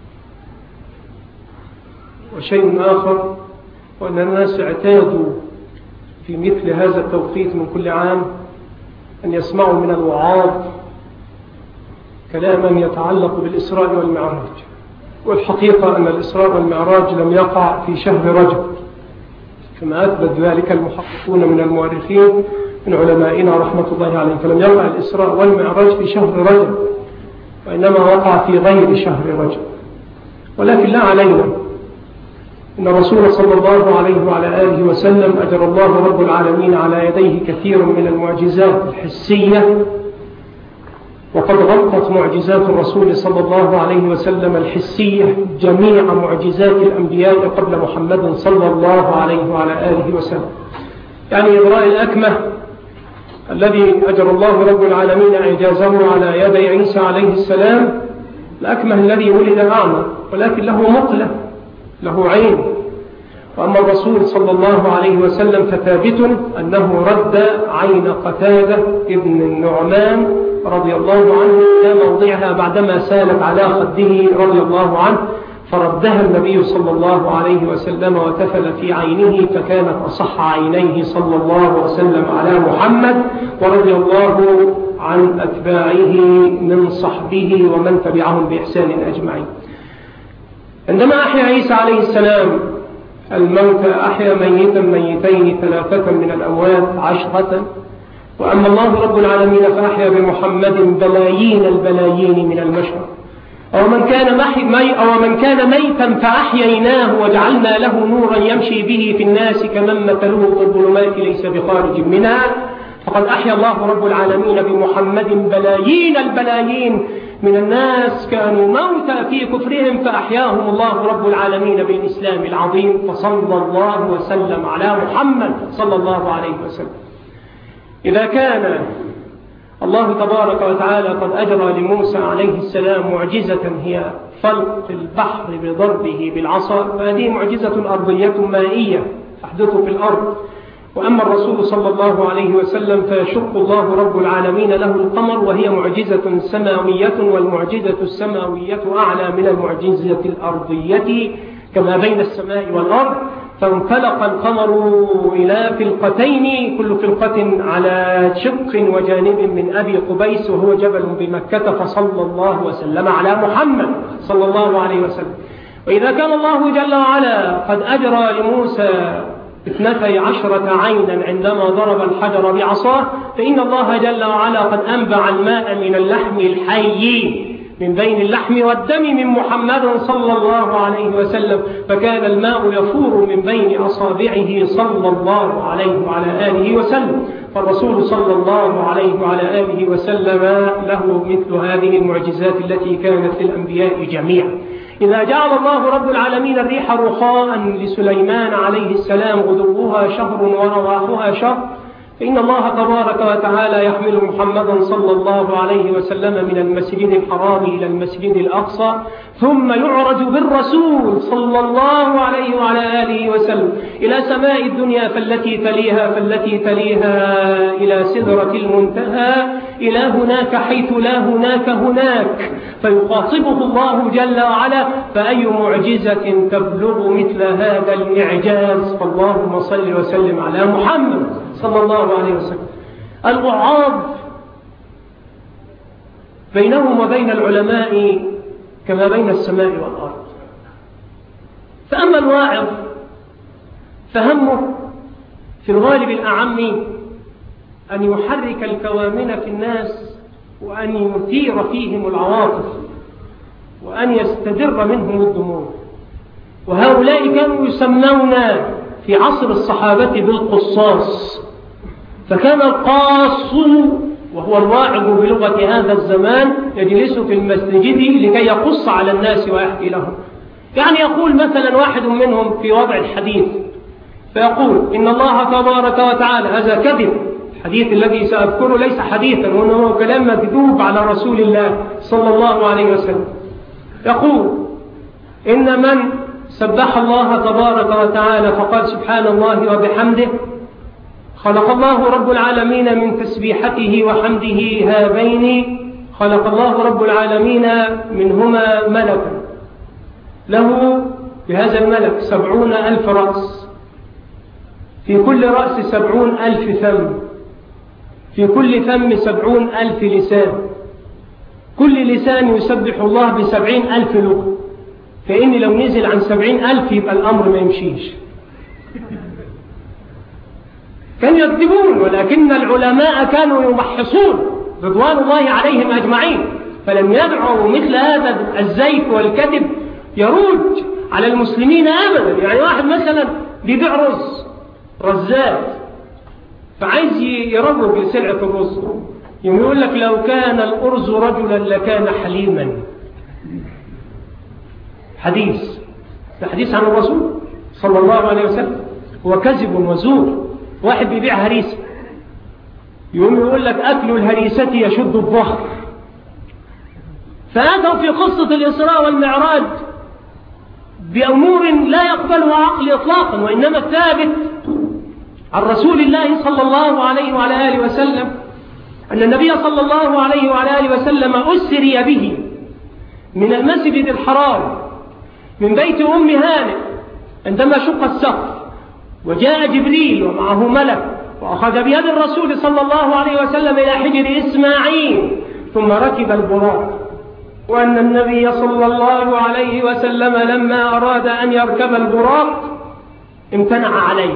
وشيء آخر، وأن الناس اعتادوا في مثل هذا التوقيت من كل عام أن يسمعوا من الوعاظ كلاما يتعلق بالإسراء والمعراج. والحقيقة أن الإسراء والمعراج لم يقع في شهر رجب كما أثبت ذلك المحققون من المؤرخين من علمائنا رحمة الله عليهم، فلم يقع الإسراء والمعراج في شهر رجب، وإنما وقع في غير شهر رجب. ولكن لا علينا، إن الرسول صلى الله عليه وعلى آله وسلم أجر الله رب العالمين على يديه كثير من المعجزات الحسية، وقد غطت معجزات الرسول صلى الله عليه وسلم الحسية جميع معجزات الأنبياء قبل محمد صلى الله عليه وعلى آله وسلم. يعني إبراء الأكمة الذي أجر الله رب العالمين إعجازه على يدي عيسى عليه السلام، الأكمة الذي ولد أعمى ولكن له مقلة، له عين. وأما الرسول صلى الله عليه وسلم فثابت أنه رد عين قتادة ابن النعمان رضي الله عنه إلى موضعها بعدما سالت على خده رضي الله عنه، فردها النبي صلى الله عليه وسلم وتفل في عينه، فكانت أصح عينيه صلى الله عليه وسلم على محمد، ورضي الله عن أتباعه من صحبه ومن تبعهم بإحسان أجمعين. عندما أحيا عيسى عليه السلام الموت، أحيا ميتا ميتين 3 من الأموات 10. وأما الله رب العالمين فأحيا بمحمد بلايين البلايين من البشر. أو من كان ميتا فأحييناه وجعلنا له نورا يمشي به في الناس كمن مثله في الظلمات ليس بخارج منها. فقد أحيا الله رب العالمين بمحمد بلايين البلايين من الناس كانوا موتى في كفرهم، فأحياهم الله رب العالمين بالإسلام العظيم. فصلى الله وسلم على محمد صلى الله عليه وسلم. إذا كان الله تبارك وتعالى قد أجرى لموسى عليه السلام معجزة هي فلق البحر بضربه بالعصا، فهذه معجزة أرضية مائية تحدث في الأرض. وأما الرسول صلى الله عليه وسلم فيشق الله رب العالمين له القمر، وهي معجزة سماوية، والمعجزة السماوية أعلى من المعجزة الأرضية كما بين السماء والأرض. فانفلق القمر إلى فلقتين، كل فلقة على شق وجانب من أبي قبيس، وهو جبل بمكة. فصلى الله وسلم على محمد صلى الله عليه وسلم. وإذا كان الله جل وعلا قد أجرى لموسى 12 عينا عندما ضرب الحجر بعصاه، فإن الله جل وعلا قد أنبع الماء من اللحم الحي من بين اللحم والدم من محمد صلى الله عليه وسلم، فكان الماء يفور من بين أصابعه صلى الله عليه وعلى آله وسلم. فالرسول صلى الله عليه وعلى آله وسلم له مثل هذه المعجزات التي كانت للأنبياء جميعا. إذا جعل الله رب العالمين الريح رخاء لسليمان عليه السلام غدوها شهر ورواحها شهر، فإن الله تبارك وتعالى يحمل محمدا صلى الله عليه وسلم من المسجد الحرام إلى المسجد الأقصى، ثم يعرج بالرسول صلى الله عليه وعلى آله وسلم إلى سماء الدنيا فالتي تليها إلى سدرة المنتهى، إلى هناك حيث لا هناك هناك، فيخاطبه الله جل وعلا: فأي معجزة تبلغ مثل هذا الإعجاز؟ فاللهم صل وسلم على محمد صلى الله عليه وسلم. الوعاظ بينهم وبين العلماء كما بين السماء والأرض. فأما الواعظ فهمه في الغالب الأعم أن يحرك الكوامن في الناس، وأن يثير فيهم العواطف، وأن يستدر منهم الدموع. وهؤلاء كانوا يسمون في عصر الصحابة بالقصاص، فكان القاص وهو الواعظ بلغة هذا الزمان يجلس في المسجد لكي يقص على الناس ويحكي لهم. يعني يقول مثلا واحد منهم في وضع الحديث فيقول: إن الله تبارك وتعالى، هذا كذب، الحديث الذي سأذكره ليس حديثا وإنه كلام مكذوب على رسول الله صلى الله عليه وسلم. يقول: إن من سبح الله تبارك وتعالى فقال سبحان الله وبحمده، خلق الله رب العالمين من تسبيحته وحمده هذين، خلق الله رب العالمين منهما ملكا له بهذا الملك 70,000 رأس، في كل رأس 70,000 فم، في كل فم 70,000 لسان، كل لسان يسبح الله ب70,000 لغة، فإن لو نزل عن 70,000 يبقى الأمر ما يمشيش. كانوا يكذبون، ولكن العلماء كانوا يمحصون رضوان الله عليهم أجمعين، فلم يدعوا مثل هذا الزيف والكذب يروج على المسلمين أبدا. يعني واحد مثلا بيبيع رزات فعايز يروج لسلعة الرز، يقول لك: لو كان الأرز رجلا لكان حليما. حديث، ده حديث عن الرسول صلى الله عليه وسلم، هو كذب وزور. واحد بيبيع هريسة يقول لك: أكل الهريسة يشد الظهر. فأتوا في قصة الإسراء والمعراج بأمور لا يقبلها عقل إطلاقا، وإنما الثابت عن رسول الله صلى الله عليه وعلى آله وسلم أن النبي صلى الله عليه وعلى آله وسلم أسري به من المسجد الحرام من بيت أم هانئ عندما شق السقف، وجاء جبريل ومعه ملك وأخذ بيد الرسول صلى الله عليه وسلم إلى حجر إسماعيل، ثم ركب البراق. وأن النبي صلى الله عليه وسلم لما أراد أن يركب البراق امتنع عليه،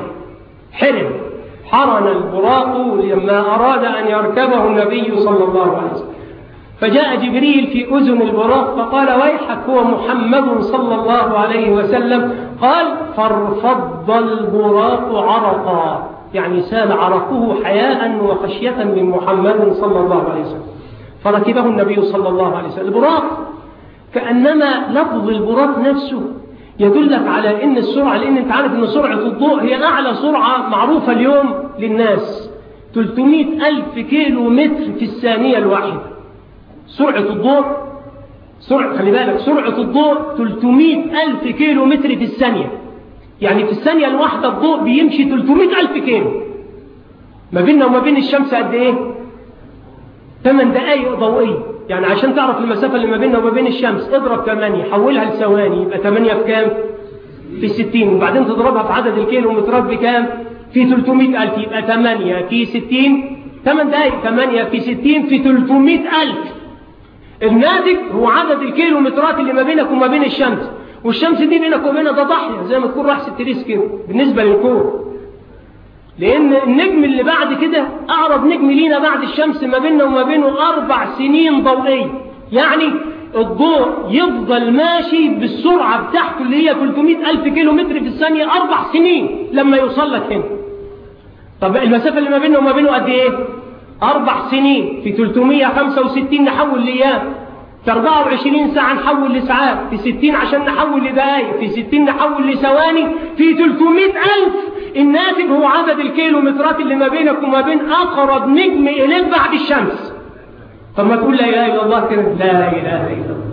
حرن البراق لما أراد أن يركبه النبي صلى الله عليه وسلم. فجاء جبريل في أذن البراق فقال: ويحك، هو محمد صلى الله عليه وسلم. قال: فارفض البراق عرقا، يعني سال عرقه حياء وخشية من محمد صلى الله عليه وسلم، فركبه النبي صلى الله عليه وسلم. البراق كأنما لفظ البراق نفسه يدلك على إن السرعة، لأن أنت عارف أن سرعة الضوء هي أعلى سرعة معروفة اليوم للناس، 300,000 كيلو متر في الثانية الواحدة. سرعة الضوء، خلي بالك، سرعة الضوء 300,000 كيلو متر في الثانية، يعني في الثانية الواحدة الضوء بيمشي 300,000 كيلو. ما بيننا وما بين الشمس قد إيه؟ 8 دقائق ضوئية. يعني عشان تعرف المسافة اللي ما بيننا وما بين الشمس اضرب 8 حولها لثواني، يبقى 8 في كام؟ في 60، وبعدين تضربها في عدد الكيلومترات بكام؟ في 300,000، يبقى 8 في 60، 8 دقائق، 8 في 60 في 300,000. الناتج هو عدد الكيلومترات اللي ما بينك وما بين الشمس، والشمس دي بينك وبينها ده ضحية زي ما تكون راح 6 كده بالنسبة للكون، لأن النجم اللي بعد كده أقرب نجم لينا بعد الشمس ما بيننا وما بينه 4 سنين ضوئية. يعني الضوء يفضل ماشي بالسرعة بتاعته اللي هي 300,000 كيلو متر في الثانية 4 سنين لما يوصل لك هنا. طب المسافة اللي ما بينه وما بينه قد ايه؟ 4 سنين. في 365 نحول لأيام، في 24 ساعة نحول لساعات، في 60 عشان نحول لدقائق، في 60 نحول لثواني، في 300,000. الناتج هو عدد الكيلومترات اللي ما بينك وما بين أقرب نجم إليك بعد الشمس. طب ما تقول لا إله إلا الله كده؟ لا إله إلا الله.